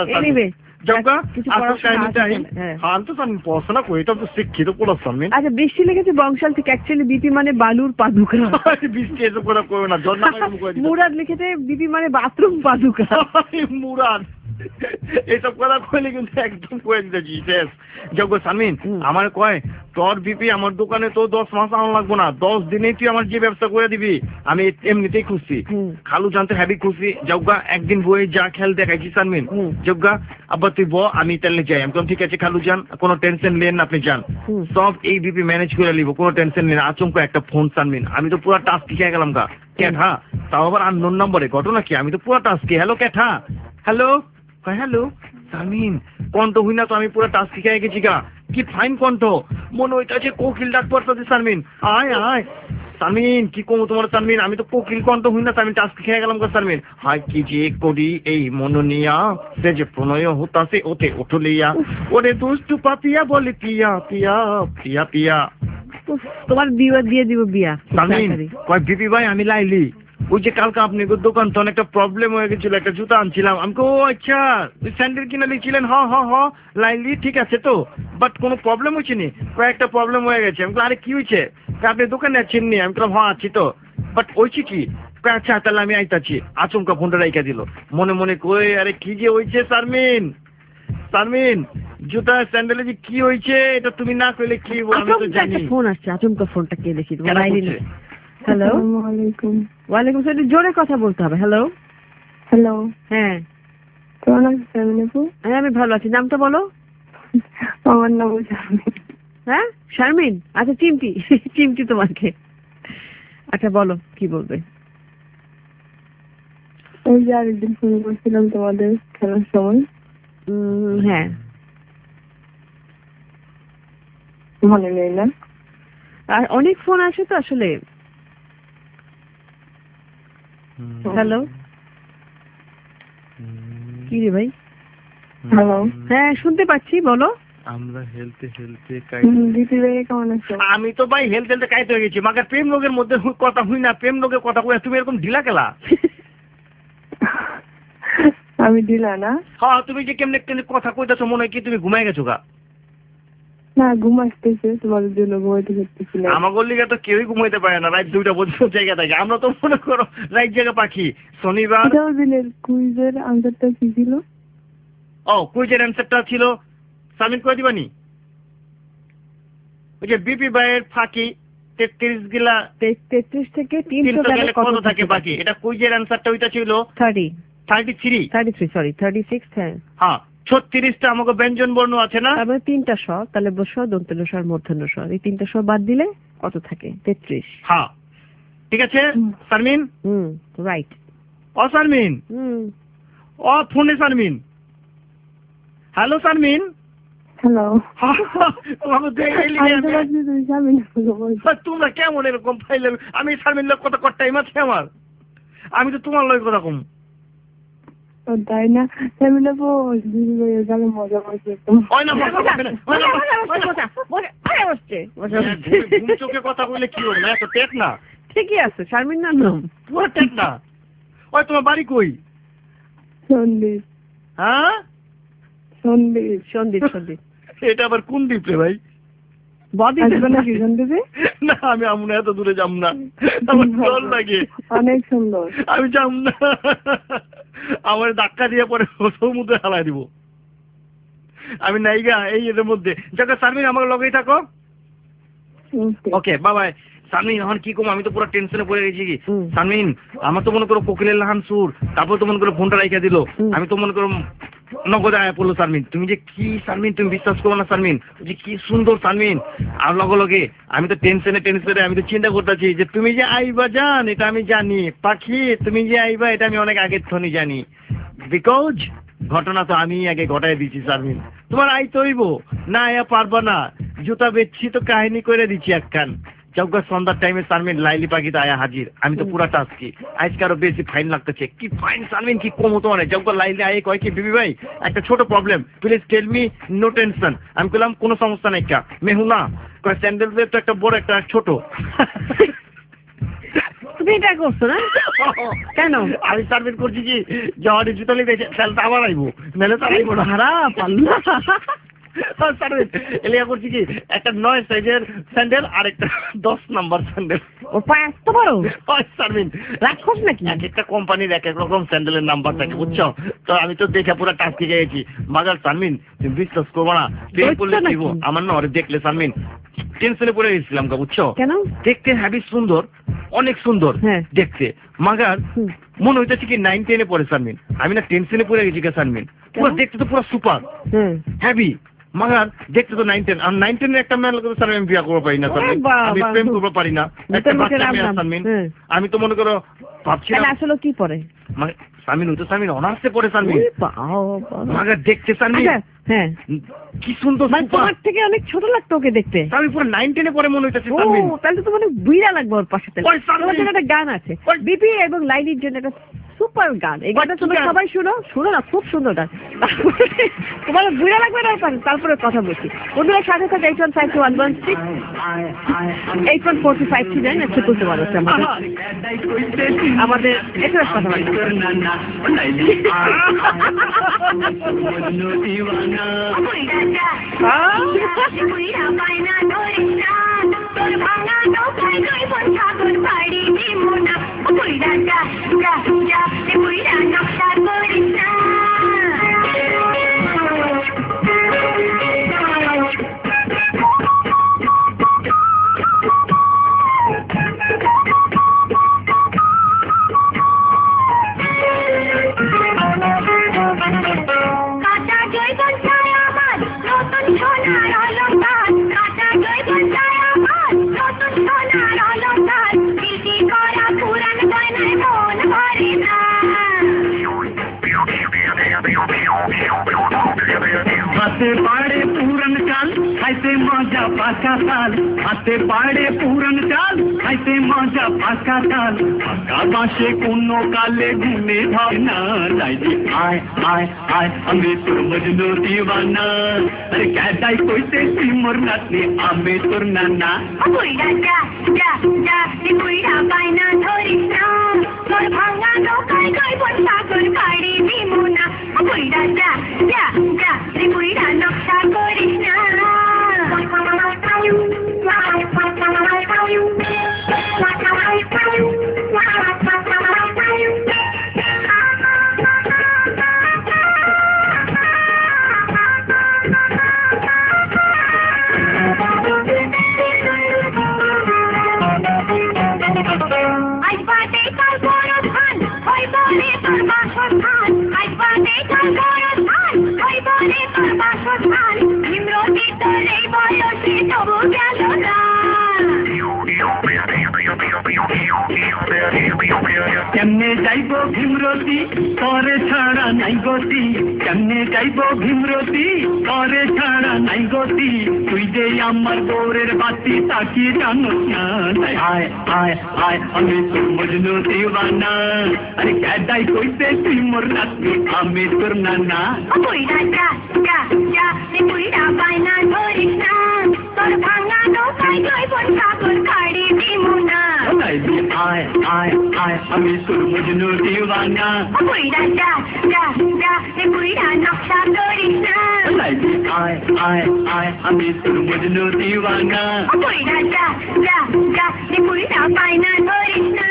শিক্ষিত পড়া শারমিন। আচ্ছা বৃষ্টি লেগেছে বংশাল থেকে, অ্যাকচুয়ালি বিপি মানে বালুর পাদুকা। বৃষ্টি এসব করে করবে না। মুরাদ লিখেছে বিপি মানে বাথরুম পাদুকা। মুরাদ এইসব কথা কইলে কিন্তু একদম কয়ে দিতেছি শেষ। যোগ্য শারমিন আমার কয় তোর বিপি আমার দোকানে তো 10 মাস আনা লাগবো না, 10 দিনেই তুই আমার যে ব্যবসা করে দিবি আমি এমনিতেই খুশি। খালু জানতে হ্যাবি খুশি। যোগ্যা একদিন বই যা খেল দেখাইছি শারমিন, যোগ্যা আব্বা তুই আমি তাহলে যাই। আমি ঠিক আছে খালু যান, কোনো টেনশন নেন না আপনি যান, সব এই বিপি ম্যানেজ করে নিব, কোনো টেনশন নেন। আচমকা একটা ফোন শারমিন, আমি তো পুরো টাস্ক খেয়ে গেলাম গা। ক্যাঠা তাও আবার আননোন নম্বরে, ঘটনা কি? আমি তো পুরো টাস্ক। হ্যালো ক্যাঠা, হ্যালো হ্যালো শারমিন, কণ্ঠ হই না তো আমি পুরো টাস্ক খেয়ে গেছি গা। কি ফাইন কণ্ঠ, মনে হইতাছে কোকিল ডাক পড়তেছে শারমিন। আয় আয় শারমিন কি কমো তোমার শারমিন, আমি তো কোকিল কণ্ঠ হই না তো আমি টাস্ক খেয়ে গেলাম গা শারমিন। হাই কি যে করি এই মনোনিয়া, সে যে প্রণয় হতাছে ওতে উঠলিয়া, ওরে দুষ্টু পাপিয়া বলে পিয়া পিয়া পিয়া পিয়া। তোমার বিয়া দিয়ে দিব বিয়া। শারমিন কয় বিপি ভাই আমি লাইলি, ওই যে কালকে আপনি দোকান তো একটা প্রবলেম হয়ে গেছিল, একটা জুতা আনছিলাম, আমি ও আচ্ছা স্যান্ডেল কিনে দিয়েছিলেন, হ লাইনলি ঠিক আছে তো, বাট কোনো প্রবলেম হচ্ছে নি? কয়েকটা প্রবলেম হয়ে গেছে। আমি আরে কি হয়েছে? আপনি দোকানে আছেন নি? আমি বললাম হ্যাঁ আছি তো, বাট হয়েছে কি? আচ্ছা তাহলে আমি আইতাছি। আচমকা ফোনটা রাইখা দিল। মনে মনে কই আরে কি যে হয়েছে শারমিন জুতা স্যান্ডেলে যে কি হয়েছে এটা তুমি না কইলে কি আমি তো জানি। ফোন আসছে, আচমকা ফোনটা কে দেখি? হ্যালো ওয়ালাইকুম আসসালাম, জোরে কথা বলতে হবে। হ্যালো হ্যাঁ কেমন আছো শারমিন আপু? হ্যাঁ আমি ভালো আছি, নামটা বলো। আমার নাম শারমিন। হ্যাঁ শারমিন, আচ্ছা চিমটি তোমাকে। আচ্ছা বলো কি বলবে। ওই যে আরেকদিন ফোন করছিলাম তোমাদের খেলার সময়। হ্যাঁ মনে নেই না? আর অনেক ফোন আসে তো আসলে। হ্যালো কি রে ভাই? হ্যালো হ্যাঁ শুনতে পাচ্ছি, বলো। আমরা হেলতে দিদি ভাই কেমন আছো? আমি তো ভাই হেলতে কাইতে হয়ে গেছি। মাকে প্রেম লোকের মধ্যে কথা হই না, প্রেম লোকের কথা কই তুমি এরকম ঢিলা খেলা? আমি ঢিলা না? হ্যাঁ তুমি যে কেমনে কথা কইতাছো মনে হয় কি তুমি ঘুমাই গেছো গা? না ঘুম আসতেছে, তোমাদের জন্য ঘুমাইতে করতেছি না। আমাদের লিগে তো কেউই ঘুমাইতে পারে না, রাত 2টা পর্যন্ত জায়গা থাকে। আমরা তো মনে করো রাত জায়গা পাখি। শনিবার কুইজের আনসারটা কি ছিল? কুইজের অ্যান্সারটা ছিল সাবমিট করে দিবানি। ওই যে বিপি ভাইয়ের ফাঁকি 33 গিলা 33 থেকে 300 গেলে কত থাকে বাকি? এটা কুইজের অ্যান্সারটা ওইটা ছিল 33 সরি 36। হ্যাঁ 36টা আমাকে ব্যঞ্জন বর্ণ আছে না? তারপরে 3টা স, তাহলে বস দন্তন্য স মূর্ধন্য স, এই 3টা স বাদ দিলে কত থাকে? 33। হ্যাঁ ঠিক আছে শারমিন। রাইট। শারমিন ফোনে শারমিন। হ্যালো শারমিন। হ্যালো তোমরা কেমন এরকম ফাইলে? আমি শারমিন লোক কথা টাইম আছে আমার? আমি তো তোমার লোক কথা কম। তাই না? মজা করছে চোখে কথা বললে কি হবে না? এত টেক না? ঠিকই আছে শারমিন নাম পুরো টেক না। ওই তোমার বাড়ি কই? সন্দীপ। হ্যাঁ সন্দীপ। এটা আবার কোন দ্বীপ রে ভাই? না আমি আমনা এত দূরে যাব না, আমার জল লাগে। অনেক সুন্দর। আমি যাব না, আমার ধাক্কা দিয়ে পরে সমুদ্রে হালাই দিব। আমি নাইগা এই এর মধ্যে। যাকে শারমিন আমার লগেই থাকো। ওকে বাবাই। শারমিন এখন কি কম, আমি তো পুরো টেনশনে পড়ে গেছি। শারমিন আমার তো মনে করো কোকিলের লাহান সুর, তারপর তো মনে করো ফোনটা রাইখা দিল। আমি তো মনে করো নগদে আয়া পড়লো। শারমিন তুমি যে কি শারমিন, তুমি বিশ্বাস করো না শারমিন, যে কি সুন্দর শারমিন। আর লগে আমি তো টেনশনে আমি তো চিন্তা করতেছি যে তুমি যে আইবা জান এটা আমি জানি পাখি, তুমি যে আইবা এটা আমি অনেক আগের থনি জানি, বিকজ ঘটনা তো আমি আগে ঘটাই দিচ্ছি। শারমিন তোমার আইতে হইব না, আয়া পারবা না। জুতা বেচছি তো কাহিনী করে দিচ্ছি একখান। চৌকা সন্ধ্যার টাইমে শারমিন লাইলি পাখিতে আয়া হাজির। আমি তো পুরা টাস্কি, আজকে আরো বেশি ফাইন লাগতেছে। কি ফাইন শারমিন, কি কম তোমার? চৌকা লাইলি আয়ে কয় কি বিবি ভাই একটা ছোট problem, please tell me, no tension. আমি বললাম কোনো সমস্যা নাই, কা মেহু না কয় স্যান্ডেল দিয়ে তো একটা বড় একটা ছোট। তুমি এটা করছো না কেন? আমি শারমিন করছি কি জওয়ানি জুতা লিখে তাহলে আবার আইবো, নাহলে তো আইবো না। খারাপ আল্লাহ। এলিয়া করছি কি একটা 9 সাইজের স্যান্ডেল আর একটা 10 নাম্বার স্যান্ডেল। ও পা এত বড় শারমিন রাক্ষস নাকি? এক একটা কোম্পানির এক এক রকম স্যান্ডেলের নাম্বার থাকে বুঝছো তো। আমি তো দেখে পুরো টাস্কি গেছি। মাগার শারমিন তুমি বিশ্বাস করবো না, প্রেম করলে দিব আমার না ওরে দেখলে শারমিন টেনশনে পড়ে গেছিলাম গা বুঝছো। কেন? দেখতে হ্যাভি সুন্দর, অনেক সুন্দর দেখতে। মাগার মনে হইতেছে কি 9-10 পড়ে শারমিন। আমি না টেনশনে পড়ে গেছি গা শারমিন। পুরো দেখতে তো পুরো সুপার হ্যাভি, মাগার দেখতে তো 9-10। আর 9-10 এর একটা মেয়ে স্যার আমি বিয়ে করবো পারি না শারমিন, আমি প্রেম করবো পারি না। একটা বাচ্চা মেয়ে শারমিন, আমি তো মনে করো ভাবছিলাম আসলে কি পড়ে মানে শারমিন, ওই তো শারমিন অনার্সে পড়ে শারমিন। মাগার দেখতে শারমিন হ্যাঁ কি সুন্দর, তোমার থেকে অনেক ছোট লাগতো ওকে দেখতে। আমি পুরো 9-10 পরে মনে হইতেছে শারমিন। তাহলে তো মানে বুইড়া লাগবে ওর পাশে। তোমার জন্য একটা গান আছে বিপি এবং লাইলির জন্য, একটা সুপার গান। এই গানটা তোমরা সবাই শুনো না, খুব সুন্দর গান। তোমার বুড়া লাগবে না, তারপরে কথা বলছি। বন্ধুরা সাথে সাথে 815216 814539 একটু বলতে পারো আমাদের SMS কথা বলতে। হাতে পাড়ে পুরান চাল খাইতে মজা পাকা তাল, হাতে পাড়ে পুরান চাল খাইতে মজা পাকা তাল, পাকা বাসে কোনো কালে ঘুমে হয় না। লাইলি আয় আয় আয় আমি তোর মজনু দিওয়ানা, আরে ক্যাটাই কইতেছি মোর নাতনি আমি তোর নানা। বুইড়া যা যা যা বুইড়া বাইনা ধরিস না, তোর ভাঙা নৌকায় গইবন সাগর পাড়ি দিমু না। বুইড়া যা যা যা বুইড়া নকশা করিস না। কেমনে যাইব ভীমরতি তরে ছাড়া নাই গতি, কেমনে যাইব ভীমরতি তরে ছাড়া নাই গতি, তুই যে আমার গৌরের বাতি তাকিয়ে জানোস না। আয় আয় আয় আমি তোর মজনু দিওয়ানা, আরে ক্যাডাই কইতে তুই মোর নাতনি আমি তোর নানা। বুইড়া যা যা যা বুইড়া বাইনা ধরিস না, তোর ভাঙা নৌকায় গইবন সাগর পাড়ি দিমু না। আয় আয় আয় আমি তোর মজনু দিওয়ানা, বুইড়া যা যা যা বুইড়া নকশা করিস না। আয় আয় আয় আমি তোর মজনু দিওয়ানা, বুইড়া যা যা যা বুইড়া বাইনা ধরিস না।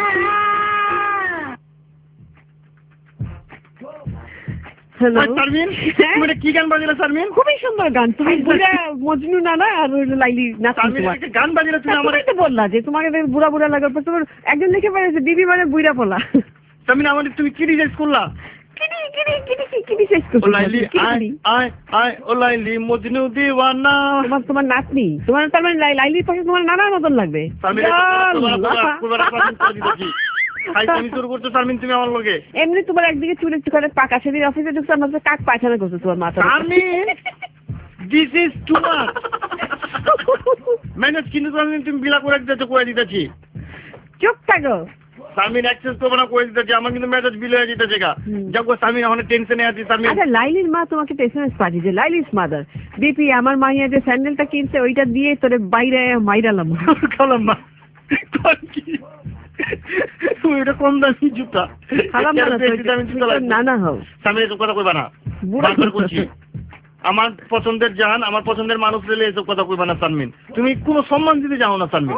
কি গান বাজিলা শারমিন? খুবই সুন্দর গান। তুমি বুড়া মজনু নানা আর লাইলি নাচি গান বাজিলা। তুমি আমার বললা যে তোমাকে বুড়া বুড়া লাগার পর তোমার একজন লিখে পারেছে বিবি মানে বুড়া পোলা। শারমিন আমাদের তুমি কি রিসার্চ করলা? মজনু দিওয়ানা তোমার নাতনি, তোমার তার মানে লাইলির পাশে তোমার নানার মতন লাগবে। এমনি তোমার একদিকে চুলের চুকারে পাকা, সেদিন অফিসে ঢুকছে আমার কাক পায়খানা করছে তোমার মাথা। This is too much manage, কিন্তু তুমি বিলা করে দিতেছো কয়ে দিতেছি। চুপ থাকো সামিন অ্যাক্সেস করবো না কয়ে দিতেছি, আমার কিন্তু মেজাজ বিল হয়ে যেতেছে গা। যাক সামিন এখন টেনশনে আছি। সামিন আচ্ছা লাইলির মা তোমাকে এসএমএস পাঠিয়েছে, লাইলিস মাদার বিপি আমার মাইয়া যে স্যান্ডেলটা কিনছে ওইটা দিয়ে তোরে বাইরে মাইরালাম খালাম মা। এটা কম দামি জুতা নানা হও। সামিন এসব কথা কইবা না, করছি আমার পছন্দের জান, আমার পছন্দের মানুষ রেলে এসব কথা কইবা না শারমিন। তুমি কোনো সম্মান দিতে যাও না শারমিন।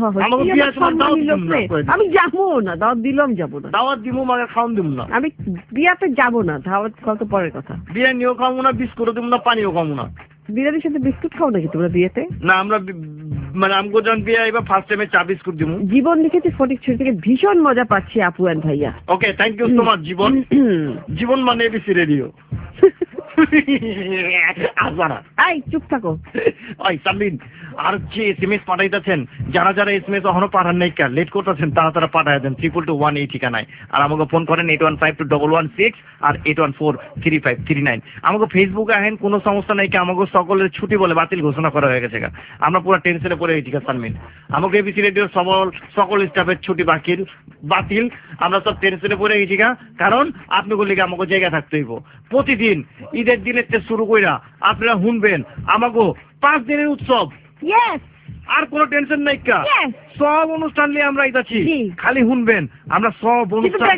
আমি যাবো না, দাওয়াত দিলাম যাবো না। দাওয়াত দিব মাকে খাওয়ান দিব না। আমি বিয়াতে যাবো না, দাওয়াত খাওয়া তো পরের কথা। বিয়ে নিয়েও খাবো না, বিস্কুটও দিব না, পানিও খাবো না। বিরিয়ানির সাথে বিস্কুট খাও নাকি তোমরা বিয়েতে? না আমরা মানে আমগো যখন বিয়ে এবার ফার্স্ট টাইমে চা বিস্কুট দিব। জীবন লিখেছে ফটিকছড়ি থেকে, ভীষণ মজা পাচ্ছি আপু এন্ড ভাইয়া। Okay thank you so much জীবন। জীবন মানে এবিসি রেডিও। চুপ থাকো। আর যে এসএমএস পাঠাইতেছেন, যারা যারা এসএমএস এখনো পাঠান নাই কা লেট করতেছেন তারা তারা পাঠায় দেন 222 এই ঠিকানায়। আর আমাকে ফোন করেন 81521116 আর 81435339। আমাকে ফেসবুকে আহেন, কোনো সমস্যা নাই কি, আমাকে সকলের ছুটি বলে বাতিল ঘোষণা করা হয়ে গেছে। আমরা পুরো টেনশনে পড়ে গেছি শারমিন। আমাকে এবিসি রেডিও সকল স্টাফের ছুটি বাতিল। আমরা সব টেনশনে পড়ে গেছি কারণ আপনাকে লিগে আমাকে জায়গা থাকতে হইব। প্রতিদিন ঈদের দিনের শুরু কইরা আপনারা শুনবেন আমাকে 5 দিনের উৎসব। আর কোনো টেনশন নাই সব অনুষ্ঠান নিয়ে আমরা ইতাছি, খালি শুনবেন। আমরা সব অনুষ্ঠান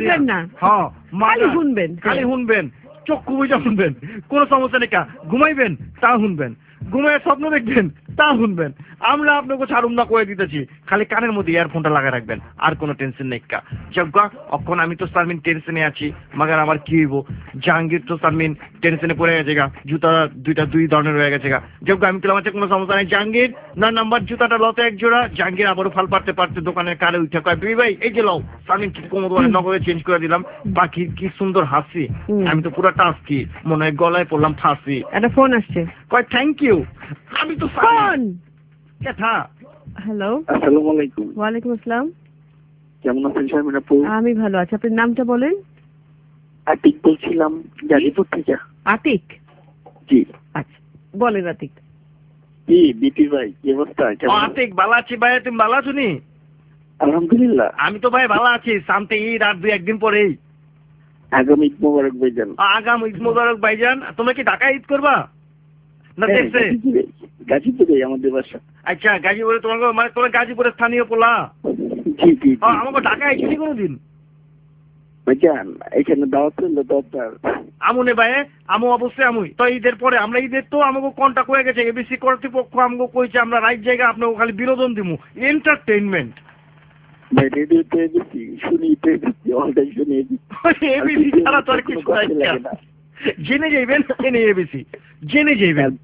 খালি শুনবেন, চক্ষু বুঝা শুনবেন, কোনো সমস্যা নেই। ঘুমাইবেন তা শুনবেন, ঘুমায় স্বপ্ন দেখবেন তা শুনবেন। আমরা আপনাকে ছাড়ুম না করে দিতেছি, খালি কানের মধ্যে ইয়ারফোনটা লাগাই রাখবেন, আর কোনো টেনশন নেই। যজ্ঞা অক্ষণ আমি তো সারমিন টেনশনে আছি, মাগার আমার কি হইব। জাহাঙ্গীর তো সারমিন টেনশনে পড়ে গেছে জুতা দুই ধরনের হয়ে গেছে যজ্ঞা আমি পেলাম কোনো সমস্যা নেই। জাহাঙ্গীর না নাম্বার জুতাটা লতে এক জোড়া। জাহাঙ্গীর আবারও ফাল পারতে দোকানের কারে উঠে কয় বিবি ভাই এই যে লও। সারমিন কোমর নগরে চেঞ্জ করে দিলাম। বাকি কি সুন্দর হাসি, আমি তো পুরো টাস্কি মনে হয় গলায় পড়লাম ফাঁসি। একটা ফোন আসছে, কয় থ্যাংক ইউ। আমি তো ফোন হ্যালো, আসসালামু আলাইকুম। ওয়ালাইকুম আসসালাম। কেমন আছেন শারমিন আপু? আমি ভালো আছি। আপনার নামটা বলেন। আতিক বলছিলাম গাজীপুর থেকে। আতিক? জি। আচ্ছা বলেন আতিক। কি বিপি ভাই কি অবস্থা? আতিক ভালো আছি ভাই, তুমি ভালো আছো নি? আলহামদুলিল্লাহ। আমি তো ভাই ভালো আছি। সামনে ঈদ আর 2-1 দিন পরেই। আগামী ঈদ মোবারক ভাইজান। আগামী ঈদ মোবারক ভাইজান। তোমরা কি ঢাকায় ঈদ করবা না দেখছে? গাজীপুরে আমাদের বাসা। আচ্ছা গাজীপুরে তোমার মানে তোমার গাজীপুরের স্থানীয় পোলা? জি জি। আমাকে ঢাকায় আইসি কোনোদিন? ভাইজান এখানে দাওয়াত হলো তো আপনার। আমুনে ভাই আমু অবশ্যই আমুই তো ঈদের পরে। আমরা ঈদের তো আমাকে কন্টাক্ট হয়ে গেছে, এবিসি কর্তৃপক্ষ আমাকে কইছে আমরা রাইট জায়গা আপনাকে খালি বিনোদন দিমু, এন্টারটেইনমেন্ট। ভাই রেডিওতে এবিসি শুনি, অলটাই শুনি এবিসি ছাড়া তো আর কিছু নাই। জেনে যাইবেন এবিসি, জেনে যাইবেন।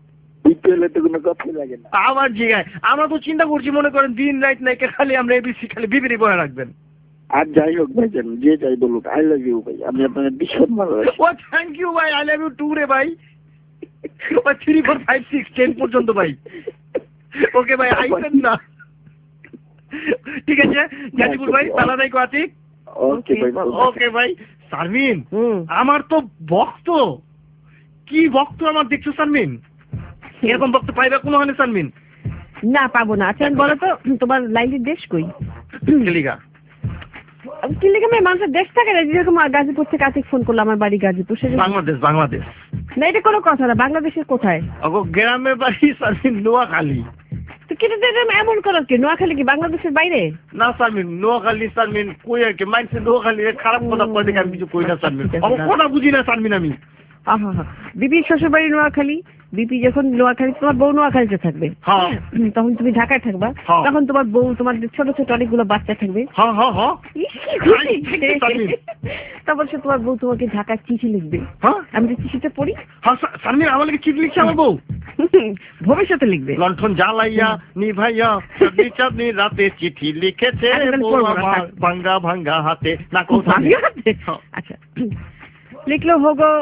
আমার জায়গায় আমরা তো চিন্তা করছি, মনে করেন দিন রাত নাই খালি আমরা এবিসি খালি বিবিরি বয়ে রাখবেন। আর যাই হোক ভাইজান, যে যাই বলুক আই লাভ ইউ ভাই। আমি আপনাকে ভীষণ ভালোবাসি। ও থ্যাংক ইউ ভাই, আই লাভ ইউ টু রে ভাই। 3 4 5 6 10 পর্যন্ত ভাই। ওকে ভাই আইছেন না? ঠিক আছে গাজীপুর ভাই, ভালো নাই আতিক? ওকে ভাই। শারমিন আমার তো ভক্ত, কি ভক্ত আমার দেখছো শারমিন? এরকম ভক্ত পাইবা কোনো হয় না শারমিন? না পাবো না। আচ্ছা বলো তো তোমার লাইলির দেশ কই? কিলিগা মানুষের দেশ থাকে না, যেরকম গাজীপুর থেকে আতিক ফোন করলো আমার বাড়ি গাজীপুর। বাংলাদেশ না, এটা কোনো কথা না। বাংলাদেশের কোথায়? গ্রামের বাড়ি শারমিন নোয়াখালী। এমন করো কি? নোয়াখালী কি বাংলাদেশের বাইরে? না শারমিন নোয়াখালী। শারমিন কই আর কি মাইন্ডসে নোয়াখালী খারাপ কথা কয় দেখে আমি কিছু কই না শারমিন। কথা বুঝি না শারমিন আমি। বিপির শ্বশুর বাড়ি নোয়াখালী। বিপি যখন নোয়াখালী, তোমার বউ নোয়াখালীতে থাকবে, তখন তুমি ঢাকায় থাকবা। তখন তোমার বউ, তোমার ছোট ছোট অনেকগুলো বাচ্চা থাকবে। তারপর সে তোমার বউ তোমাকে ঢাকায় চিঠি লিখবে। আমি যে চিঠিটা পড়ি, আমাকে চিঠি লিখছে আমার বউ ভবিষ্যতে লিখবে। লণ্ঠন জ্বালাইয়া নিভাইয়া চাঁদনি রাতে চিঠি লিখেছে ভাঙ্গা ভাঙ্গা হাতে। না আচ্ছা লিখলো হোগো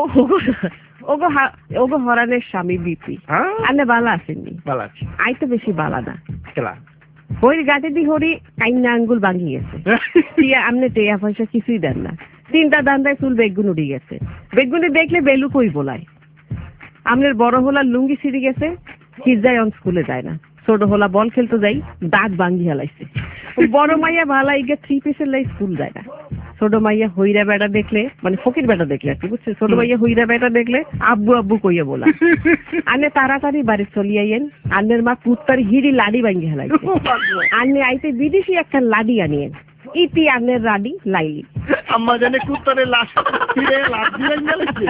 ওগো হরানের স্বামী বিপি। আপনি বালা আসেননি? আই তো বেশি বালা না। হরির গাতে দি হরি কাইন্না আঙ্গুল ভাঙি গেছে। আপনি টেয়া পয়সা কিছুই দেন না। 3টা দান্দায় চুল বেগুন উড়ে গেছে। বেগুনি দেখলে বেলু কই বলাই। আপনার বড় হলা লুঙ্গি ছিঁড়ে গেছে, হিজায় অন স্কুলে যায় না। ছোট হলা বল খেলতে যাই, দাঁত ভাঙ্গি হালাইছে। বড় মাইয়া ভালাই গে 3 পিসের লাই স্কুল যায় না। ছোট মাইয়া হইরা বেটা দেখলে, মানে ফকির বেটা দেখলে আর কি, বুঝছে? ছোট মাইয়া হইরা বেটা দেখলে আব্বু আব্বু কইয়া বলা। আনে তাড়াতাড়ি বাড়ি চলিয়াইয়েন। আন্নের মা কুত্তার হিড়ি লাডি ভাঙ্গি হালাইছে। আন্নে আইতে বিদেশি একটা লাডি আনিয়েন। ইতি আন্নের রাডি লাইলি। আম্মা জানে কুত্তারে লাশ ফিরে লাডি ভাঙ্গি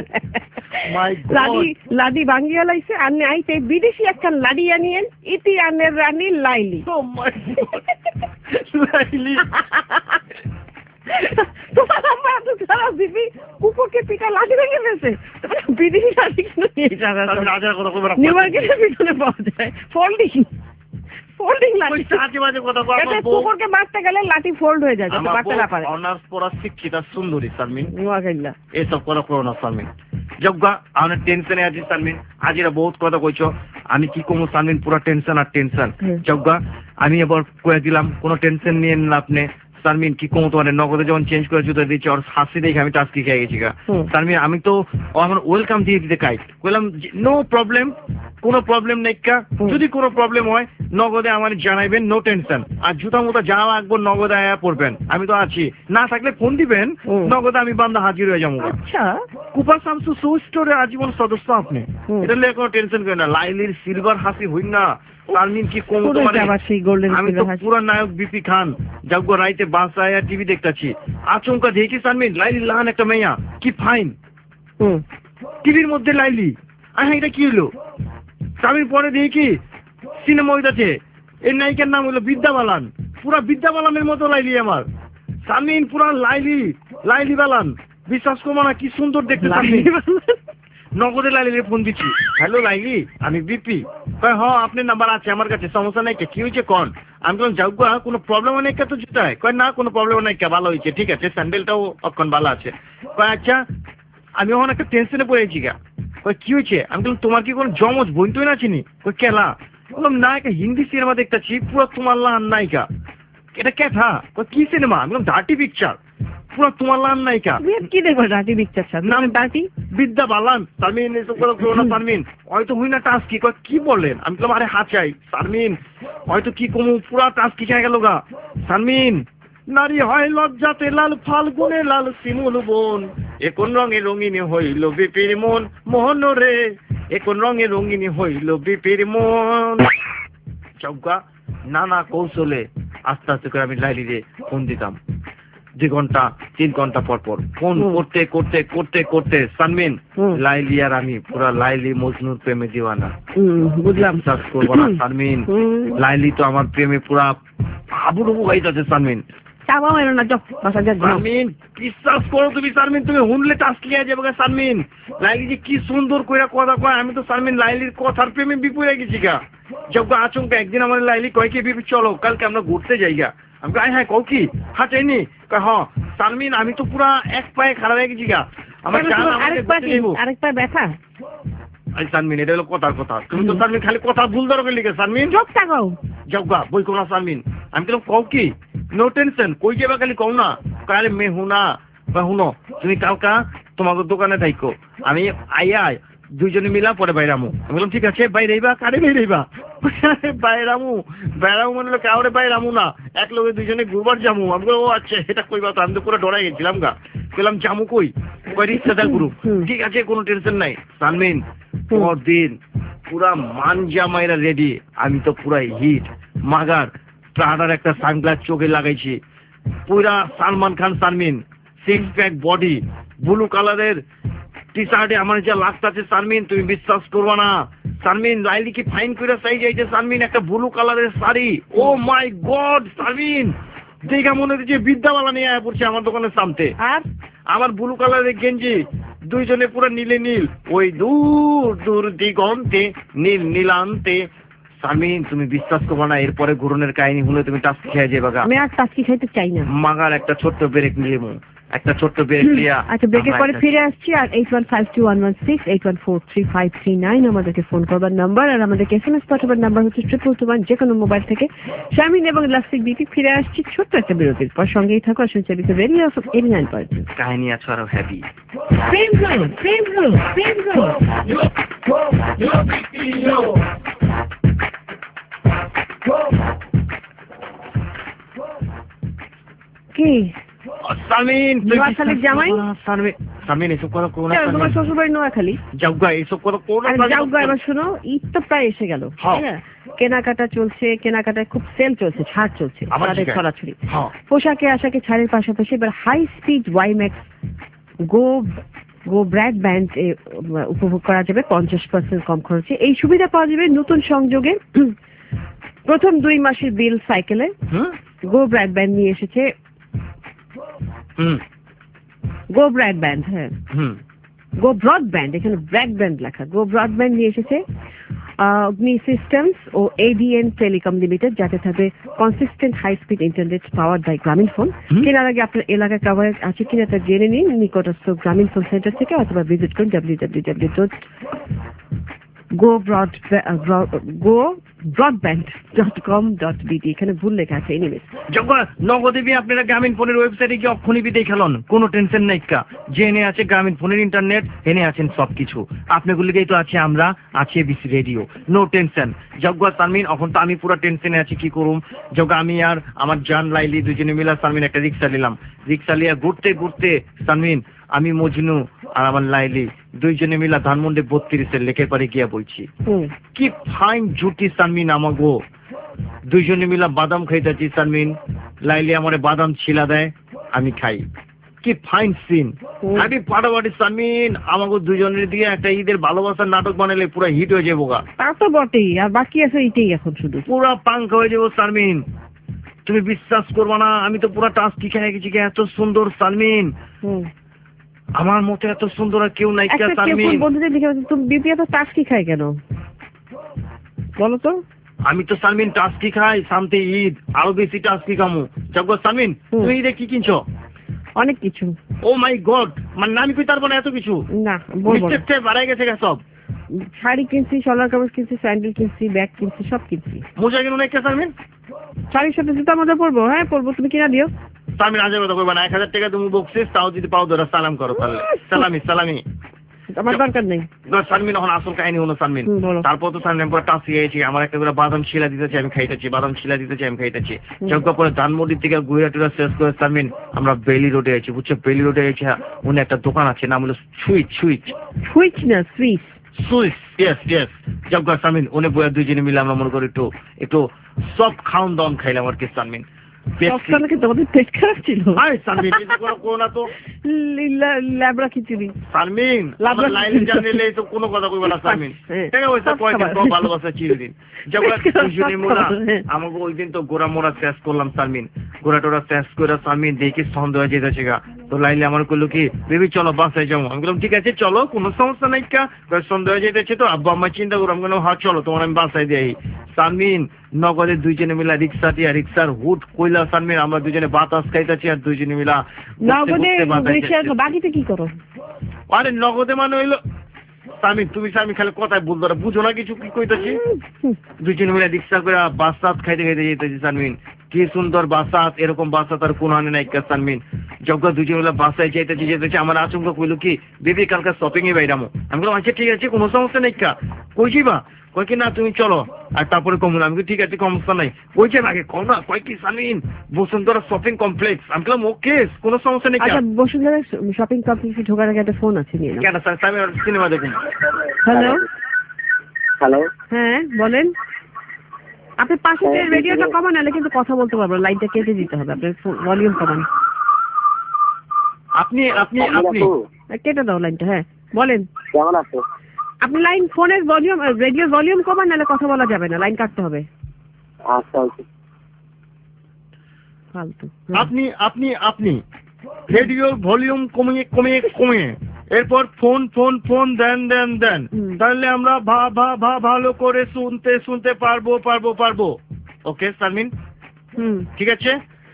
লাডি ভাঙ্গি হালাইছে। আন্নে আইতে বিদেশি একটা লাডি আনিয়েন। ইতি আন্নের রানী লাইলি। লাইলি তোমার আম্মা এত খারাপ দিবি, কুকুরকে পিঠা লাঠি ভেঙে ফেলছে। বিদেশি লাঠি কেন নিয়ে যাবে? নিউ মার্কেটের পিছনে পাওয়া যায় ফোল্ডিং লাঠি। কুকুরকে মারতে গেলে লাঠি ফোল্ড হয়ে যায়, মারতে না পারে। অনার্স পড়া শিক্ষিতা সুন্দরী শারমিন, নোয়াখালী এসব কথা করো না শারমিন। যজ্ঞা আমার টেনশনে আছি শারমিন। আজিরা বহুত কথা কইছো, আমি কি কমু শারমিন? পুরা টেনশন আর টেনশন। যজ্ঞা আমি এবার কয়ে দিলাম কোনো টেনশন নিয়ে না আপনি। সারমিন কি কম তোমার নগদে যখন চেঞ্জ করে জুতো দিচ্ছি ওর হাসি দেখে আমি টাস্কি খেয়ে গেছি গা। সারমিন আমি তো আমার ওয়েলকাম দিয়ে দিতে কাইট বললাম নো প্রবলেম, কোনো প্রবলেম নেই কা, যদি কোনো প্রবলেম হয় নগদে আমার জানাইবেন, নো টেনশন। আর জুতা মুতা যা লাগবো নগদে আয়া পড়বেন, আমি তো আছি, না থাকলে ফোন দিবেন, নগদে আমি বান্দা হাজির হয়ে যাবো। আচ্ছা, কুপার শামসু শো স্টোরে আজীবন সদস্য আপনি, এটা নিয়ে কোনো টেনশন করেন না। লাইলির সিলভার হাসি হই না, সারমিন কি কম তোমার, আমি তো পুরা নায়ক বিপি খান যাগো রাইতে বাসায় টিভি দেখতেছি, আচমকা দেখি সারমিন লাইলি লাহান একটা মেয়া কি ফাইন টিভির মধ্যে লাইলি, হ্যাঁ এটা কি হলো? সারমিন পরে দেখি সিনেমা হইতাছে, এর নায়িকার নাম হলো বিদ্যা বালান, পুরা বিদ্যা বালানের মতো লাইলি আমার সারমিন, পুরা লাইলি বালান, বিশ্বাস করবো না কি সুন্দর দেখতে সারমিন। নগদে লাইলির ফোন দিচ্ছি, হ্যালো লাইলি আমি বিপি, কয় হ আপনার নাম্বার আছে আমার কাছে, সমস্যা নাই, কি হয়েছে কন? আমি বললাম যাও কোনো প্রবলেম নেই তো জুতায়? কয় না কোনো প্রবলেম নাই, ভালো হয়েছে, ঠিক আছে, স্যান্ডেলটাও অক্ষণ ভালো আছে। কয় আচ্ছা, আমি এখন একটা টেনশনে পড়েছি গা। কয় কি হয়েছে? আমি বললাম তোমার কি কোনো জমজ বোন তো না চিনি? কয় কেলা? বললাম না, একটা হিন্দি সিনেমা দেখতেছি, পুরো তোমার লান নায়িকা, এটা ক্যাথা? কয় কি সিনেমা? আমি বললাম ডার্টি পিকচার, পুরো তোমার লান নায়িকা। কি দেখবো ডার্টি পিকচার? নাম ডার্টি বিদ্যা বালান। সারমিন এসব কথা করো না সারমিন, হয়তো হুই না টাস্কি। কয় কি বললেন? আমি বললাম আরে হাঁচাই সারমিন, হয়তো কি কমু পুরা টাস্কি খেয়ে গেল গা। সারমিন নারী হয় লজ্জাতে লাল, ফাল্গুনে লাল শিমুল বন, এ কোন রঙে রঙিনী হইল বিপির মন, মোহন রে এ কোন রঙে রঙিনী হইল বিপির মন। চৌকা নানা কৌশলে আস্তে আস্তে করে আমি লাইলিরে ফোন দিতাম, 2 ঘন্টা 3 ঘন্টা পর পর ফোন করতে করতে করতে করতে সানমিন লাইলি আর আমি পুরা লাইলি মজনুর প্রেমে দিওয়ানা। বুঝলাম, বিশ্বাস করবো না সানমিন, লাইলি তো আমার প্রেমে পুরা হাবুডুবু গাইতেছে সানমিন। সানমিন বিশ্বাস করো তুমি সানমিন, তুমি হুনলে টাস্কি হয়ে যাবে সানমিন। লাইলি যে কি সুন্দর কইরা কথা কয়, আমি তো সানমিন লাইলির কথার প্রেমে বিপুরে গেছি গা। যখন আচমকা একদিন আমার লাইলি কয় কি বিপি চলো কালকে আমরা ঘুরতে যাই গা। আমি কই হ্যাঁ কও কি হ্যাঁ চাইনি? হ্যাঁ সানমিন আমি তো পুরা এক পায়ে খারাপ হয়ে গেছি গা, আমার আরেক পায়ে ব্যথা। সানমিন এটা হলো কথার কথা, তুমি তো সানমিন খালি কথা ভুল ধরো লিখে সানমিন যাও গা বই কোনা সানমিন। আমি তো কও কি নো টেনশন, কই যাবে খালি কও না। আরে মে হুনা বা হুনো তুমি কালকা তোমাকে দোকানে থাইকো, আমি আইয়া দুইজনে মিলা পরে বাইরামু। আমি বললাম ঠিক আছে, বাইরেইবা কারে বাইরেইবা? বাইরামু মানে কাউরে বাইরামু না, এক লোকে দুইজনে ঘুরবার যামু। আমি বললাম ও আচ্ছা এটা কইবা তো, আমি তো পুরো ডরাই গেছিলাম গা। বললাম জামু কই? কই রিক্সাদার গ্রুপ। ঠিক আছে কোনো টেনশন নাই সানমিন, দিন পুরা মানজা মাইরা রেডি, আমি তো পুরা হিট মাগার প্রাডার একটা সানগ্লাস চোখে লাগাইছি, পুরা Salman Khan Sharmin, 6 pack body, blue কালারের টি শার্টে আমার যা লাগতেছে সানমিন তুমি বিশ্বাস করবা না। সানমিন লাইলি কি ফাইন করে সাইজ আইছে সানমিন, একটা ব্লু কালারের শাড়ি, ও মাই গড সানমিন দেখা মনে হচ্ছে বিদ্যাবালা নিয়ে আয়া পড়ছে আমার দোকানের সামনে। আর আমার ব্লু কালারের গেঞ্জি, দুইজনে পুরো নীলে নীল, ওই দূর দূর দিগন্তে নীল নীলান্তে। সানমিন তুমি বিশ্বাস করবা না, এরপরে ঘুরনের কাহিনী হলে তুমি টাস্কি খেয়ে যাবে গা। আমি আর টাস্কি খাইতে চাই না। মাগার একটা ছোট্ট ব্রেক নিয়ে একটা ছোট্ট ব্রেক লিয়া। আচ্ছা ব্রেকের পরে ফিরে আসছি। আর 81521168 81433539 আমাদেরকে ফোন করবার নাম্বার, আর আমাদেরকে SMS পাঠাবার নাম্বার হচ্ছে 221 যে কোনো মোবাইল থেকে। শামিন এবং লাস্টিক বিপি ফিরে আসছি ছোট্ট একটা বিরতির পর, সঙ্গেই থাকো আসুন চালিত রেডিও 89%। কাহিনী আছে আরো হ্যাপি। প্রেম জোন প্রেম জোন প্রেম জোন। কি সালমিন নোয়াখালীর জামাই? সালমিন এসব কথা কোন না, তোমার শ্বশুর বাড়ি নোয়াখালী? যাওগা এসব কথা কোন না, যাওগা। এবার শোনো, ঈদ তো প্রায় এসে গেল, কেনাকাটা চলছে, কেনাকাটায় খুব সেল চলছে, ছাড় চলছে ছড়াছড়ি। পোশাকে আশাকে ছাড়ের পাশাপাশি এবার high speed WiMAX go broadband উপভোগ করা যাবে 50% কম খরচে। এই সুবিধা পাওয়া যাবে নতুন সংযোগে প্রথম 2 মাসের বিল সাইকেলে। গো ব্রডব্যান্ড নিয়ে এসেছে, গো ব্রডব্যান্ড, হ্যাঁ গো ব্রডব্যান্ড, এখানে ব্রডব্যান্ড লেখা। গো ব্রডব্যান্ড নিয়ে এসেছে অগ্নি সিস্টেমস ও ADN টেলিকম লিমিটেড, যাতে থাকবে consistent high speed internet power by Grameen phone. কেনার আগে আপনার এলাকায় কভারেজ আছে কিনা তা জেনে নিন নিকটস্থ গ্রামীণ ফোন সেন্টার থেকে, অথবা ভিজিট করুন gobroadband.com.bt এখানে ভুল লেখা আছে। এনিওয়েজ নগদে বি আপনারা গ্রামীণ ফোনের ওয়েবসাইটে গিয়ে অক্ষণই বি দেখালন, কোনো টেনশন নাই কা। যে এনে আছে গ্রামীণ ফোনের ইন্টারনেট, এনে আছেন সবকিছু। আপনাগুলিকেই তো আছে আমরা, আছে এবিসি রেডিও, নো টেনশন। জগ্গা সালমিন এখন তো আমি পুরো টেনশনে আছি কি করুম। জগ্গা আমি আর আমার জান লাইলি দুজনে মিলা সালমিন একটা রিক্সা নিলাম। রিক্সা লিয়া ঘুরতে ঘুরতে সালমিন আমি মজনু আর আমার লাইলি দুইজনে মিলা ধানমন্ডি 32-এর লেকের পারে গিয়া বলছি কি ফাইন জুটি সালমিন আমাগো। দুইজনে মিলা বাদাম খাইতেছি সালমিন, লাইলি আমারে বাদাম ছিলা দেয়, আমি খাই। কি ফাইন সিন, আমি পাড়াবাড়ি সালমিন আমাগো দুজনের দিয়ে একটা ঈদের ভালোবাসার নাটক বানালে পুরো হিট হয়ে যাবো গা। তা তো বটেই, আর বাকি আছে এইটাই এখন শুধু পুরা পাঙ্ক হয়ে যাবো সালমিন। তুমি বিশ্বাস করবা না, আমি তো পুরা টাস্কি খেয়ে গেছি, এত সুন্দর সালমিন। আমার মতো এত সুন্দর আর কেউ নাই সালমিন। বন্ধুদের দেখে তুমি বিপি এত টাস্কি খায় কেন বলো তো? আমি তো সালমিন টাস্কি খাই, সামনে ঈদ আরো বেশি টাস্কি খামু। জগ্গো সালমিন তুমি ঈদে কি কিনছো? অনেক কিছু। ও মাই গড, মানে আমি কই তারপর এত কিছু না বলবো না। বাড়াই গেছে সব। শাড়ি কিনছি, সলার কাপড় কিনছি, স্যান্ডেল কিনছি, ব্যাগ কিনছি, সব কিনছি। মোজা কিনো নাই সালমিন? শাড়ির সাথে জুতা মোজা পরবো। হ্যাঁ পরবো, তুমি কিনা দিও। সালমিন আজে কথা কইবা না, 1000 টাকা তুমি বকছিস, তাও যদি পাও ধরে সালাম করো তাহলে। সালামি সালামি আমার দরকার নেই। সালমিন এখন আসল কাহিনী হলো সালমিন। তারপর তো সালমিন পুরো টাসি গেছি, আমার একটা করে বাদাম শিলা দিতেছে, আমি খাইতেছি, বাদাম শিলা দিতেছে, আমি খাইতেছি। জগ্গা পরে ধানমন্ডি থেকে গুইরা টুরা শেষ করে সালমিন আমরা বেলি রোডে আছি, বুঝছো? বেলি রোডে আছি, উনি একটা দোকান আছে, নাম হলো সুইচ না সুইচ ইয়েস ইয়েস। জগ্গা সালমিন উনি বইয়া দুইজনে মিলে আমরা মনে করি একটু সব খাওন দাওন খাইলাম আর কি সালমিন। তোমাদের পেট খারাপ ছিল? সালমিন ল্যাবড়া খিচুড়ি সালমিন লাইন জানলে তো কোনো কথা কইবা না সালমিন। ভালোবাসা চিরদিন। আমাকে ওই দিন তো গোড়া মোড়া শেষ করলাম সালমিন, গোড়া টোড়া শেষ করে সালমিন দেখি সন্দেহ হয়ে যেতেছে গা। তো লাইলে আমার কইলো কি বেবি চলো বাসায় যাবো। আমি বললাম ঠিক আছে চলো, কোনো সমস্যা নাই কা। সন্দেহ হয়ে যেতেছে তো আব্বা আম্মা চিন্তা করো। আমি বললাম হ্যাঁ চলো তোমার আমি বাসায় দিই। সালমিন নগদে দুইজনে মিলা রিক্সা দিয়া রিক্সার হুট কইলা সালমিন আমরা দুজনে বাতাস খাইতেছি আর দুইজনে মিলা বাকিতে কি করো? আরে নগদে মানে হইলো সালমিন তুমি সালমিন খালি কথায় বলতো না, বুঝো না কিছু কি কইতেছি। দুইজনে মিলা রিক্সা করে বাসাত খাইতে খাইতে যেতেছি সালমিন। কি সুন্দর বাসাত, এরকম বাসাত আর কোন আনে নাই সালমিন। যজ্ঞা দুজন মিলে বাসায় যেতেছি আমার আচমকা কইলো কি বেবি কালকে শপিং এ বাইরামো। আমি বললাম আচ্ছা ঠিক আছে কোনো সমস্যা নাই কা। কইছি বা কই কি না তুমি চলো আর তারপরে কমুন। আমি ঠিক আছে সমস্যা নাই। কইছে আগে কম না, কই কি সালমিন বসুন্ধরা শপিং কমপ্লেক্স। আমি বললাম ওকে কোনো সমস্যা নেই। আচ্ছা বসুন্ধরা শপিং কমপ্লেক্সে ঢোকার আগে একটা ফোন আছে নিয়ে নাও। কেন স্যার আমি সিনেমা দেখুন। হ্যালো হ্যাঁ বলেন। আপনি পাশে যে রেডিওটা কমান, নাহলে কিন্তু কথা বলতে পারবো, লাইনটা কেটে দিতে হবে। আপনার ভলিউম কমান। আপনি কেটে দাও লাইনটা। হ্যাঁ বলেন কেমন আছো? আপনি লাইন ফোনের ভলিউম রেডিওর ভলিউম কমান, নাহলে কথা বলা যাবে না, লাইন কাটতে হবে। আচ্ছা ফালতু। আপনি রেডিওর ভলিউম কমিয়ে এরপর ফোন দেন তাহলে আমরা ভালো করে শুনতে পারবো। ওকে সালমিন ঠিক আছে।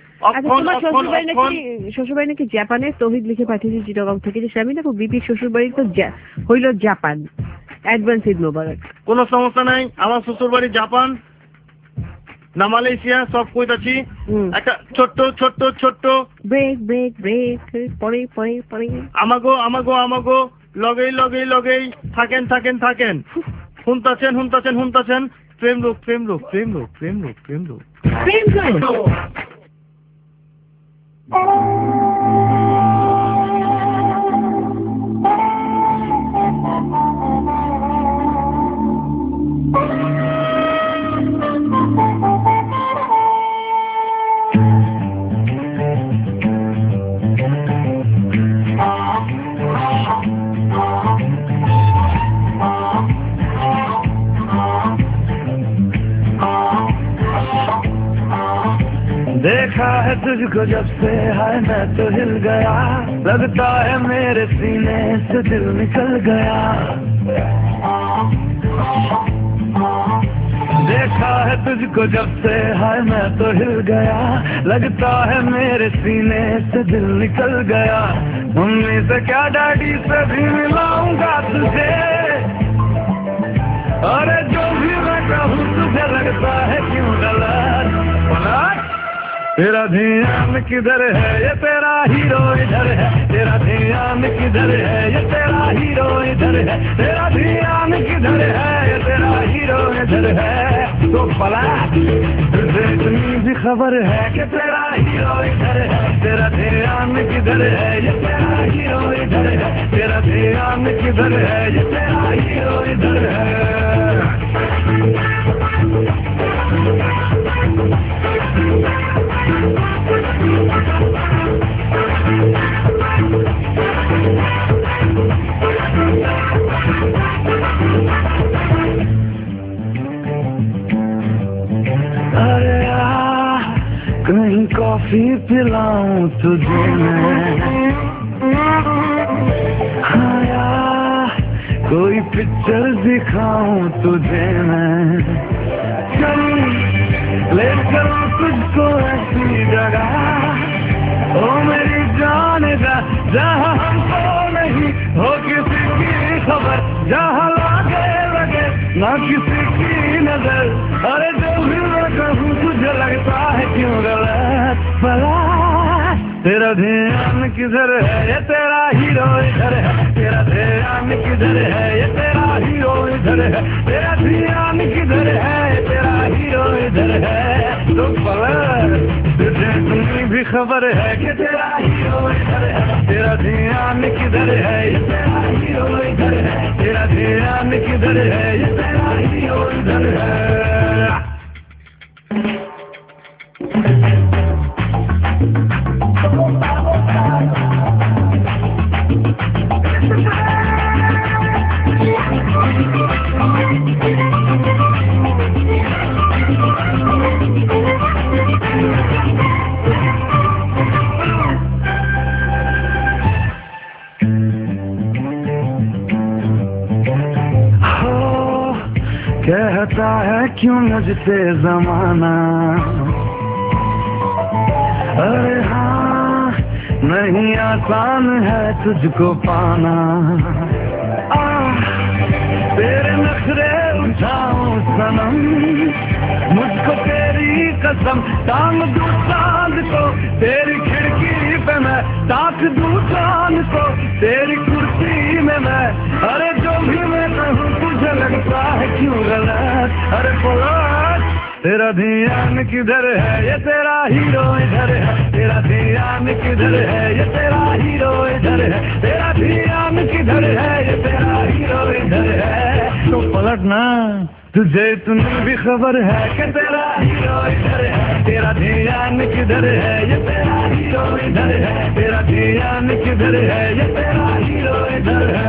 শ্বশুরবাড়ি নাকি জাপানে, তৌহিদ লিখে পাঠিয়েছি চিটাগাং থেকে যে স্বামী দেখো বিপির শ্বশুরবাড়ি তো হইল জাপান। অ্যাডভান্স ঈদ মোবারক। কোনো সমস্যা নাই, আমার শ্বশুরবাড়ি জাপান না মালয়েশিয়া সব কইতাছি। একটা ছোট্ট ব্রেক পরে আমাগো লগেই থাকেন। শুনতাছেন প্রেম লোক। देखा है तुझको जब से हाय मैं तो हिल गया, लगता है मेरे सीने से दिल निकल गया। देखा है तुझको जब से हाय मैं तो हिल गया, लगता है मेरे सीने से दिल निकल गया। मम्मी से क्या डैडी से भी मिलाऊंगा तुझे, अरे जो भी मैं कहूँ तुझे लगता है क्यों गलत? पलट तेरा ध्यान किधर है, ये तेरा हीरो इधर है। तेरा ध्यान किधर है, ये तेरा हीरो इधर है। तेरा ध्यान किधर है, ये तेरा हीरो इधर है। तो पलट तुझे इतनी भी खबर है कि तेरा हीरो इधर है। तेरा ध्यान किधर है, ये तेरा हीरो इधर है। तेरा ध्यान किधर है, ये तेरा हीरो इधर है। अरे कहीं कॉफी पिलाऊं तुझे मैं, हाँ कोई पिक्चर दिखाऊं तुझे मैं। चल ले चलूं तुझको ऐसी जगह, ओ मेरी जान जा, जहाँ हमको नहीं हो किसी की खबर, जहाँ लगे ना किसी की नजर। अरे जो भी मैं कहूँ तुझे लगता है क्यों गलत? भला तेरा ध्यान किधर है, ये तेरा हीरो इधर है। तेरा ध्यान किधर है, ये तेरा हीरो इधर है। तेरा ध्यान किधर है, ये तेरा हीरो इधर है। तो पलट तुझे इतनी भी खबर है कि तेरा हीरो इधर है। तेरा ध्यान किधर है, ये तेरा हीरो इधर है। तेरा ध्यान किधर है, ये तेरा हीरो इधर है। कहता है क्यों मुझसे जमाना, अरे हाँ नहीं आसान है तुझको पाना। तेरे नखरे उठाऊं सनम, मुझको तेरी कसम टांग दूं चांद को। तेरी खिड़की पे मैं ताक दूं चांद को, तेरी कुर्सी में मैं। अरे जो भी मैं कहूँ तुझे लगता है क्यों गलत? अरे पलट तेरा ध्यान किधर है, ये तेरा हीरो इधर है। तेरा ध्यान किधर है, ये तेरा हीरो इधर है। तेरा ध्यान किधर है, ये तेरा हीरो इधर है। तो पलट ना तुझे इतनी भी खबर है कि तेरा हीरो इधर है। तेरा ध्यान किधर है, ये तेरा हीरो इधर है। तेरा ध्यान किधर है, ये तेरा हीरो इधर है।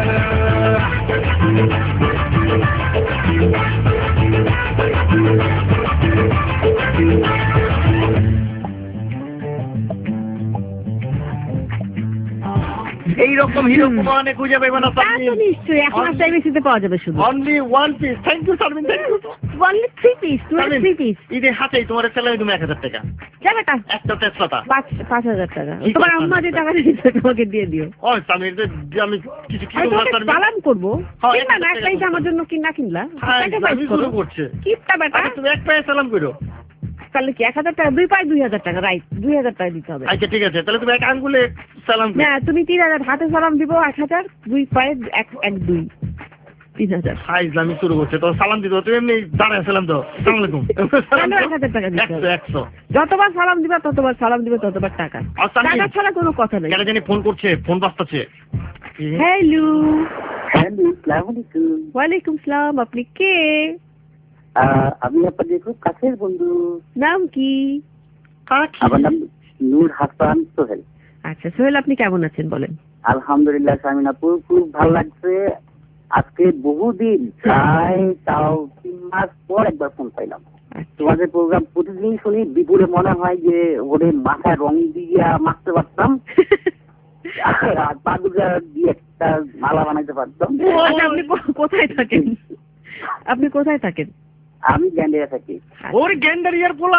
এইরকম হিরো প্রমাণে খুঁজে পাইবে না স্যার। নিশ্চয়ই এখন সার্ভিসিতে পাওয়া যাবে শুধু। Only one piece. Thank you Sharmin, thank you. Only 3 piece, 3 piece. ঈদের হাতেই তোমার স্যালারি তুমি 1000 টাকা। যাবে টা একটা টেস্টটা 5000 টাকা। তোমার আম্মা যে টাকা দিয়েছে তোমাকে দিয়ে দিও। ও সামির আমি কিছু সালাম করব। কিনা না একটাই আমার জন্য কিনা কিনলা। আমি শুরু করছে কিপটা বেটা। তুমি এক পায়ে সালাম করো। তাহলে কি 1000 টাকা, 2 পায়ে 2000 টাকা, রাইট 2000 টাকা দিতে হবে। আচ্ছা ঠিক আছে, তাহলে তুমি এক আঙ্গুলে সালাম করো। না তুমি 3000 হাতে সালাম দিব, 1000 2 পায়ে 1 2 3000। হাই আমি শুরু করছে তো সালাম দিতে তুমি এমনি দাঁড়ায় সালাম দাও। আসসালামু আলাইকুম। 1000 টাকা দিতে হবে। 100 যতবার সালাম দিবা ততবার সালাম দিবে, ততবার টাকা। টাকা ছাড়া কোনো কথা নেই। কেন জানি ফোন করছে, ফোন বাজছে। হ্যালো হ্যালো, আসসালামু আলাইকুম। ওয়ালাইকুম সালাম। আপনি কে? আমি আপনাদের খুব কাছের বন্ধু। নাম কি? আমার নাম নূর হাসান সোহেল। আচ্ছা সোহেল, আপনি কেমন আছেন বলেন? আলহামদুলিল্লাহ শামিন আপু, খুব ভালো লাগছে। আজকে বহুদিন প্রায় তাও 3 মাস পর একবার ফোন পাইলাম। তোমাদের প্রোগ্রাম প্রতিদিন শুনি, বিপুলে মনে হয় যে ওরে মাথায় রং দিয়ে মাখতে পারতাম, আর পাদুকা দিয়ে একটা মালা বানাইতে পারতাম। আপনি কোথায় থাকেন? আপনি কোথায় থাকেন? আমি গ্যান্ডারিয়া থাকি। ওর গ্যান্ডারিয়ার পোলা।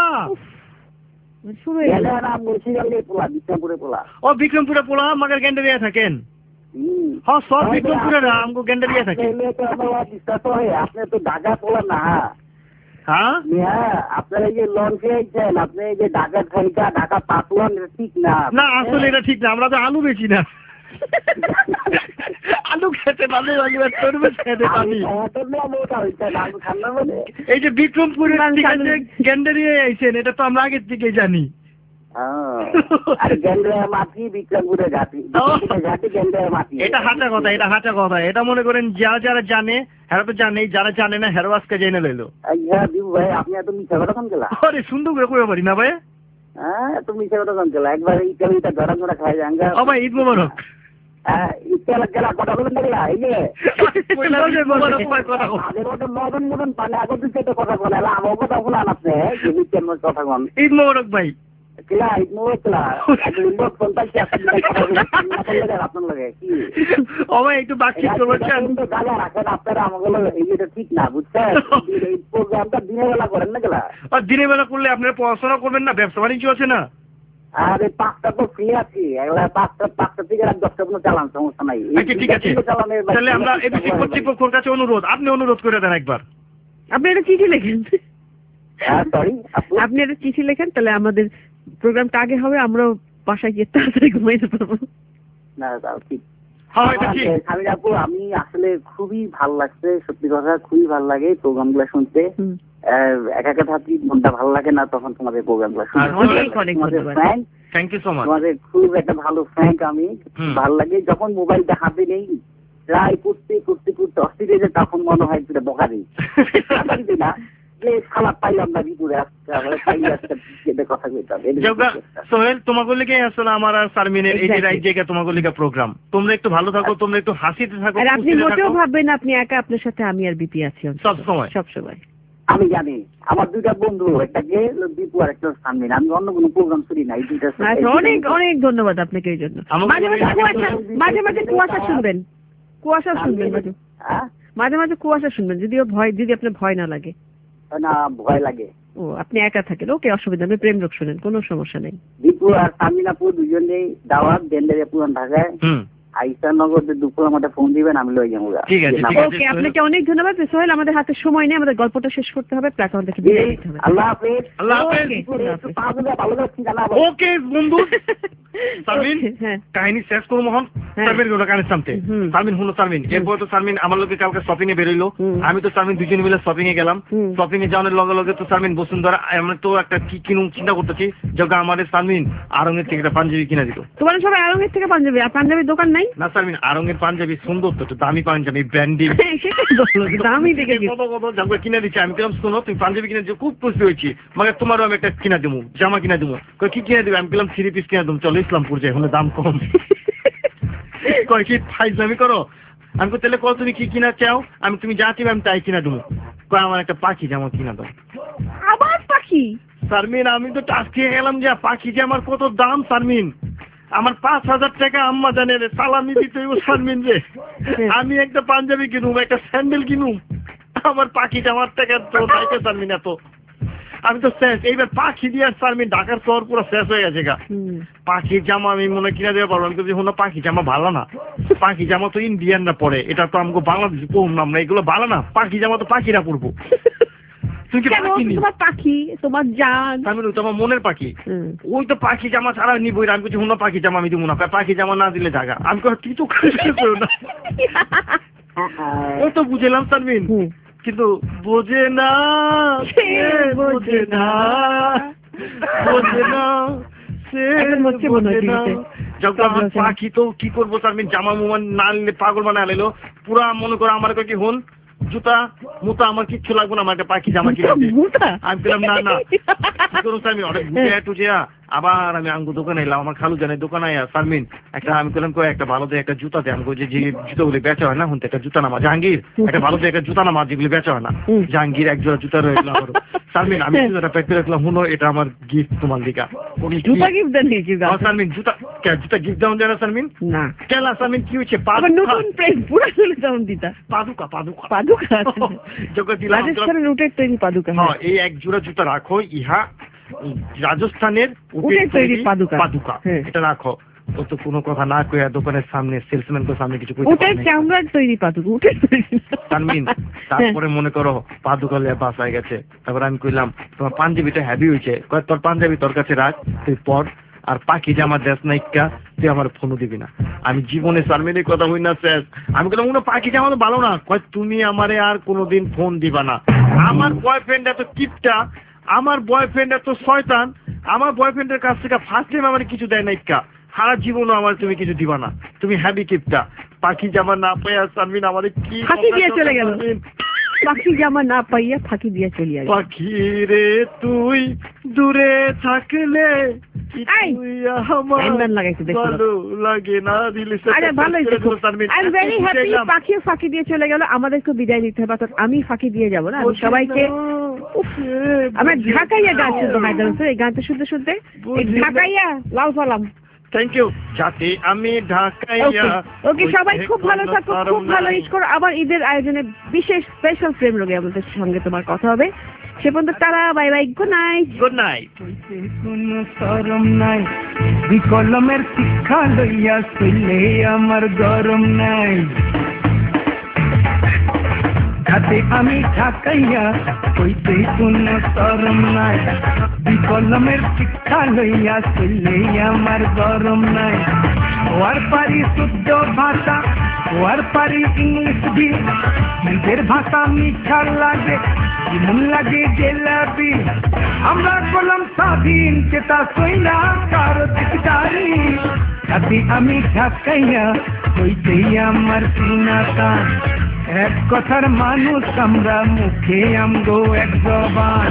মুন্সিগঞ্জের পোলা, বিক্রমপুরের পোলা। ও বিক্রমপুরের পোলা, মাগার গ্যান্ডারিয়া থাকেন। হ্যাঁ সব বিক্রমপুরে না আমগো গেন্ডারিয়া থাকে আপনি তো ঢাকা তোলা না হ্যাঁ আপনার এই যে লঞ্চে আইছেন আপনি এই যে ঢাকা খাইটা ঢাকা পাতুয়ান ঠিক না না আসলে এটা ঠিক না আমরা তো আলু বেচি না আলু খেতে পারি তরমুজ খেতে পারি এই যে বিক্রমপুরের গেন্ডারিয়া আইছেন এটা তো আমরা আগের থেকে জানি এটা হাঁটা কথা এটা মনে করেন যারা যারা জানে হেরা তো জানে যারা জানে না হেরো আজকে জেনে লইলো ভাই আপনি এত মিশা কথা কম গেলা আরে সুন্দর করে কইতে পারি না ভাই এত মিশা কথা কম গেলা একবার এই কালিটা ধরা ধরা খাই যাঙ্গা ও ভাই ঈদ মোবারক ঈদ গেলা কথা বলেন না গেলা এই যে মদন মদন পালে আগে দুটো কথা বলে আমার কথা বলা আপনি কথা বলেন ঈদ মোবারক ভাই একটু বাকি ঠিক না বুঝছেন এই প্রোগ্রামটা দিনের বেলা করেন না গেলা দিনের বেলা করলে আপনারা পড়াশোনা করবেন না ব্যবসা বাণিজ্য আছে না আরে 5টা তো ফ্রি আছি এগুলা 5টা থেকে 10টা পর্যন্ত চালান সমস্যা নাই ঠিক আছে তাহলে আমরা এবিসি কর্তৃপক্ষের কাছে অনুরোধ আপনি অনুরোধ করে দেন একবার আপনি একটা চিঠি লেখেন আপনি একটা চিঠি লেখেন তাহলে আমাদের প্রোগ্রামটা আগে হবে আমরাও বাসায় গিয়ে তাড়াতাড়ি ঘুমাইতে পারবো না তাও ঠিক স্বামীর আপু আমি আসলে খুবই ভালো লাগছে সত্যি কথা খুবই ভালো লাগে প্রোগ্রাম গুলা শুনতে একা একা থাকি মনটা ভালো লাগে না তখন তোমাদের প্রোগ্রাম গুলা তোমাদের খুব একটা ভালো ফ্র্যাঙ্ক আমি ভালো লাগে যখন মোবাইলটা হাতে নেই ট্রাই করতে করতে করতে অস্থির হয়ে যায় তখন মনে হয় তুই বকা দিই না সোহেল তোমাকে লিখে আসলে আমার আর সারমিনের এই যে রাইট জায়গা তোমাকে লিখে প্রোগ্রাম তোমরা একটু ভালো থাকো তোমরা একটু হাসিতে থাকো আর আপনি মোটেও ভাববেন আপনি একা আপনার সাথে আমি আর বিপি আছি সব সময় আমি জানি আমার দুইটা বন্ধু একটা গে দীপু আর একটা সারমিন আমি অন্য কোনো প্রোগ্রাম শুনি না এই দুইটা অনেক অনেক ধন্যবাদ আপনাকে এই জন্য মাঝে মাঝে কুয়াশা শুনবেন মাঝে মাঝে কুয়াশা শুনবেন যদি আপনার ভয় না লাগে না ভয় লাগে ও আপনি একা থাকেন ওকে অসুবিধা নেই প্রেম রোগ শুনেন কোনো সমস্যা নেই দীপু আর সামিনাপুর দুজনেই দাওয়াত ডেন্ডারিয়া পুরান ঢাকায় আইসানগর দুপুর আমাদের ফোন দিবেন আমি লই যাবো ঠিক আছে ওকে আপনাকে অনেক ধন্যবাদ সোহেল আমাদের হাতে সময় নেই আমাদের গল্পটা শেষ করতে হবে প্ল্যাটফর্ম থেকে বিদায় নিতে হবে আল্লাহ হাফেজ ওকে বন্ধু সারমিন কাহিনী শেষ করব মোহন সারমিন গোটা কানে সামতে সারমিন হলো সারমিন এরপর তো সারমিন আমার লোকে কালকে শপিং এ বেরইলো আমি তো সারমিন দুজন মিলে শপিং এ গেলাম শপিং এ যাওয়ার লগে লগে তো সারমিন বসুন্ধরা আমরা তো একটা কি কিনুম চিন্তা করতেছি যখন আমাদের সারমিন আরঙ্গের থেকে একটা পাঞ্জাবি কিনা দিল তোমার সবাই আরঙ্গের থেকে পাঞ্জাবি আর পাঞ্জাবির দোকান নাই না সারমিন আরঙ্গের পাঞ্জাবি সুন্দর তো দামি পাঞ্জাবি ব্র্যান্ডেড দামি দেখে কত জামা কিনে দিচ্ছি আমি বললাম শোনো তুমি পাঞ্জাবি কিনে দিচ্ছ খুব খুশি হয়েছি মানে তোমারও আমি একটা কিনা দেবো জামা কিনা দেবো কি কিনে দেবো আমি বললাম 3 পিস কিনে দেবো চলো ইসলামপুর যাই হলে দাম কম কয় কি ফাইজলামি করো আমি তাহলে কল তুমি কি কিনা চাও আমি তুমি যা চাইবে আমি তাই কিনা দেবো কয় আমার একটা পাখি জামা কিনা দাও আবার পাখি সারমিন আমি তো টাচ খেয়ে গেলাম যে পাখি জামার কত দাম সারমিন আমার 5,000 টাকা আম্মা জানের সালামি দিতে সারমিন রে আমি একটা পাঞ্জাবি কিনুম একটা স্যান্ডেল কিনুম আমার পাখি জামার টাকা তো তাইকে সারমিন এত আমি তো শেষ এইবার পাখি দিয়ে সারমিন ঢাকার শহর পুরো শেষ হয়ে গেছে গা পাখির জামা আমি মনে কিনা দেওয়া পারবো আমি তো হলো পাখি জামা ভালো না পাখি জামা তো ইন্ডিয়ানরা পরে এটা তো আমাকে বাংলাদেশ পড়ুন আমরা এগুলো ভালো না পাখি জামা তো পাখিরা পড়বো তোমার পাখি তোমার জান আমি তোমার মনের পাখি ওই তো পাখি জামা ছাড়া নিবই আমি কিছু হলো পাখি জামা আমি দিব না পাখি জামা না দিলে জায়গা আমি তুই তো না ও তো বুঝলাম সারমিন কিন্তু বোঝে না বোঝে না বোঝে না যখন পাখি তো কি করবো সারমিন জামা মুমা না নিলে পাগল বানা আলো পুরা মনে করো আমার কি হন জুতা মুতা আমার কিচ্ছু লাগবে না আমার একটা পাখি জামা কিনে আমি বললাম না কি করুন সারমিন অনেক ঘুরে টুজে আবার আমি আঙ্গু দোকানে এলাম আমার খালু জানের দোকানে সারমিন একটা আমি বললাম একটা ভালো দিয়ে একটা জুতা দেয় আমি যে জুতোগুলি বেচা হয় না হুন একটা জুতা নামা জাহাঙ্গীর একটা ভালো দিয়ে একটা জুতা নামা যেগুলি বেচা হয় না জাহাঙ্গীর এক জোড়া জুতা রয়েছিল আমার সারমিন আমি জুতাটা প্যাক করে রাখলাম হুনো এটা আমার গিফট তোমার দিকা জুতা গিফট দেন সারমিন জুতা গিফট দেওয়া যায় না সারমিন না কেলা সারমিন কি হয়েছে নতুন প্রেস পুরা চলে যাও দিতা পাদুকা রাজস্থানের উটের তৈরি পাদুকা হ্যাঁ এই এক জোড়া জুতা রাখো ইহা রাজস্থানের উটের তৈরি পাদুকা এটা রাখো ও তো কোনো কথা না কইয়া দোকানের সামনে সেলসম্যানকে সামনে কিছু কইতে ওটাই চামড়ার তৈরি পাতুক, ওটাই তৈরি। তানমিন তারপরে মনে করো পাদুকালে বাসায় গেছে, তারপর আমি কইলাম তোমার পাঞ্জাবিটা হেভি হয়েছে, কয় তোর পাঞ্জাবি তোর কাছে রাখ, তুই পর, আর পাখি জামা দেশ নাইকা তুই আমার ফোনও দিবি না। আমি জীবনে সালমিনের কথা হই না শেষ, আমি বললাম কোনো পাখি জামা তো ভালো না, কয় তুমি আমারে আর কোনোদিন ফোন দিবা না। আমার বয়ফ্রেন্ড এত কিপটা, আমার বয়ফ্রেন্ড এত শয়তান, আমার বয়ফ্রেন্ডের কাছ থেকে ফার্স্ট টাইম আমার কিছু দেয় নাইকা, সারা জীবনও আমার তুমি কিছু দিবা না, তুমি হ্যাভি কিপটা। পাখি জামা না পাইয়া সালমিন আমারে কি ফাঁকি দিয়ে চলে গেল, পাখি জামা না পাইয়া ফাঁকি দিয়ে চলে গেল। পাখি রে তুই দূরে থাকলে পাখিও ফাঁকি দিয়ে চলে গেল, আমাদেরকে বিদায় দিতে হবে, আমি ফাঁকি দিয়ে যাবো না, সবাইকে। আমার ঢাকাইয়া গান শুনতে হায়দার, এই গানটা শুনতে শুনতে ঢাকাইয়া লাল সালাম। Thank you. যাতে আমি ঢাকাইয়া। ওকে, সবাই খুব ভালো থাকো, খুব ভালো ঈদ করো। আবার ঈদের আয়োজনে বিশেষ স্পেশাল প্রেম রোগে আমাদের সঙ্গে তোমার কথা হবে। সে পর্যন্ত তারা bye bye, good night. Good night. কোনো শরম নাই, বিকলমের শিক্ষা লইয়া চলে আমার গরম নাই। যাতে আমি ঢাকাইয়া কইতে কোনো শরম নাই, বিকলমের শিক্ষা লইয়া চলে আমার গরম নাই। ওর পারি শুদ্ধ ভাষা, ওর পারি ইংলিশ বি, নিজের ভাষা মিঠা লাগে, মন লাগে জেলাবি। আমরা গোলাম স্বাধীন, চেতা সইনা কারো দিকদারি। যাতে আমি ঢাকাইয়া কইতেই আমার সিনাটা, এক কথার মানুষ আমরা, মুখে আমগো এক জবান।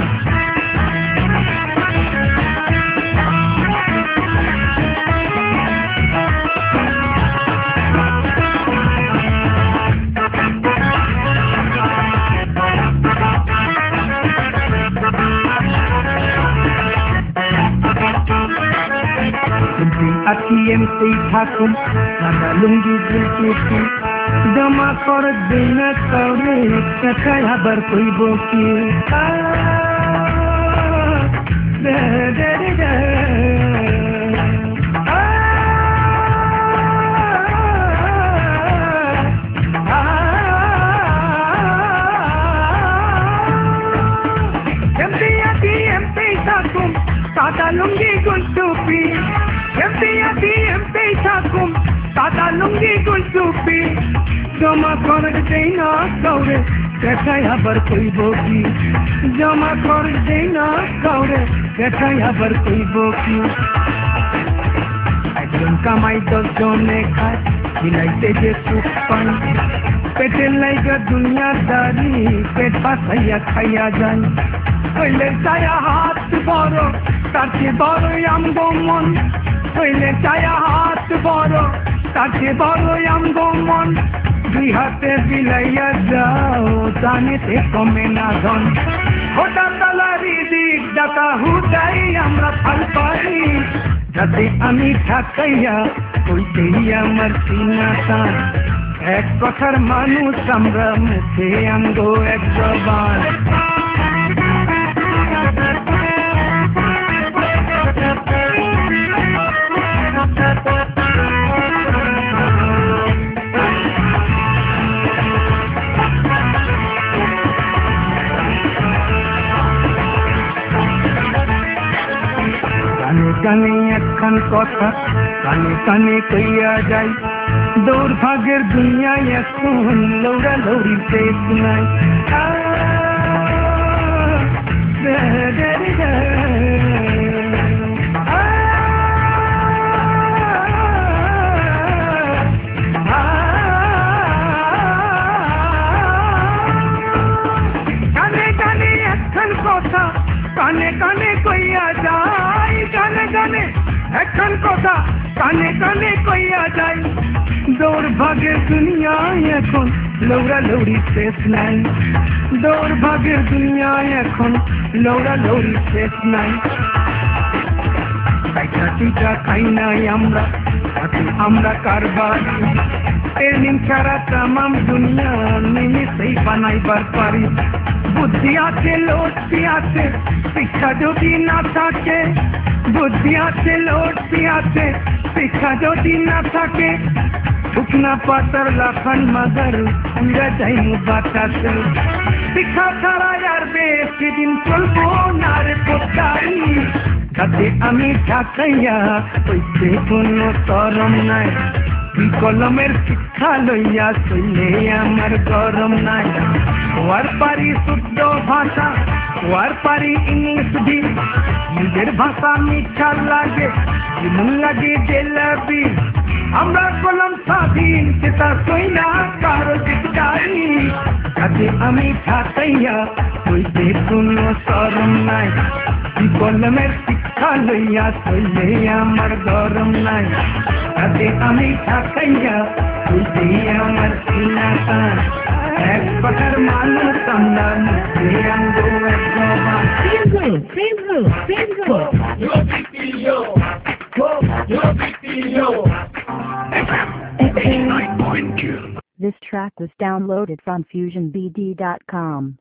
এমতেই থাকুন সাদা লুঙ্গি গুলটুটি, জমা করে দিই না কাউরে, টাকায় আবার কইব কি। এমতেই থাকুন সাদা লুঙ্গি গুলটুপি, এমতেই থাকুন সাদা লুঙ্গি গুলটুপি, জমা করে দেই না কাউরে, টাকায় আবার কইব কি। জমা করে দেই না কাউরে, টাকায় আবার কইব কি। একজন কামাই 10 জনে খায়, মিলাইতে যে সুখ পাই, পেটের লাইগা দুনিয়াদারি, পেট পাছাইয়া খাইয়া যায়। হইলে চায়া হাত বড়, তার চেয়ে বড়ই আমগো মন। হইলে চায়া হাত বড়, তার চেয়ে বড়ই আমগো মন। দুই হাতে বিলাইয়া যাও, জানেতে কমে না ধন। ওটা তালারি দিক ডাকা হুদাই আমরা ফাল পাই। যাতে আমি ঢাকাইয়া কইতেই আমার সিনাটা, এক কথার মানুষ আমরা, মুখে আমগো এক জবান। কানে কানে একখান কথা, কানে কানে কইয়া যাই, দৌড়ভাগের দুনিয়ায় এখন লৌড়া লৌড়ি শেষ নাই। কানে কানে একখান কথা, কানে কানে কইয়া যাই, কানে কানে একখান কথা, কানে কানে কইয়া যাই, দৌড়ভাগের দুনিয়ায় এখন লৌড়া লৌড়ি শেষ নাই। দৌড়ভাগের দুনিয়ায় এখন লৌড়া লৌড়ি শেষ নাই। টিকা খাই নাই আমরা, আমরা কারবার ট্রেনিং ছাড়া তামাম দুনিয়া নিমিষেই বানাইবার পারি। বুদ্ধি আছে, লক্ষ্মী আছে, শিক্ষা যদি না থাকে, বুদ্ধি আছে লড়তি আছে শিক্ষা যদি না থাকে উঠনা পাতার লাখান মাগার উড়া যাই বাতাসে শিক্ষা ছাড়া আর বেশি দিন চলবো না রে পোতাই তাতে আমি ঢাকাইয়া হইতে কোনো তরম নাই কলমের শিক্ষা লইয়া চলে আমার গরম নাই ওয়ার পারি শুদ্ধ ভাষা ওয়ার পারি ইংলিশ দি নিজের ভাষা মিঠা লাগে মন লাগে জেলাবি আমরা কলম স্বাধীন সেটা সই না কারো দিকদারি তাতে আমি ঢাকাইয়া হইতে কোনো শরম নাই কলমের শিক্ষা লইয়া চলে আমার গরম নাই তাতে আমি ঢাকাইয়া হইতে আমার সিনা টান এক পাখার মানুষ আমরা মুখে আঙ্গো একদম This track was downloaded from FusionBD.com.